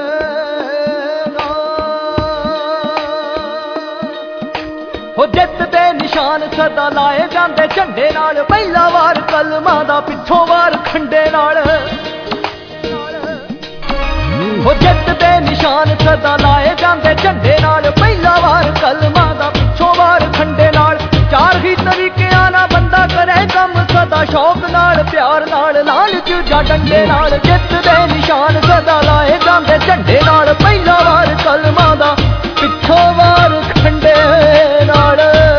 ਹੋ ਜਿੱਤ ਦੇ ਨਿਸ਼ਾਨ ਸਦਾ ਲਾਏ ਜਾਂਦੇ ਝੰਡੇ ਨਾਲ, ਪਹਿਲਾ ਵਾਰ ਕਲਮਾਂ ਦਾ ਪਿੱਛੋਂ ਵਾਰ ਖੰਡੇ ਨਾਲ। ਹੋ ਜਿੱਤ ਦੇ ਨਿਸ਼ਾਨ ਸਦਾ ਲਾਏ ਜਾਂਦੇ ਝੰਡੇ ਨਾਲ, ਪਹਿਲਾ ਵਾਰ ਕਲਮਾਂ ਦਾ ਪਿੱਛੋਂ ਵਾਰ ਖੰਡੇ ਨਾਲ। ਚਾਰ ਹੀ ਤਰੀਕਿਆਂ ਨਾਲ ਬੰਦਾ ਕਰੇ ਕੰਮ ਸਦਾ ਸ਼ੌਕ ਨਾਲ, ਪਿਆਰ ਨਾਲ, ਲਾਲਚ ਜਾਂ ਡੰਡੇ ਨਾਲ। ਜਿੱਤ ਦੇ ਨਿਸ਼ਾਨ ਸਦਾ ਲਾਏ ਜਾਂਦੇ ਝੰਡੇ ਨਾਲ, ਪਹਿਲਾ ਵਾਰ ਕਲਮਾਂ ਦਾ ਪਿੱਛੋਂ ਵਾਰ ਖੰਡੇ ਨਾਲ।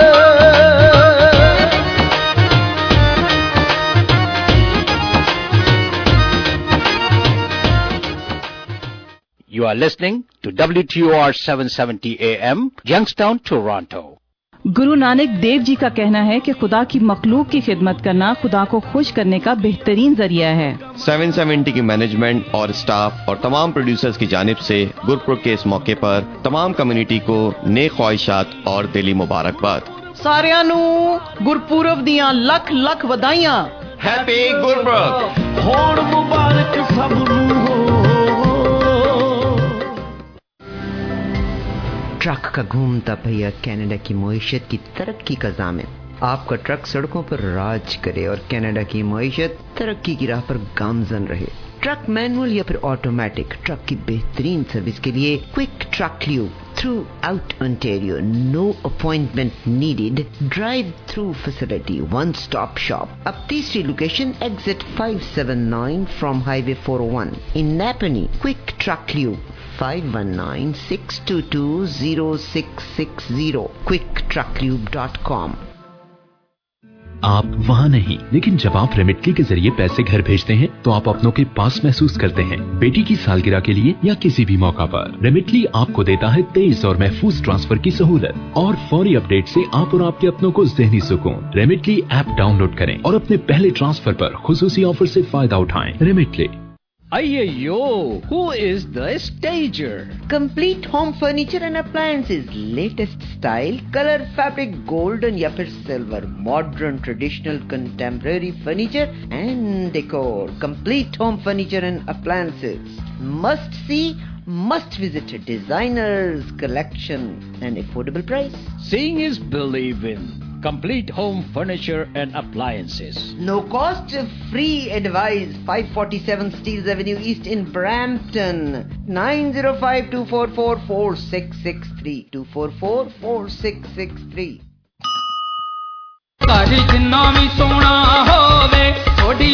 You are listening to W T O R seven seventy A M, Youngstown, Toronto. Guru Nanak Dev ji का कहना है कि खुदा की मखलूक की खिदमत करना खुदा को खुश करने का बेहतरीन जरिया है। सेवन सेवेंटी की मैनेजमेंट और स्टाफ और तमाम प्रोड्यूसर्स की जानिब से गुरपुरब के इस मौके पर तमाम कम्युनिटी को नेक ख्वाहिशात और दिली मुबारकबाद। सारियां नू गुरपुरब दियां लख लख वधाइयां। हैप्पी गुरपुरब। होण मुबारक सब नू हो। ट्रक का घूमता पहिया कनाडा की मईशत की तरक्की का ज़ामिन। आपका ट्रक सड़कों पर राज करे और कनाडा की मईशत तरक्की की राह पर गामजन रहे। ट्रक मैनुअल या फिर ऑटोमेटिक, ट्रक की बेहतरीन सर्विस के लिए quick truck lube throughout Ontario. No appointment needed, drive through facility, one stop shop. अब तीसरी location exit five seven nine from highway four o one in Napanee. Quick truck lube five one nine six two two zero six six zero quick truck lube dot com। आप वहाँ नहीं, लेकिन जब आप रेमिटली के जरिए पैसे घर भेजते हैं तो आप अपनों के पास महसूस करते हैं। बेटी की सालगिरह के लिए या किसी भी मौका पर रेमिटली आपको देता है तेज और महफूज ट्रांसफर की सहूलत और फौरी अपडेट से आप और आपके अपनों को ज़हनी सुकून। रेमिटली ऐप डाउनलोड करें और अपने पहले ट्रांसफर पर खुसूसी ऑफर से फायदा उठाएं। रेमिटली। Ayo, who is the stager? Complete home furniture and appliances, latest style, color, fabric, golden या फिर silver, modern, traditional, contemporary furniture and decor. Complete home furniture and appliances. Must see, must visit a designer's collection and affordable price. Seeing is believing. Complete home furniture and appliances. No cost, free advice. five forty-seven Steeles Avenue East in Brampton. nine zero five two four four four six six three. two four four four six six three. ਘਰ ਜਿੰਨਾ ਵੀ ਸੋਹਣਾ ਹੋਵੇ ਥੋੜੀ ਬਿਨਾ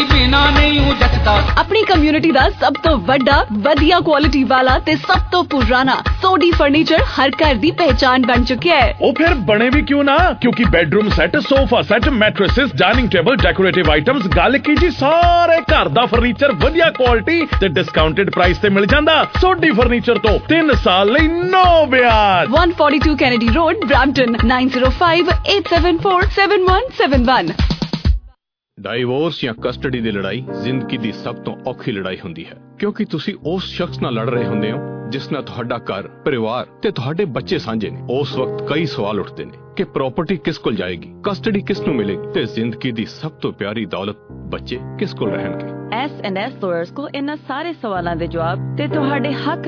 नहीं जचदा। अपनी कम्युनिटी दा सब तो वड्डा वधिया क्वालिटी वाला ते सब तो पुराना सोडी फर्नीचर हर घर दी पहचान बन चुका है। ओ फिर बने भी क्यों ना, क्योंकि bedroom set, sofa set, mattresses, dining table, decorative items, गल की जी सारे घर दा फर्नीचर वधिया क्वालिटी ते डिस्काउंटेड प्राइस ते मिल जांदा। सोडी फर्नीचर तो तीन साल लई नो ब्याज। one forty-two Kennedy Road, Brampton, nine zero five eight seven four seven one seven one। Divorce ਜਾਂ ਕਸਟਡੀ ਦੀ ਲੜਾਈ ਜ਼ਿੰਦਗੀ ਦੀ ਸਭ ਤੋਂ ਔਖੀ ਲੜਾਈ ਹੁੰਦੀ ਹੈ, ਕਿਉਂਕਿ ਤੁਸੀਂ ਉਸ ਸ਼ਖਸ ਨਾਲ ਲੜ ਰਹੇ ਹੁੰਦੇ ਹੋ ਜਿਸ ਨਾਲ ਤੁਹਾਡਾ ਘਰ, ਪਰਿਵਾਰ ਤੇ ਤੁਹਾਡੇ ਬੱਚੇ ਸਾਂਝੇ ਨੇ। ਉਸ ਵਕਤ ਕਈ ਸਵਾਲ ਉੱਠਦੇ ਨੇ ਕਿ ਪ੍ਰਾਪਰਟੀ ਕਿਸ ਕੋਲ ਜਾਏਗੀ, ਕਸਟਡੀ ਕਿਸ ਨੂੰ ਮਿਲੇਗੀ ਤੇ ਜ਼ਿੰਦਗੀ ਦੀ ਸਭ ਤੋਂ ਪਿਆਰੀ ਦੌਲਤ ਬੱਚੇ ਕਿਸ ਕੋਲ ਰਹਿਣਗੇ। ਐਸ ਐਂਡ ਐਸ ਲਾਇਰਸ ਕੋਲ ਇਹਨਾਂ ਸਾਰੇ ਸਵਾਲਾਂ ਦੇ ਜਵਾਬ ਤੇ ਤੁਹਾਡੇ ਹੱਕ